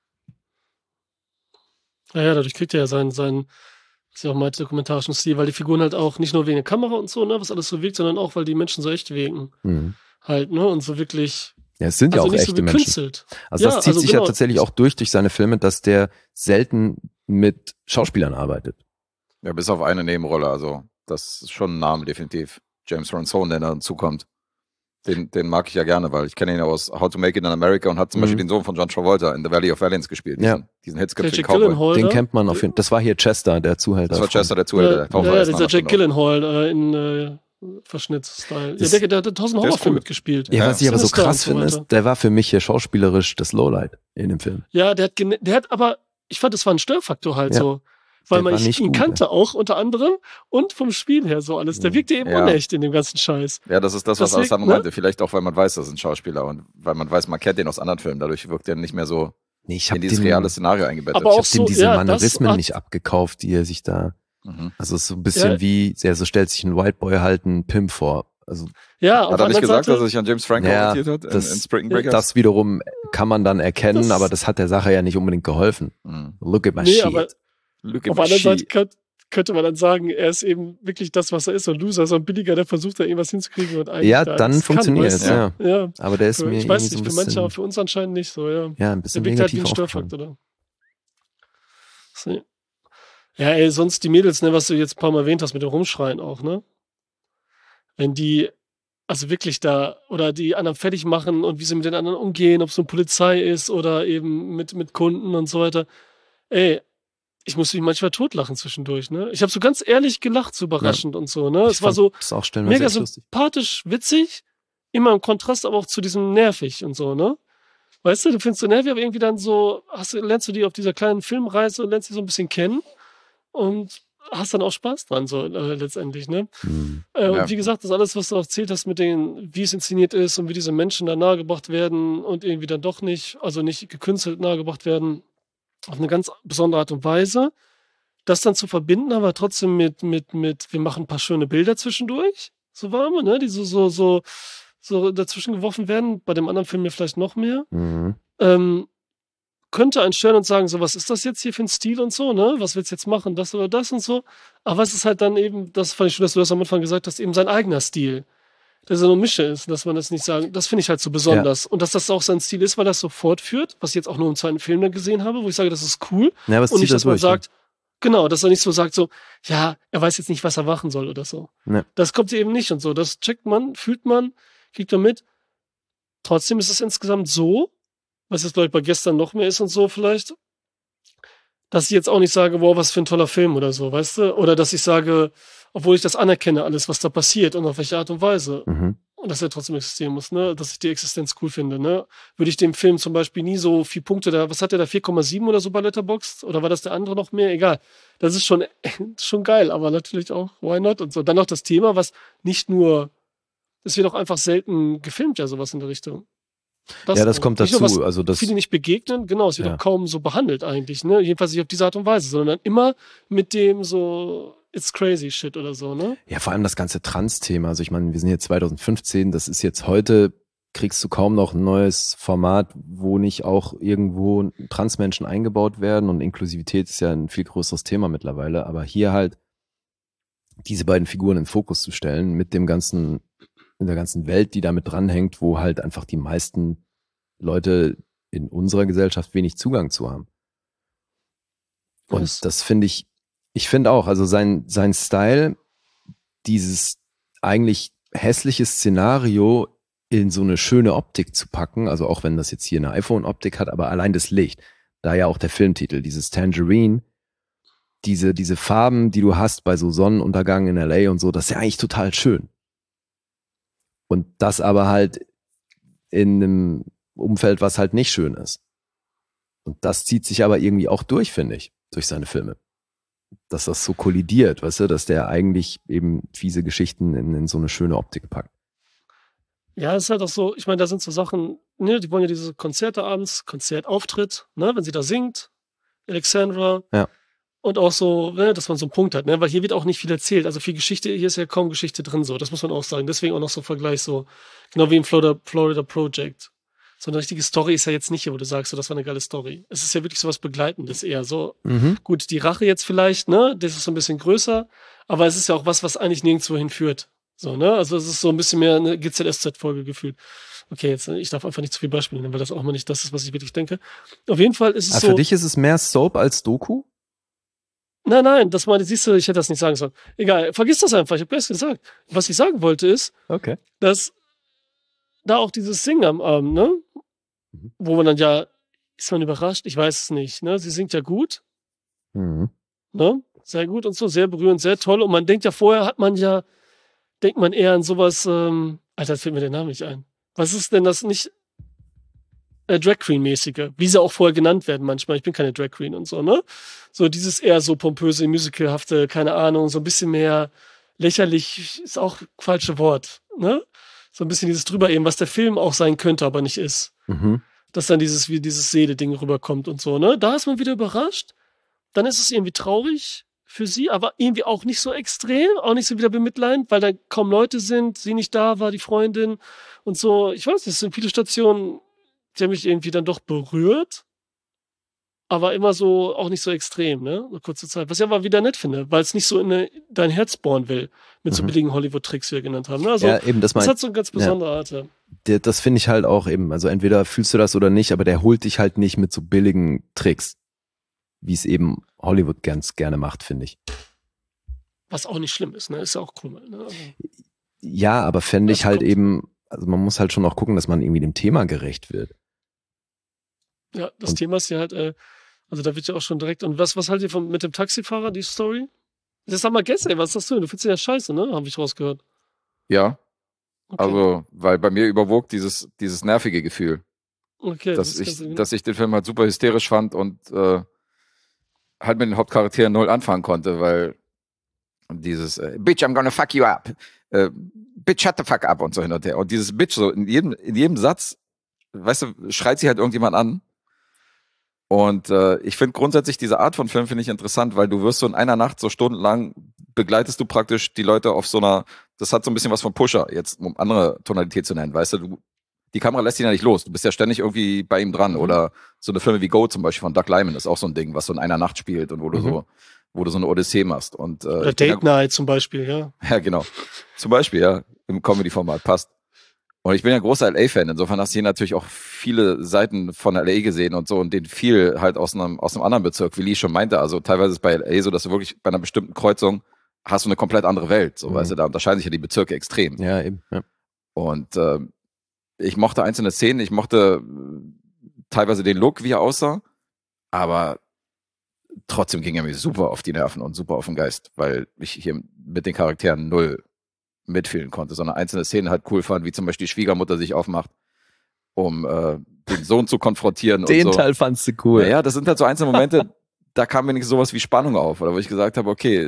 Ja, dadurch kriegt er ja seinen was ich auch meinte, dokumentarischen Stil, weil die Figuren halt auch nicht nur wegen der Kamera und so, ne, was alles so wirkt, sondern auch, weil die Menschen so echt wirken. Halt, ne, und so wirklich. Ja, es sind ja auch nicht echte so Menschen. Also das zieht sich ja tatsächlich auch durch seine Filme, dass der selten mit Schauspielern arbeitet. Ja, bis auf eine Nebenrolle, also das ist schon ein Name, definitiv. James Ransone, der da zukommt. Den mag ich ja gerne, weil ich kenne ihn ja aus How to Make It in America und hat zum Beispiel den Sohn von John Travolta in The Valley of Valiance gespielt. Diesen hitzköpfigen Cowboy. Den kennt man auf jeden Fall. Das war hier Chester, der Zuhälter. Das war Chester, der Zuhälter. Ja, dieser Jack Gyllenhaal in Verschnittsstyle. Ja, der hat 1000 Horrorfilme mitgespielt. Ja, was ich aber so krass finde, ist, der war für mich hier schauspielerisch das Lowlight in dem Film. Ja, der hat aber, ich fand, das war ein Störfaktor halt so. Weil man ihn kannte auch unter anderem und vom Spiel her so alles. Der wirkte eben unecht in dem ganzen Scheiß. Ja, das ist das, was Alessandro meinte. Vielleicht auch, weil man weiß, das ist ein Schauspieler und weil man weiß, man kennt den aus anderen Filmen. Dadurch wirkt er nicht mehr so in dieses reale Szenario eingebettet. Aber ich habe dem diese Mannerismen nicht abgekauft, die er sich da... Also es ist so ein bisschen wie, so stellt sich ein White Boy halt einen Pimp vor. Also, hat er nicht gesagt, dass er sich an James Franco orientiert hat in Spring Breakers? Das wiederum kann man dann erkennen, aber das hat der Sache ja nicht unbedingt geholfen. Look at my shit. Aber auf der anderen Seite könnte man dann sagen, er ist eben wirklich das, was er ist, so ein Loser, so ein Billiger, der versucht da irgendwas hinzukriegen und eigentlich dann funktioniert es, ja. Aber der ist mir ich weiß nicht, für manche, aber für uns anscheinend nicht so, ja. Ja, ein bisschen der negativ halt wie ein Störfaktor, oder? So. Ja, ey, sonst die Mädels, ne, was du jetzt ein paar Mal erwähnt hast mit dem Rumschreien auch, ne? Wenn die also wirklich da, oder die anderen fertig machen und wie sie mit den anderen umgehen, ob es so eine Polizei ist oder eben mit Kunden und so weiter. Ey, ich musste mich manchmal totlachen zwischendurch, ne? Ich habe so ganz ehrlich gelacht, so überraschend und so, ne? Es war so das auch stellenweise mega echt lustig. sympathisch, witzig, immer im Kontrast aber auch zu diesem nervig und so, ne? Weißt du findest so nervig, aber irgendwie dann so, lernst du die auf dieser kleinen Filmreise und lernst die so ein bisschen kennen und hast dann auch Spaß dran, so letztendlich, ne? Und wie gesagt, das alles, was du erzählt hast mit wie es inszeniert ist und wie diese Menschen da nahegebracht werden und irgendwie dann doch nicht, also nicht gekünstelt nahegebracht werden, auf eine ganz besondere Art und Weise, das dann zu verbinden, aber trotzdem mit, wir machen ein paar schöne Bilder zwischendurch, so warme, ne, die so dazwischen geworfen werden, bei dem anderen Film ja vielleicht noch mehr, könnte einen stören und sagen, so, was ist das jetzt hier für ein Stil und so, ne, was willst du jetzt machen, das oder das und so, aber es ist halt dann eben, das fand ich schön, dass du das am Anfang gesagt hast, eben sein eigener Stil, der so eine Mische ist, dass man das nicht sagen, das finde ich halt so besonders. Und dass das auch sein Stil ist, weil das so fortführt, was ich jetzt auch nur im zweiten Film dann gesehen habe, wo ich sage, das ist cool. Ja, aber es und zieht nicht, dass man durch, sagt, genau, dass er nicht so sagt, so, ja, er weiß jetzt nicht, was er machen soll oder so. Ja. Das kommt eben nicht und so. Das checkt man, fühlt man, kriegt man mit. Trotzdem ist es insgesamt so, was jetzt vielleicht bei gestern noch mehr ist und so vielleicht, dass ich jetzt auch nicht sage, wow, was für ein toller Film oder so, weißt du? Oder dass ich sage, obwohl ich das anerkenne, alles, was da passiert und auf welche Art und Weise. Und dass er trotzdem existieren muss, ne? Dass ich die Existenz cool finde, ne? Würde ich dem Film zum Beispiel nie so 4 Punkte da, was hat der da, 4,7 oder so bei Letterboxd? Oder war das der andere noch mehr? Egal. Das ist schon geil, aber natürlich auch, why not? Und so. Dann noch das Thema, was nicht nur, es wird auch einfach selten gefilmt, ja, sowas in der Richtung. Das kommt nicht dazu. nur, was also das, viele nicht begegnen, genau, es wird auch kaum so behandelt eigentlich, ne? Jedenfalls nicht auf diese Art und Weise, sondern immer mit dem so, it's crazy shit oder so, ne? Ja, vor allem das ganze Trans-Thema. Also ich meine, wir sind jetzt 2015, das ist jetzt heute, kriegst du kaum noch ein neues Format, wo nicht auch irgendwo Transmenschen eingebaut werden, und Inklusivität ist ja ein viel größeres Thema mittlerweile, aber hier halt diese beiden Figuren in den Fokus zu stellen mit dem ganzen, in der ganzen Welt, die damit dranhängt, wo halt einfach die meisten Leute in unserer Gesellschaft wenig Zugang zu haben. Und das finde ich finde auch, also sein Style, dieses eigentlich hässliche Szenario in so eine schöne Optik zu packen, also auch wenn das jetzt hier eine iPhone-Optik hat, aber allein das Licht, da ja auch der Filmtitel, dieses Tangerine, diese Farben, die du hast bei so Sonnenuntergang in LA und so, das ist ja eigentlich total schön. Und das aber halt in einem Umfeld, was halt nicht schön ist. Und das zieht sich aber irgendwie auch durch, finde ich, durch seine Filme. Dass das so kollidiert, weißt du, dass der eigentlich eben fiese Geschichten in so eine schöne Optik packt. Ja, es ist halt auch so, ich meine, da sind so Sachen, ne, die wollen ja diese Konzerte abends, Konzertauftritt, ne, wenn sie da singt, Alexandra. Ja. Und auch so, ne, dass man so einen Punkt hat, ne, weil hier wird auch nicht viel erzählt. Also viel Geschichte, hier ist ja kaum Geschichte drin, so. Das muss man auch sagen. Deswegen auch noch so Vergleich, so, genau wie im Florida Project. So eine richtige Story ist ja jetzt nicht hier, wo du sagst, so, das war eine geile Story. Es ist ja wirklich so was Begleitendes eher, so. Gut, die Rache jetzt vielleicht, ne, das ist so ein bisschen größer, aber es ist ja auch was eigentlich nirgendwo hinführt. So, ne, also es ist so ein bisschen mehr eine GZSZ-Folge gefühlt. Okay, jetzt, ich darf einfach nicht zu viel Beispiele nennen, weil das auch mal nicht das ist, was ich wirklich denke. Auf jeden Fall ist es so. Für dich ist es mehr Soap als Doku? Nein, das meine, siehst du, ich hätte das nicht sagen sollen. Egal, vergiss das einfach, ich habe gleich gesagt. Was ich sagen wollte ist, dass da auch dieses Singen am Abend, ne? Wo man dann ja, ist man überrascht, ich weiß es nicht, ne? Sie singt ja gut, ne? Sehr gut und so, sehr berührend, sehr toll. Und man denkt ja vorher, denkt man eher an sowas, Alter, jetzt fällt mir der Name nicht ein. Was ist denn das nicht? Drag Queen-mäßige, wie sie auch vorher genannt werden manchmal. Ich bin keine Drag Queen und so, ne? So dieses eher so pompöse, musicalhafte, keine Ahnung, so ein bisschen mehr lächerlich, ist auch falsche Wort, ne? So ein bisschen dieses drüber eben, was der Film auch sein könnte, aber nicht ist. Dass dann dieses Seele-Ding rüberkommt und so, ne? Da ist man wieder überrascht. Dann ist es irgendwie traurig für sie, aber irgendwie auch nicht so extrem, auch nicht so wieder bemitleidend, weil da kaum Leute sind, sie nicht da war, die Freundin und so. Ich weiß, es sind viele Stationen, die haben mich irgendwie dann doch berührt, aber immer so, auch nicht so extrem, ne? Eine kurze Zeit. Was ich aber wieder nett finde, weil es nicht so in dein Herz bohren will, mit so billigen Hollywood-Tricks, wie wir genannt haben. Ne? Also, ja, eben, das hat so eine ganz besondere Art. Ja. Das finde ich halt auch eben, also entweder fühlst du das oder nicht, aber der holt dich halt nicht mit so billigen Tricks, wie es eben Hollywood ganz gerne macht, finde ich. Was auch nicht schlimm ist, ne? Ist ja auch cool. Ne? Also, ja, aber fände ich halt eben, also man muss halt schon auch gucken, dass man irgendwie dem Thema gerecht wird. Ja, das Thema ist ja halt Also da wird ja auch schon direkt. Und was haltet ihr mit dem Taxifahrer, die Story? Das sag mal gestern, was sagst du? Du findest den ja scheiße, ne? Habe ich rausgehört. Ja, Okay. also, weil bei mir überwog dieses nervige Gefühl, Okay, dass das kannst du- dass ich den Film halt super hysterisch fand und halt mit den Hauptcharakteren null anfangen konnte, weil dieses Bitch, I'm gonna fuck you up, Bitch, shut the fuck up und so hin und her. Und dieses Bitch so in jedem Satz, weißt du, schreit sie halt irgendjemand an. Und ich finde grundsätzlich diese Art von Film finde ich interessant, weil du wirst so in einer Nacht so stundenlang begleitest du praktisch die Leute auf so einer, das hat so ein bisschen was von Pusher, jetzt um andere Tonalität zu nennen, weißt du, die Kamera lässt ihn ja nicht los, du bist ja ständig irgendwie bei ihm dran oder so eine Filme wie Go zum Beispiel von Doug Liman ist auch so ein Ding, was so in einer Nacht spielt und wo du so eine Odyssee machst. Und, Oder Date Night zum Beispiel, ja. Ja, genau. Zum Beispiel, ja, im Comedy-Format, passt. Und ich bin ja großer LA-Fan, insofern hast du hier natürlich auch viele Seiten von LA gesehen und so und den viel halt aus einem anderen Bezirk, wie Lee schon meinte. Also teilweise ist bei LA so, dass du wirklich bei einer bestimmten Kreuzung hast du eine komplett andere Welt. So, weißt du, da unterscheiden sich ja die Bezirke extrem. Ja, eben. Ja. Und ich mochte einzelne Szenen, ich mochte teilweise den Look, wie er aussah, aber trotzdem ging er mir super auf die Nerven und super auf den Geist, weil ich hier mit den Charakteren null mitfühlen konnte, sondern einzelne Szenen halt cool fand, wie zum Beispiel die Schwiegermutter sich aufmacht, um den Sohn zu konfrontieren. Den und so. Teil fandst du cool. Ja, das sind halt so einzelne Momente, da kam wenigstens sowas wie Spannung auf, oder wo ich gesagt habe, okay,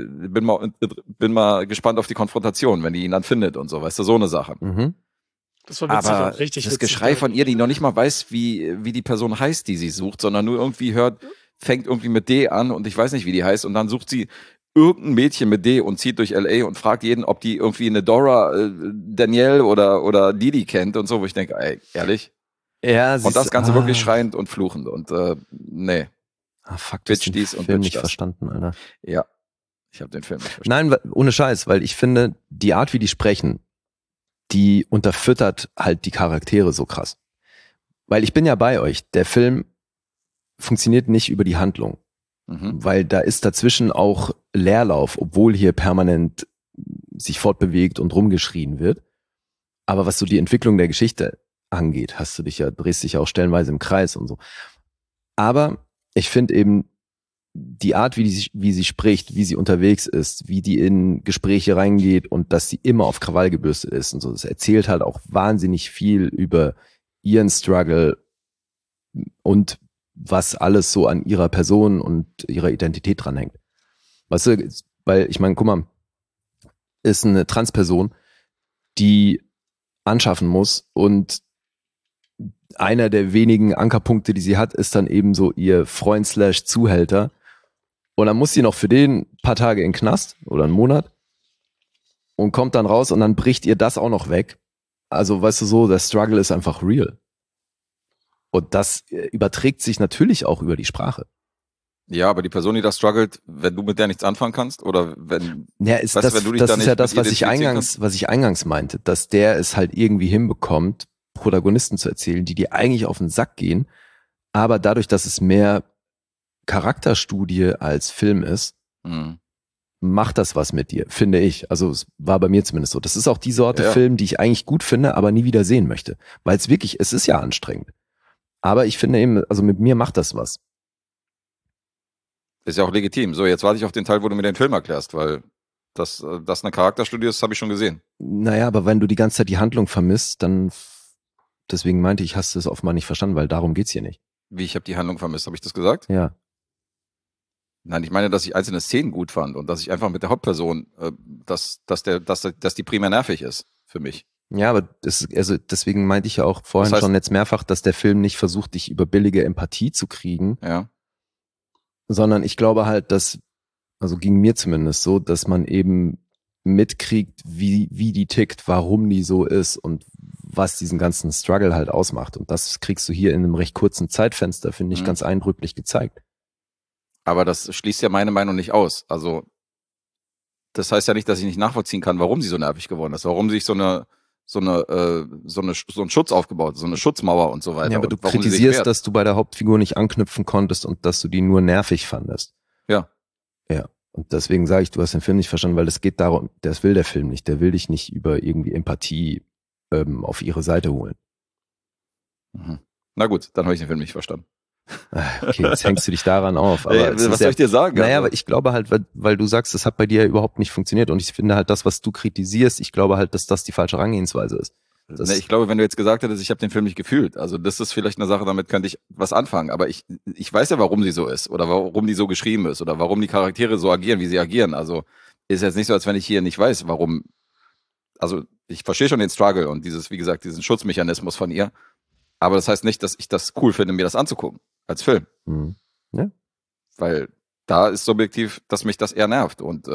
bin mal gespannt auf die Konfrontation, wenn die ihn dann findet und so, weißt du, so eine Sache. Mhm. Das war witzig, Aber auch richtig das witzig, Geschrei ja. von ihr, die noch nicht mal weiß, wie die Person heißt, die sie sucht, sondern nur irgendwie fängt irgendwie mit D an und ich weiß nicht, wie die heißt und dann sucht sie irgendein Mädchen mit D und zieht durch LA und fragt jeden, ob die irgendwie eine Dora, Danielle oder Didi kennt und so, wo ich denke, ey, ehrlich? Ja, Und das Ganze wirklich schreiend und fluchend und nee. Ah, fuck, du hast Bitch den dies und Film Bitch nicht das. verstanden, Alter. Ja, ich habe den Film nicht verstanden. Nein, ohne Scheiß, weil ich finde, die Art, wie die sprechen, die unterfüttert halt die Charaktere so krass. Weil ich bin ja bei euch, der Film funktioniert nicht über die Handlung. Weil da ist dazwischen auch Leerlauf, obwohl hier permanent sich fortbewegt und rumgeschrien wird. Aber was so die Entwicklung der Geschichte angeht, drehst dich ja auch stellenweise im Kreis und so. Aber ich finde eben die Art, wie sie spricht, wie sie unterwegs ist, wie die in Gespräche reingeht und dass sie immer auf Krawall gebürstet ist und so. Das erzählt halt auch wahnsinnig viel über ihren Struggle und was alles so an ihrer Person und ihrer Identität dranhängt. Weißt du, weil ich meine, guck mal, ist eine Transperson, die anschaffen muss und einer der wenigen Ankerpunkte, die sie hat, ist dann eben so ihr Freund / Zuhälter. Und dann muss sie noch für den ein paar Tage in den Knast oder einen Monat und kommt dann raus und dann bricht ihr das auch noch weg. Also weißt du so, der Struggle ist einfach real. Und das überträgt sich natürlich auch über die Sprache. Ja, aber die Person, die da struggelt, wenn du mit der nichts anfangen kannst oder wenn, Ja, weißt du, wenn du dich das da ist nicht ja das, mit was ich identifizieren kannst? eingangs meinte, dass der es halt irgendwie hinbekommt, Protagonisten zu erzählen, die dir eigentlich auf den Sack gehen, aber dadurch, dass es mehr Charakterstudie als Film ist, macht das was mit dir, finde ich. Also es war bei mir zumindest so. Das ist auch die Sorte Film, die ich eigentlich gut finde, aber nie wieder sehen möchte. Weil es ist ja anstrengend. Aber ich finde eben, also mit mir macht das was. Ist ja auch legitim. So, jetzt warte ich auf den Teil, wo du mir den Film erklärst, weil das eine Charakterstudie ist, habe ich schon gesehen. Naja, aber wenn du die ganze Zeit die Handlung vermisst, dann deswegen meinte ich, hast du es offenbar nicht verstanden, weil darum geht's hier nicht. Wie, ich habe die Handlung vermisst, habe ich das gesagt? Ja. Nein, ich meine, dass ich einzelne Szenen gut fand und dass ich einfach mit der Hauptperson, dass die primär nervig ist für mich. Ja, aber deswegen meinte ich ja auch vorhin Das heißt, schon jetzt mehrfach, dass der Film nicht versucht, dich über billige Empathie zu kriegen, ja. sondern ich glaube halt, also ging mir zumindest so, dass man eben mitkriegt, wie die tickt, warum die so ist und was diesen ganzen Struggle halt ausmacht. Und das kriegst du hier in einem recht kurzen Zeitfenster, finde ich, ganz eindrücklich gezeigt. Aber das schließt ja meine Meinung nicht aus. Also, das heißt ja nicht, dass ich nicht nachvollziehen kann, warum sie so nervig geworden ist, warum sich so ein Schutz aufgebaut, so eine Schutzmauer und so weiter. Ja, aber du und warum sie sich kritisierst, wehrt. dass du bei der Hauptfigur nicht anknüpfen konntest und dass du die nur nervig fandest. Ja. Ja. Und deswegen sage ich, du hast den Film nicht verstanden, weil es geht darum, das will der Film nicht. Der will dich nicht über irgendwie Empathie auf ihre Seite holen. Na gut, dann habe ich den Film nicht verstanden. Okay, jetzt hängst du dich daran auf. Aber Ey, was soll ich dir sagen? Naja, Also? aber ich glaube halt, weil du sagst, das hat bei dir überhaupt nicht funktioniert. Und ich finde halt das, was du kritisierst, ich glaube halt, dass das die falsche Herangehensweise ist. Ne, ich glaube, wenn du jetzt gesagt hättest, ich habe den Film nicht gefühlt, also das ist vielleicht eine Sache, damit könnte ich was anfangen, aber ich weiß ja, warum sie so ist oder warum die so geschrieben ist oder warum die Charaktere so agieren, wie sie agieren. Also ist jetzt nicht so, als wenn ich hier nicht weiß, warum, also ich verstehe schon den Struggle und dieses, wie gesagt, diesen Schutzmechanismus von ihr, aber das heißt nicht, dass ich das cool finde, mir das anzugucken, als Film. Mhm. Ja. Weil da ist subjektiv, dass mich das eher nervt und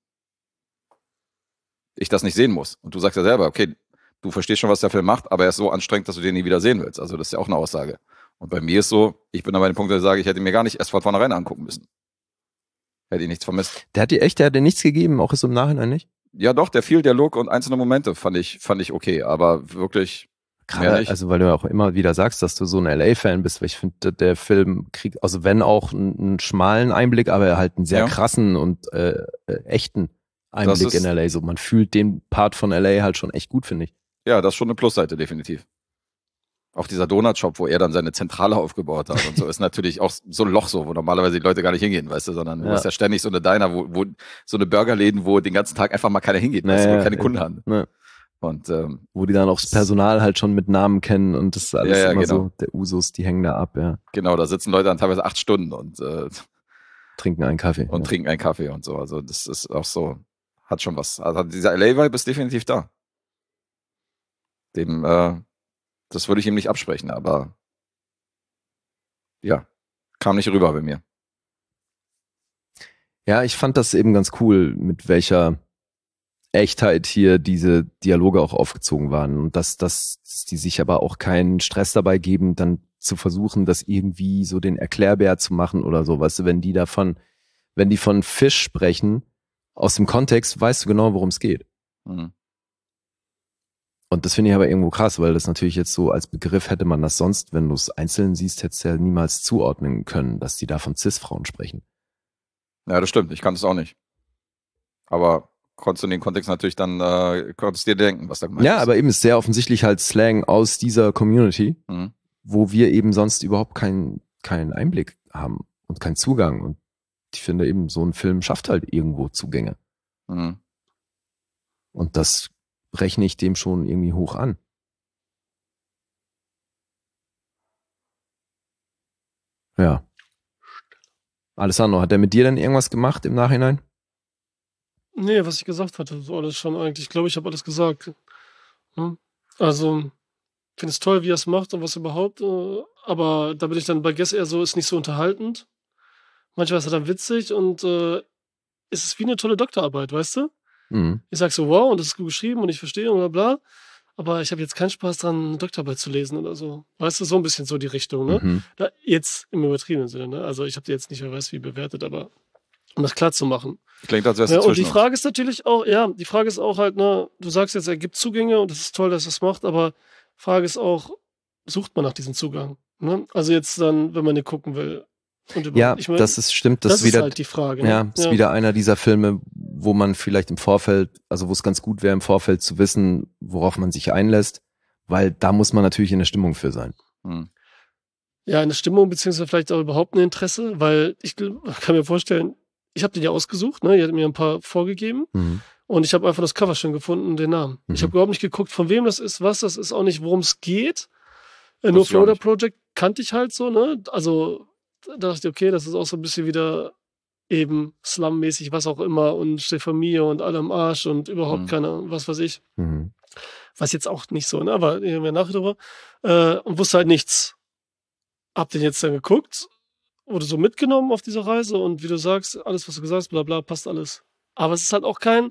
ich das nicht sehen muss. Und du sagst ja selber, okay, du verstehst schon, was der Film macht, aber er ist so anstrengend, dass du den nie wieder sehen willst. Also das ist ja auch eine Aussage. Und bei mir ist so, ich bin aber an dem Punkt, wo ich sage, ich hätte ihn mir gar nicht erst von vornherein angucken müssen. Hätte ich nichts vermisst. Der hat dir nichts gegeben, auch ist im Nachhinein nicht? Ja doch, der viel Dialog und einzelne Momente fand ich okay, aber wirklich mehr Gerade, nicht. also weil du ja auch immer wieder sagst, dass du so ein LA-Fan bist, weil ich finde, der Film kriegt, also wenn auch einen schmalen Einblick, aber halt einen sehr krassen und echten Einblick in LA. So, man fühlt den Part von LA halt schon echt gut, finde ich. Ja, das ist schon eine Plusseite, definitiv. Auch dieser Donut-Shop, wo er dann seine Zentrale aufgebaut hat und so, ist natürlich auch so ein Loch so, wo normalerweise die Leute gar nicht hingehen, weißt du, sondern du hast ja ständig so eine Diner, wo so eine Burgerläden, wo den ganzen Tag einfach mal keiner hingeht, weißt du, wo keine Kunden haben. Ja. Und wo die dann auch das Personal halt schon mit Namen kennen und das ist alles immer genau. so, der Usus, die hängen da ab, ja. Genau, da sitzen Leute dann teilweise 8 Stunden und trinken einen Kaffee. Und trinken einen Kaffee und so. Also das ist auch so, hat schon was. Also dieser LA-Vibe ist definitiv da. Das würde ich ihm nicht absprechen, aber ja, kam nicht rüber bei mir. Ja, ich fand das eben ganz cool, mit welcher Echtheit hier diese Dialoge auch aufgezogen waren und dass die sich aber auch keinen Stress dabei geben, dann zu versuchen, das irgendwie so den Erklärbär zu machen oder so, weißt du, wenn die von Fisch sprechen, aus dem Kontext weißt du genau, worum es geht. Mhm. Und das finde ich aber irgendwo krass, weil das natürlich jetzt so als Begriff hätte man das sonst, wenn du es einzeln siehst, hättest du ja niemals zuordnen können, dass die da von Cis-Frauen sprechen. Ja, das stimmt, ich kannte es auch nicht. Aber konntest du in den Kontext natürlich dann, konntest dir denken, was da gemeint ist. Ja, aber eben ist sehr offensichtlich halt Slang aus dieser Community, wo wir eben sonst überhaupt keinen Einblick haben und keinen Zugang. Und ich finde eben, so ein Film schafft halt irgendwo Zugänge. Mhm. Und das rechne ich dem schon irgendwie hoch an. Ja. Alessandro, hat er mit dir denn irgendwas gemacht im Nachhinein? Nee, was ich gesagt hatte, so alles schon eigentlich. Ich glaube, ich habe alles gesagt. Also, ich finde es toll, wie er es macht und was überhaupt, aber da bin ich dann bei Guess eher so, ist nicht so unterhaltend. Manchmal ist er dann witzig und es ist wie eine tolle Doktorarbeit, weißt du? Mhm. Ich sag so, wow, und das ist gut geschrieben und ich verstehe und bla bla, aber ich habe jetzt keinen Spaß dran, eine Doktorarbeit zu lesen oder so. Weißt du, so ein bisschen so die Richtung, ne? Mhm. Da, jetzt im übertriebenen Sinne, ne? Also ich habe die jetzt nicht, wer weiß wie bewertet, aber um das klar zu machen. Klingt, als wär's Ja, und die dazwischen. Frage ist natürlich auch, die Frage ist auch halt, ne, du sagst jetzt, er gibt Zugänge und das ist toll, dass er es macht, aber Frage ist auch, sucht man nach diesem Zugang? Ne? Also jetzt dann, wenn man den gucken will. Und Ja, ich mein, das stimmt. das wieder, ist halt die Frage. Ne? Ja, ist wieder einer dieser Filme, wo man vielleicht im Vorfeld, also wo es ganz gut wäre, im Vorfeld zu wissen, worauf man sich einlässt, weil da muss man natürlich in der Stimmung für sein. Mhm. Ja, eine Stimmung, beziehungsweise vielleicht auch überhaupt ein Interesse, weil ich kann mir vorstellen, ich habe den ja ausgesucht, ne? Ihr habt mir ein paar vorgegeben und ich habe einfach das Cover schön gefunden und den Namen. Ich habe überhaupt nicht geguckt, von wem das ist, was das ist, auch nicht, worum es geht. Nur Florida Project kannte ich halt so, ne? Also da dachte ich, okay, das ist auch so ein bisschen wieder eben Slum-mäßig, was auch immer und Familie und alle am Arsch und überhaupt keine, was weiß ich. Was jetzt auch nicht so, ne? Aber ich habe nachher drüber und wusste halt nichts. Hab den jetzt dann geguckt, wurde so mitgenommen auf dieser Reise und wie du sagst, alles, was du gesagt hast, bla bla, passt alles. Aber es ist halt auch kein,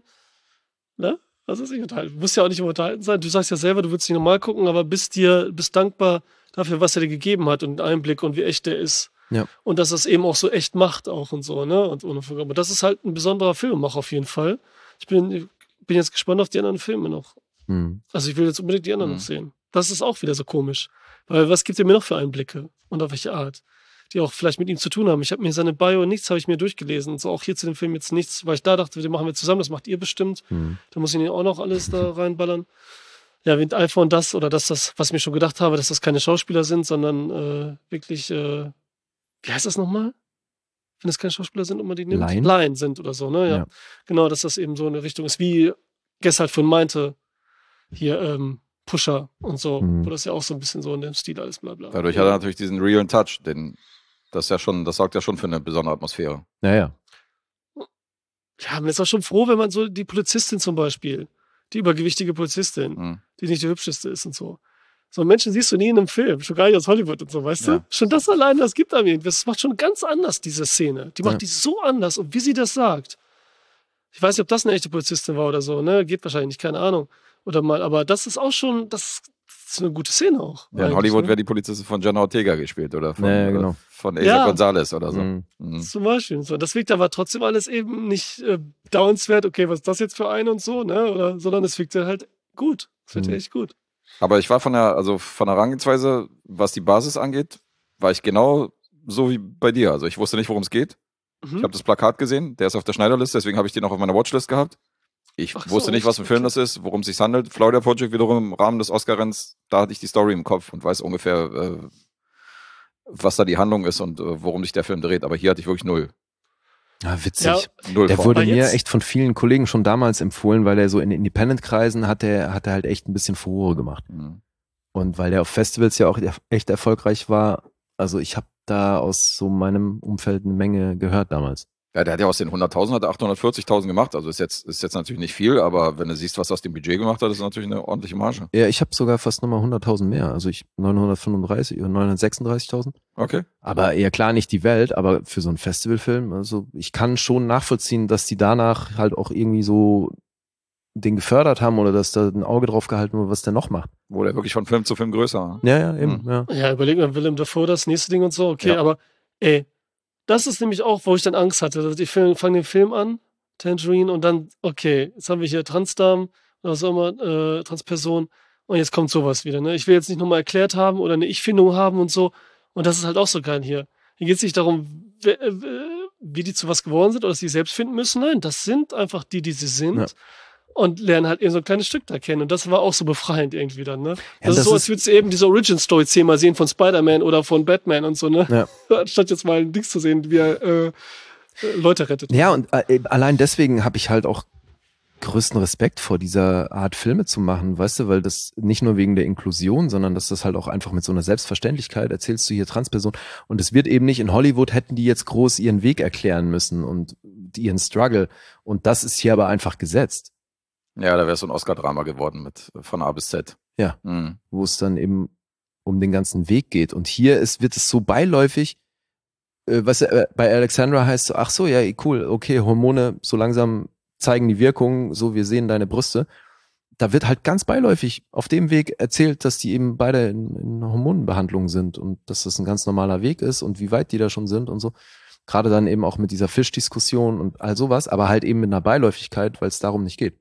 ne? Das ist nicht unterhalten. Du musst ja auch nicht immer unterhalten sein. Du sagst ja selber, du würdest nicht normal gucken, aber bist dankbar dafür, was er dir gegeben hat und den Einblick und wie echt der ist. Ja. Und dass er es eben auch so echt macht auch und so, ne? Und ohne Programm. Das ist halt ein besonderer Film auch auf jeden Fall. Ich bin jetzt gespannt auf die anderen Filme noch. Also ich will jetzt unbedingt die anderen noch sehen. Das ist auch wieder so komisch. Weil was gibt er mir noch für Einblicke? Und auf welche Art? Die auch vielleicht mit ihm zu tun haben. Ich habe mir seine Bio nichts habe ich mir durchgelesen. Und so auch hier zu dem Film jetzt nichts, weil ich da dachte, den machen wir zusammen, das macht ihr bestimmt. Da muss ich ihn auch noch alles da reinballern. Ja, wie Alpha und das, oder dass das, was ich mir schon gedacht habe, dass das keine Schauspieler sind, sondern wirklich wie heißt das nochmal? Wenn es keine Schauspieler sind und man die nimmt? Laien? Laien sind oder so, ne? Ja. Genau, dass das eben so eine Richtung ist, wie Guess halt von meinte, hier Pusher und so, wo das ja auch so ein bisschen so in dem Stil alles bla bla. Dadurch hat er natürlich diesen realen Touch, das sorgt ja schon für eine besondere Atmosphäre. Ja. Ja, man ist auch schon froh, wenn man so die Polizistin zum Beispiel, die übergewichtige Polizistin, die nicht die hübscheste ist und so. So Menschen siehst du nie in einem Film, schon gar nicht aus Hollywood und so, weißt du? Schon das allein, das gibt einem irgendwas. Das macht schon ganz anders, diese Szene. Die macht die so anders und wie sie das sagt. Ich weiß nicht, ob das eine echte Polizistin war oder so, ne? Geht wahrscheinlich nicht, keine Ahnung. Oder mal, aber das ist auch schon, das ist eine gute Szene auch. Ja, in Hollywood wäre die Polizistin von Jenna Ortega gespielt oder von Asa Gonzalez oder so. Zum Beispiel. So. Das wirkt aber trotzdem alles eben nicht dauernswert, okay, was ist das jetzt für eine und so, ne? Sondern es wirkt halt gut. Es wird echt gut. Aber ich war von der Herangehensweise, was die Basis angeht, war ich genau so wie bei dir. Also ich wusste nicht, worum es geht. Ich habe das Plakat gesehen, der ist auf der Schneiderliste, deswegen habe ich den auch auf meiner Watchlist gehabt. Ich wusste nicht, was für ein Film das ist, worum es sich handelt. Florida Project wiederum im Rahmen des Oscar-Renns, da hatte ich die Story im Kopf und weiß ungefähr, was da die Handlung ist und worum sich der Film dreht. Aber hier hatte ich wirklich null. Ja, witzig. Ja, der wurde mir echt von vielen Kollegen schon damals empfohlen, weil er so in Independent-Kreisen hat er halt echt ein bisschen Furore gemacht. Und weil der auf Festivals ja auch echt erfolgreich war, also ich habe da aus so meinem Umfeld eine Menge gehört damals. Ja, der hat ja aus den 100.000 hat er 840.000 gemacht, also ist jetzt natürlich nicht viel, aber wenn du siehst, was er aus dem Budget gemacht hat, ist natürlich eine ordentliche Marge. Ja, ich habe sogar fast nochmal 100.000 mehr, also 935 oder 936.000. Okay. Aber eher klar nicht die Welt, aber für so einen Festivalfilm, also ich kann schon nachvollziehen, dass die danach halt auch irgendwie so den gefördert haben oder dass da ein Auge drauf gehalten wurde, was der noch macht. Wurde er wirklich von Film zu Film größer. Ja, eben, Ja, überleg mal, Willem Dafoe, das nächste Ding und so, okay, aber das ist nämlich auch, wo ich dann Angst hatte. Also ich fange den Film an, Tangerine, und dann, okay, jetzt haben wir hier Transdarm oder was auch immer, Transperson, und jetzt kommt sowas wieder. Ne? Ich will jetzt nicht nochmal erklärt haben oder eine Ich-Findung haben und so. Und das ist halt auch so geil hier. Hier geht es nicht darum, wie die zu was geworden sind oder dass sie selbst finden müssen. Nein, das sind einfach die sie sind. Ja. Und lernen halt eben so ein kleines Stück da kennen. Und das war auch so befreiend irgendwie dann, ne? Ja, das ist so, als würdest du eben diese Origin-Story mal sehen von Spider-Man oder von Batman und so, ne? Ja. Anstatt jetzt mal ein Ding zu sehen, wie er Leute rettet. Ja, und allein deswegen habe ich halt auch größten Respekt vor dieser Art Filme zu machen, weißt du, weil das nicht nur wegen der Inklusion, sondern dass das halt auch einfach mit so einer Selbstverständlichkeit erzählst du hier Transperson und es wird eben nicht in Hollywood hätten die jetzt groß ihren Weg erklären müssen und ihren Struggle und das ist hier aber einfach gesetzt. Ja, da wäre so ein Oscar-Drama geworden mit von A bis Z. Ja, wo es dann eben um den ganzen Weg geht. Und hier wird es so beiläufig, bei Alexandra heißt so, ach so, ja, cool, okay, Hormone so langsam zeigen die Wirkung, so wir sehen deine Brüste. Da wird halt ganz beiläufig auf dem Weg erzählt, dass die eben beide in Hormonbehandlung sind und dass das ein ganz normaler Weg ist und wie weit die da schon sind und so. Gerade dann eben auch mit dieser Fischdiskussion und all sowas, aber halt eben mit einer Beiläufigkeit, weil es darum nicht geht.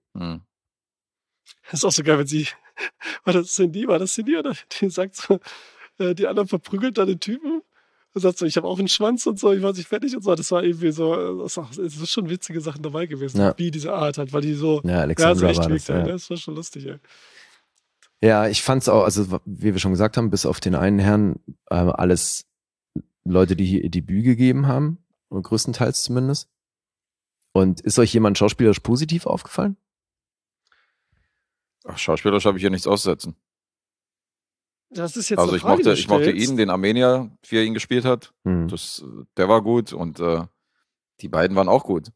Das ist auch so geil, wenn sie, war das Cindy oder die sagt so, die anderen verprügelt da den Typen und sagt so, ich habe auch einen Schwanz und so, ich war nicht fertig und so. Das war irgendwie so, es ist schon witzige Sachen dabei gewesen, ja. Wie diese Art halt, weil die so, Alexandra so echt war wirkt, das, ja. Das war schon lustig, ey. Ja, ich fand's auch, also wie wir schon gesagt haben, bis auf den einen Herrn, alles Leute, die hier ihr Debüt gegeben haben, größtenteils zumindest. Und ist euch jemand schauspielerisch positiv aufgefallen? Ach, schauspielerisch habe ich hier nichts auszusetzen. Das ist jetzt also eine Frage, ich mochte ihn, den Armenier, wie er ihn gespielt hat. Der war gut und die beiden waren auch gut.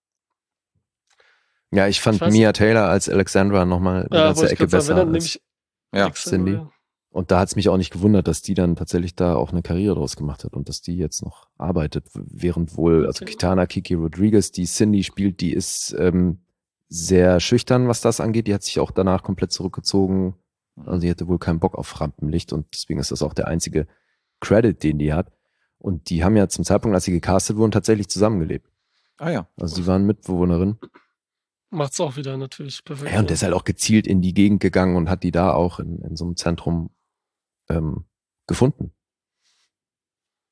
Ja, ich fand Mia Taylor als Alexandra nochmal eine ganze Ecke besser als Cindy. Und da hat es mich auch nicht gewundert, dass die dann tatsächlich da auch eine Karriere draus gemacht hat und dass die jetzt noch arbeitet, während wohl, also Kitana Kiki Rodriguez, die Cindy spielt, die ist sehr schüchtern, was das angeht. Die hat sich auch danach komplett zurückgezogen. Also die hatte wohl keinen Bock auf Rampenlicht und deswegen ist das auch der einzige Credit, den die hat. Und die haben ja zum Zeitpunkt, als sie gecastet wurden, tatsächlich zusammengelebt. Ah ja. Also die waren Mitbewohnerin. Macht's auch wieder natürlich perfekt. Ja, und der ist halt auch gezielt in die Gegend gegangen und hat die da auch in so einem Zentrum gefunden.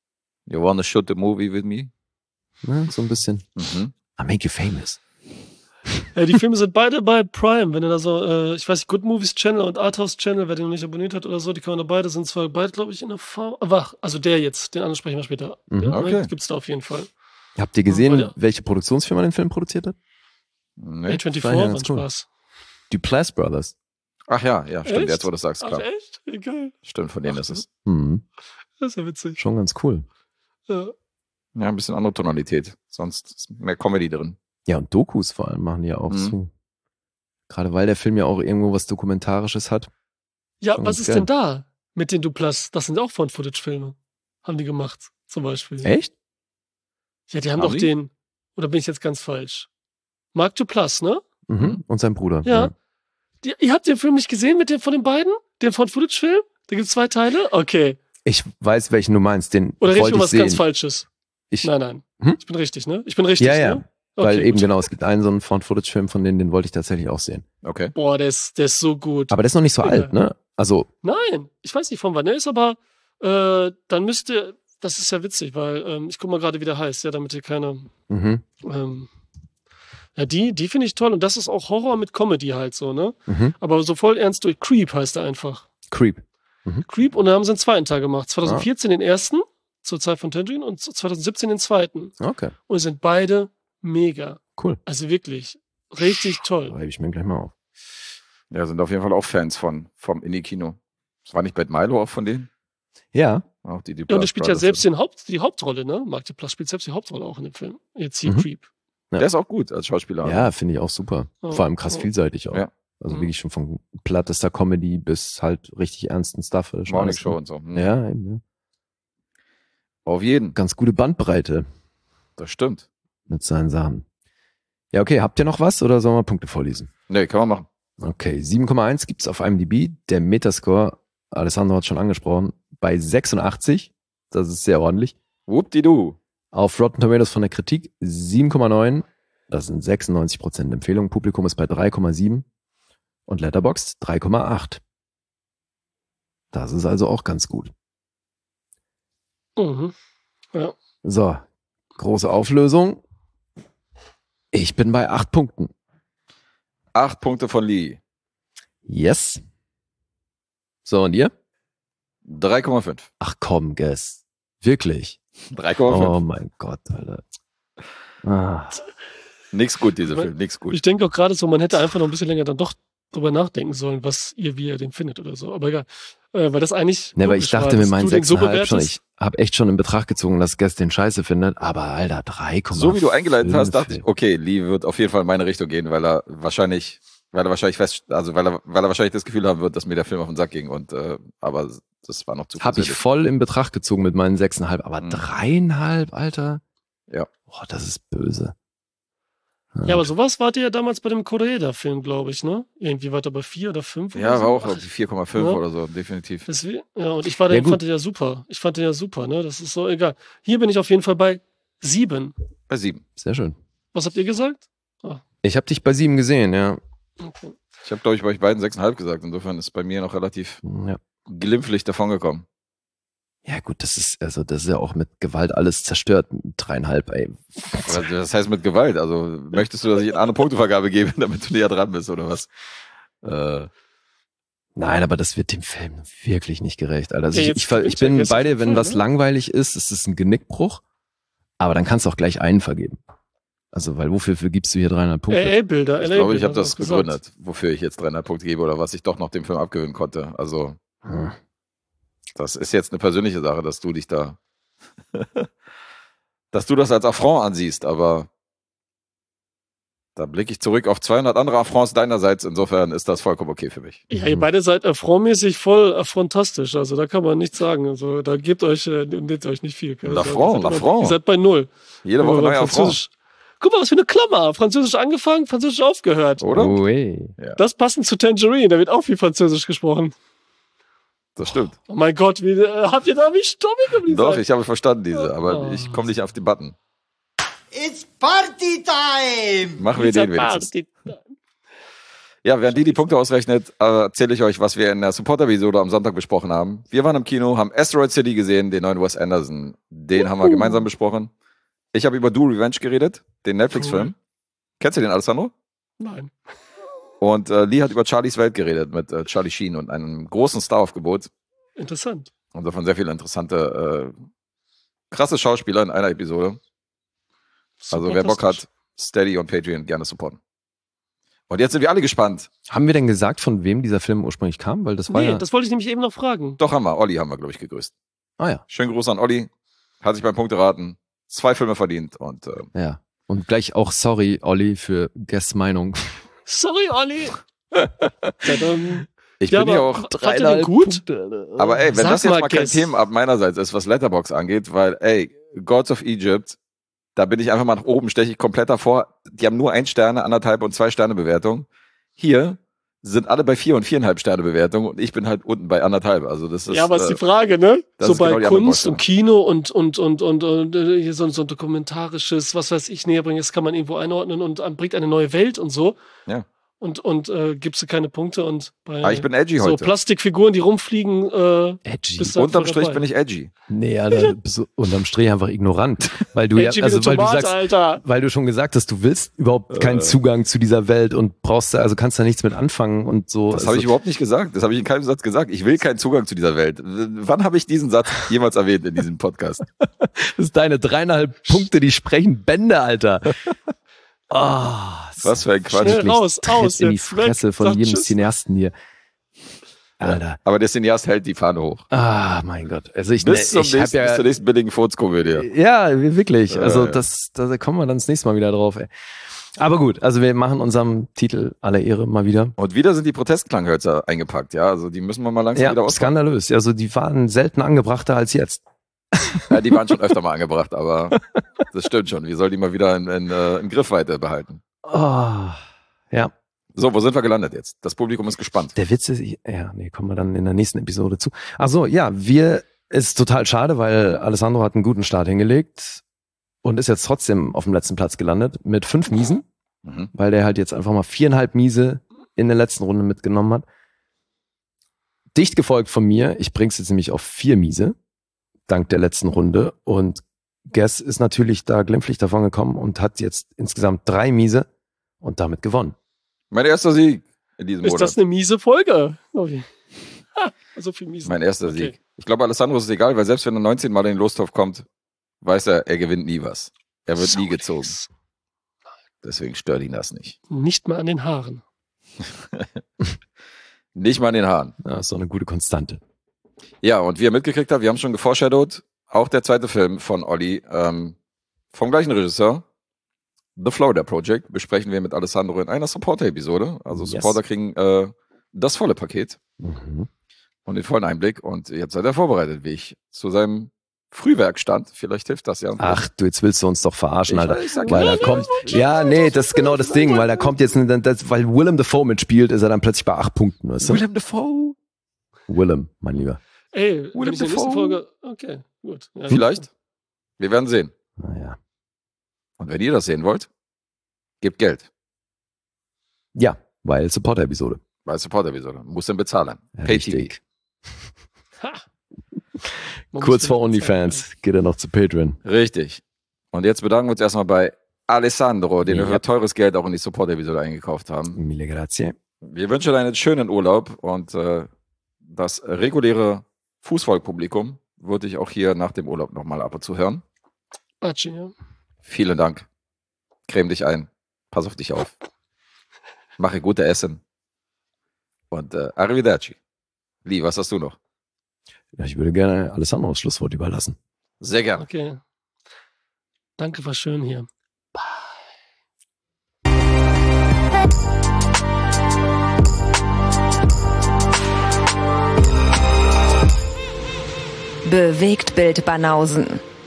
You wanna shoot the movie with me? Ja, so ein bisschen. I make you famous. Die Filme sind beide bei Prime. Wenn ihr da so, ich weiß nicht, Good Movies Channel und Arthouse Channel, wer den noch nicht abonniert hat oder so, die kann man da beide, sind zwar beide, glaube ich, in der also der jetzt, den anderen sprechen wir später. Mhm. Okay. Gibt's da auf jeden Fall. Habt ihr gesehen, Ja. welche Produktionsfirma den Film produziert hat? Nee. A24 war ja war ganz cool. Spaß. Duplass Brothers. Ach ja, stimmt. Echt? Jetzt, wo du das sagst, Ach, klar. echt? Egal. Stimmt, von denen ist es. Mhm. Das ist ja witzig. Schon ganz cool. Ja. Ja, ein bisschen andere Tonalität. Sonst ist mehr Comedy drin. Ja, und Dokus vor allem machen die ja auch Mhm. so. Gerade weil der Film ja auch irgendwo was Dokumentarisches hat. Ja, Schon was ganz ist geil. denn da mit den Duplas? Das sind auch Found-Footage-Filme. Haben die gemacht, zum Beispiel. Echt? Ja, die haben Haben doch die? den, oder bin ich jetzt ganz falsch? Mark Duplass, ne? Mhm. Und sein Bruder. Ja. Ihr habt den Film nicht gesehen von den beiden? Den Found-Footage-Film? Da gibt's 2 Teile? Okay. Ich weiß, welchen du meinst. Den Oder rede ich wollte um ich was ganz sehen. Falsches? Ich, Nein. Hm? Ich bin richtig, ne? Ich bin richtig, Ja, ja. ne? weil Okay, eben gut. genau, es gibt einen so einen Found-Footage-Film von denen, den wollte ich tatsächlich auch sehen. Okay. Boah, der ist so gut. Aber der ist noch nicht so Ja. alt, ne? Also, Nein, ich weiß nicht von wann er ist, aber dann müsste, das ist ja witzig, weil ich guck mal gerade, wie der heißt, ja, damit ihr keine, mhm. ja, die finde ich toll und das ist auch Horror mit Comedy halt so, ne? Mhm. Aber so voll ernst durch. Creep heißt er einfach. Creep. Creep und dann haben sie einen zweiten Teil gemacht. 2014 den ersten, zur Zeit von Tangerine und 2017 den zweiten. Okay, Und die sind beide mega. cool. Also wirklich richtig toll. Schreibe ich mir gleich mal auf. Ja, sind auf jeden Fall auch Fans vom Indie-Kino. Das war nicht Bad Milo auch von denen? Ja, Auch die Ja, und Brothers er spielt ja selbst sind. die Hauptrolle, ne? Mark Duplass spielt selbst die Hauptrolle auch in dem Film. Jetzt hier Mhm. Creep. Der ist auch gut als Schauspieler. ja, finde ich auch super. Oh, Vor allem krass oh. vielseitig auch. Ja. Also Mhm. wirklich schon von plattester Comedy bis halt richtig ernsten Stuff. Schon Morning alles Show drin. und so. Hm. Ja, eben, ja. Auf jeden. Ganz gute Bandbreite Das stimmt. mit seinen Sachen. Ja, okay, habt ihr noch was oder sollen wir Punkte vorlesen? Nee, kann man machen. Okay, 7,1 gibt's auf IMDb. Der Metascore, Alessandro hat schon angesprochen, bei 86. Das ist sehr ordentlich. Whoop-di-doo. Auf Rotten Tomatoes von der Kritik 7,9. Das sind 96% Empfehlung. Publikum ist bei 3,7. Und Letterboxd 3,8. Das ist also auch ganz gut. Mhm. Ja. So, große Auflösung. Ich bin bei 8 Punkten. 8 Punkte von Lee. Yes. So, und ihr? 3,5. Ach komm, Guess. Wirklich? 3,5. Oh mein Gott, Alter. Ah. Nix gut, dieser Film. Nix gut. Ich denke auch gerade so, man hätte einfach noch ein bisschen länger dann doch drüber nachdenken sollen, wie ihr den findet oder so. Aber egal. Weil das eigentlich. Ne, aber ich logisch war, dachte mit dass meinen du den so 6,5 schon, bewertest. ich habe echt schon in Betracht gezogen, dass Guess den scheiße findet, aber Alter, 3,5. So wie du eingeleitet hast, dachte ich, okay, Lee wird auf jeden Fall in meine Richtung gehen, weil er wahrscheinlich das Gefühl haben wird, dass mir der Film auf den Sack ging und aber das war noch zu Habe ich persönlich. voll in Betracht gezogen mit meinen 6,5, aber Mhm. 3,5, Alter? Ja. Boah, das ist böse. Ja, aber sowas wart ihr ja damals bei dem Koreeda-Film, glaube ich, ne? Irgendwie wart ihr bei 4 oder 5. Ja, oder so. war auch Ach, auf 4,5 Ja. oder so, definitiv. deswegen, ja, und ich Ja, gut. fand den ja super. Ich fand den ja super, ne? Das ist so egal. Hier bin ich auf jeden Fall bei 7. Bei 7. Sehr schön. Was habt ihr gesagt? Ich habe dich bei 7 gesehen, ja. Okay. Ich habe, glaube ich, bei euch beiden 6,5 gesagt. Insofern ist bei mir noch relativ Ja. glimpflich davongekommen. Ja, gut, das ist ja auch mit Gewalt alles zerstört. 3,5, ey. Also, das heißt mit Gewalt. Also möchtest du, dass ich eine Punktevergabe gebe, damit du näher dran bist, oder was? Nein, aber das wird dem Film wirklich nicht gerecht, Alter. Also Ja, ich jetzt bin gewinnt er bei dir, wenn voll, was ne? langweilig ist, ist es ein Genickbruch. Aber dann kannst du auch gleich einen vergeben. Also, weil wofür gibst du hier 300 Punkte? LA-Bilder, Ich glaube, ich habe LA-Bilder, das hast du gesagt. begründet, wofür ich jetzt 300 Punkte gebe oder was ich doch noch dem Film abgewinnen konnte. Also, Hm. das ist jetzt eine persönliche Sache, dass du dich da, dass du das als Affront ansiehst, aber da blicke ich zurück auf 200 andere Affronts deinerseits. Insofern ist das vollkommen okay für mich. Ja, ihr beide seid affrontmäßig voll fantastisch. Also da kann man nichts sagen. Also da nehmt euch nicht viel. L'affront, Also, l'affront. Ihr seid bei 0. Jede Woche neuer Affront, Französisch. Guck mal, was für eine Klammer. Französisch angefangen, Französisch aufgehört. oder? Oh, ey. Das passend zu Tangerine. Da wird auch viel Französisch gesprochen. Das stimmt. Oh mein Gott, habt ihr da wie stumm geblieben? Doch, ich habe verstanden diese, aber Oh. ich komme nicht auf den Button. It's party time! Machen wir den wenigstens. Ja, während die Punkte ausrechnet, erzähle ich euch, was wir in der Supporter-Episode am Sonntag besprochen haben. Wir waren im Kino, haben Asteroid City gesehen, den neuen Wes Anderson. Den haben wir gemeinsam besprochen. Ich habe über Do Revenge geredet, den Netflix-Film. Cool. Kennst du den, Alessandro? Nein. Und Lee hat über Charlies Welt geredet mit Charlie Sheen und einem großen Staraufgebot. Interessant. Und davon sehr viele interessante, krasse Schauspieler in einer Episode. Also wer Bock hat, Steady und Patreon gerne supporten. Und jetzt sind wir alle gespannt. Haben wir denn gesagt, von wem dieser Film ursprünglich kam? Weil das war ja... das wollte ich nämlich eben noch fragen. Doch haben wir. Olli haben wir, glaube ich, gegrüßt. Ah ja. Schönen Gruß an Olli. Hat sich beim Punkteraten 2 Filme verdient. Und Ja. Und gleich auch sorry, Olli, für Guess Meinung. Sorry, Olli. ich bin ja auch... War der denn gut? Aber ey, wenn Sag das jetzt mal, mal kein Guess. Thema ab meinerseits ist, was Letterboxd angeht, weil, ey, Gods of Egypt, da bin ich einfach mal nach oben, steche ich komplett davor. Die haben nur 1 Sterne, 1,5 und 2 Sterne Bewertung. Hier sind alle bei 4 und 4,5 Sterne Bewertung und ich bin halt unten bei 1,5. Also das ist... Ja, aber ist die Frage, ne? das So ist genau bei die andere Kunst Box, und Kino und hier so ein dokumentarisches, was weiß ich, näher bringen, das kann man irgendwo einordnen und bringt eine neue Welt und so. Ja. Und gibst du keine Punkte und bei Aber ich bin edgy so heute. Plastikfiguren, die rumfliegen, Edgy. bist du halt Unterm voll Strich dabei. bin ich edgy. Nee, Alter, bist du unterm Strich einfach ignorant. Weil du Edgy wie eine weil du Tomate, sagst, Alter. weil du schon gesagt hast, du willst überhaupt keinen Zugang zu dieser Welt und brauchst da, also kannst da nichts mit anfangen und so. Das habe ich überhaupt nicht gesagt. Das habe ich in keinem Satz gesagt. Ich will keinen Zugang zu dieser Welt. Wann habe ich diesen Satz jemals erwähnt in diesem Podcast? Das ist deine 3,5 Punkte, die sprechen Bände, Alter. Was für ein Quatsch. Schnell raus, aus, in die jetzt Fresse weg, von sag jedem tschüss. Cineasten hier. Alter. Aber der Cineast hält die Fahne hoch. Ah, mein Gott. Also ich Bis hab zur ja, nächsten billigen Furzkomödie. ja, wirklich. Also Ja. da kommen wir dann das nächste Mal wieder drauf, ey. Aber gut, also wir machen unserem Titel aller Ehre mal wieder. Und wieder sind die Protestklanghölzer eingepackt, ja. Also die müssen wir mal langsam wieder Ja, auspacken. skandalös. Also die waren selten angebrachter als jetzt. Ja, die waren schon öfter mal angebracht, aber das stimmt schon. Wir sollen die mal wieder in Griffweite behalten. Oh, ja. So, wo sind wir gelandet jetzt? Das Publikum ist gespannt. Der Witz ist, kommen wir dann in der nächsten Episode zu. Ach so, ja, ist total schade, weil Alessandro hat einen guten Start hingelegt und ist jetzt trotzdem auf dem letzten Platz gelandet mit 5 Miesen, Mhm. weil der halt jetzt einfach mal 4,5 Miese in der letzten Runde mitgenommen hat. Dicht gefolgt von mir, ich bring's jetzt nämlich auf 4 Miese, dank der letzten Runde, und Guess ist natürlich da glimpflich davon gekommen und hat jetzt insgesamt 3 Miese und damit gewonnen. Mein erster Sieg in diesem Ist Monat. das eine miese Folge? Okay. So viel miese. Mein erster Okay. Sieg. Ich glaube, Alessandro ist es egal, weil selbst wenn er 19 Mal in den Lostopf kommt, weiß er gewinnt nie was. Er wird nie gezogen. Sauerix. Deswegen stört ihn das nicht. Nicht mal an den Haaren. Nicht mal in den Haaren. Ja, ist doch eine gute Konstante. Ja, und wie ihr mitgekriegt habt, wir haben schon geforeshadowed, auch der zweite Film von Olli, vom gleichen Regisseur, The Florida Project, besprechen wir mit Alessandro in einer Supporter-Episode. Also Yes. Supporter kriegen das volle Paket Mhm. und den vollen Einblick. Und jetzt seid ihr vorbereitet, wie ich zu seinem Frühwerk stand. Vielleicht hilft das ja. Ach, du, jetzt willst du uns doch verarschen, Ich Alter. weiß, ich sag Weil ja, da kommt, ja, nee, das ist genau das Ding, weil da kommt jetzt, weil Willem Dafoe mitspielt, ist er dann plötzlich bei 8 Punkten, weißt du? Willem Dafoe. Willem, mein Lieber. Ey, Willem wenn ich in der nächsten Dafoe. Folge. Okay, gut. Ja, Vielleicht. Wir werden sehen. Naja. Und wenn ihr das sehen wollt, gebt Geld. Ja, weil Supporter-Episode. Bei Supporter-Episode. Muss dann bezahlen. Pay-TV. Richtig. Ha. Man Kurz muss vor den OnlyFans geht er noch zu Patreon. Richtig. Und jetzt bedanken wir uns erstmal bei Alessandro, den wir Ja. für teures Geld auch in die Support-Episode eingekauft haben. Mille grazie. Wir wünschen dir einen schönen Urlaub und das reguläre Fußballpublikum würde ich auch hier nach dem Urlaub nochmal ab und zu hören. Atschi, ja. Vielen Dank. Creme dich ein. Pass auf dich auf. Mache gute Essen. Und arrivederci. Lee, was hast du noch? Ja, ich würde gerne Alessandro das Schlusswort überlassen. Sehr gerne. Okay. Danke, war schön hier. Bewegt Bild Banausen.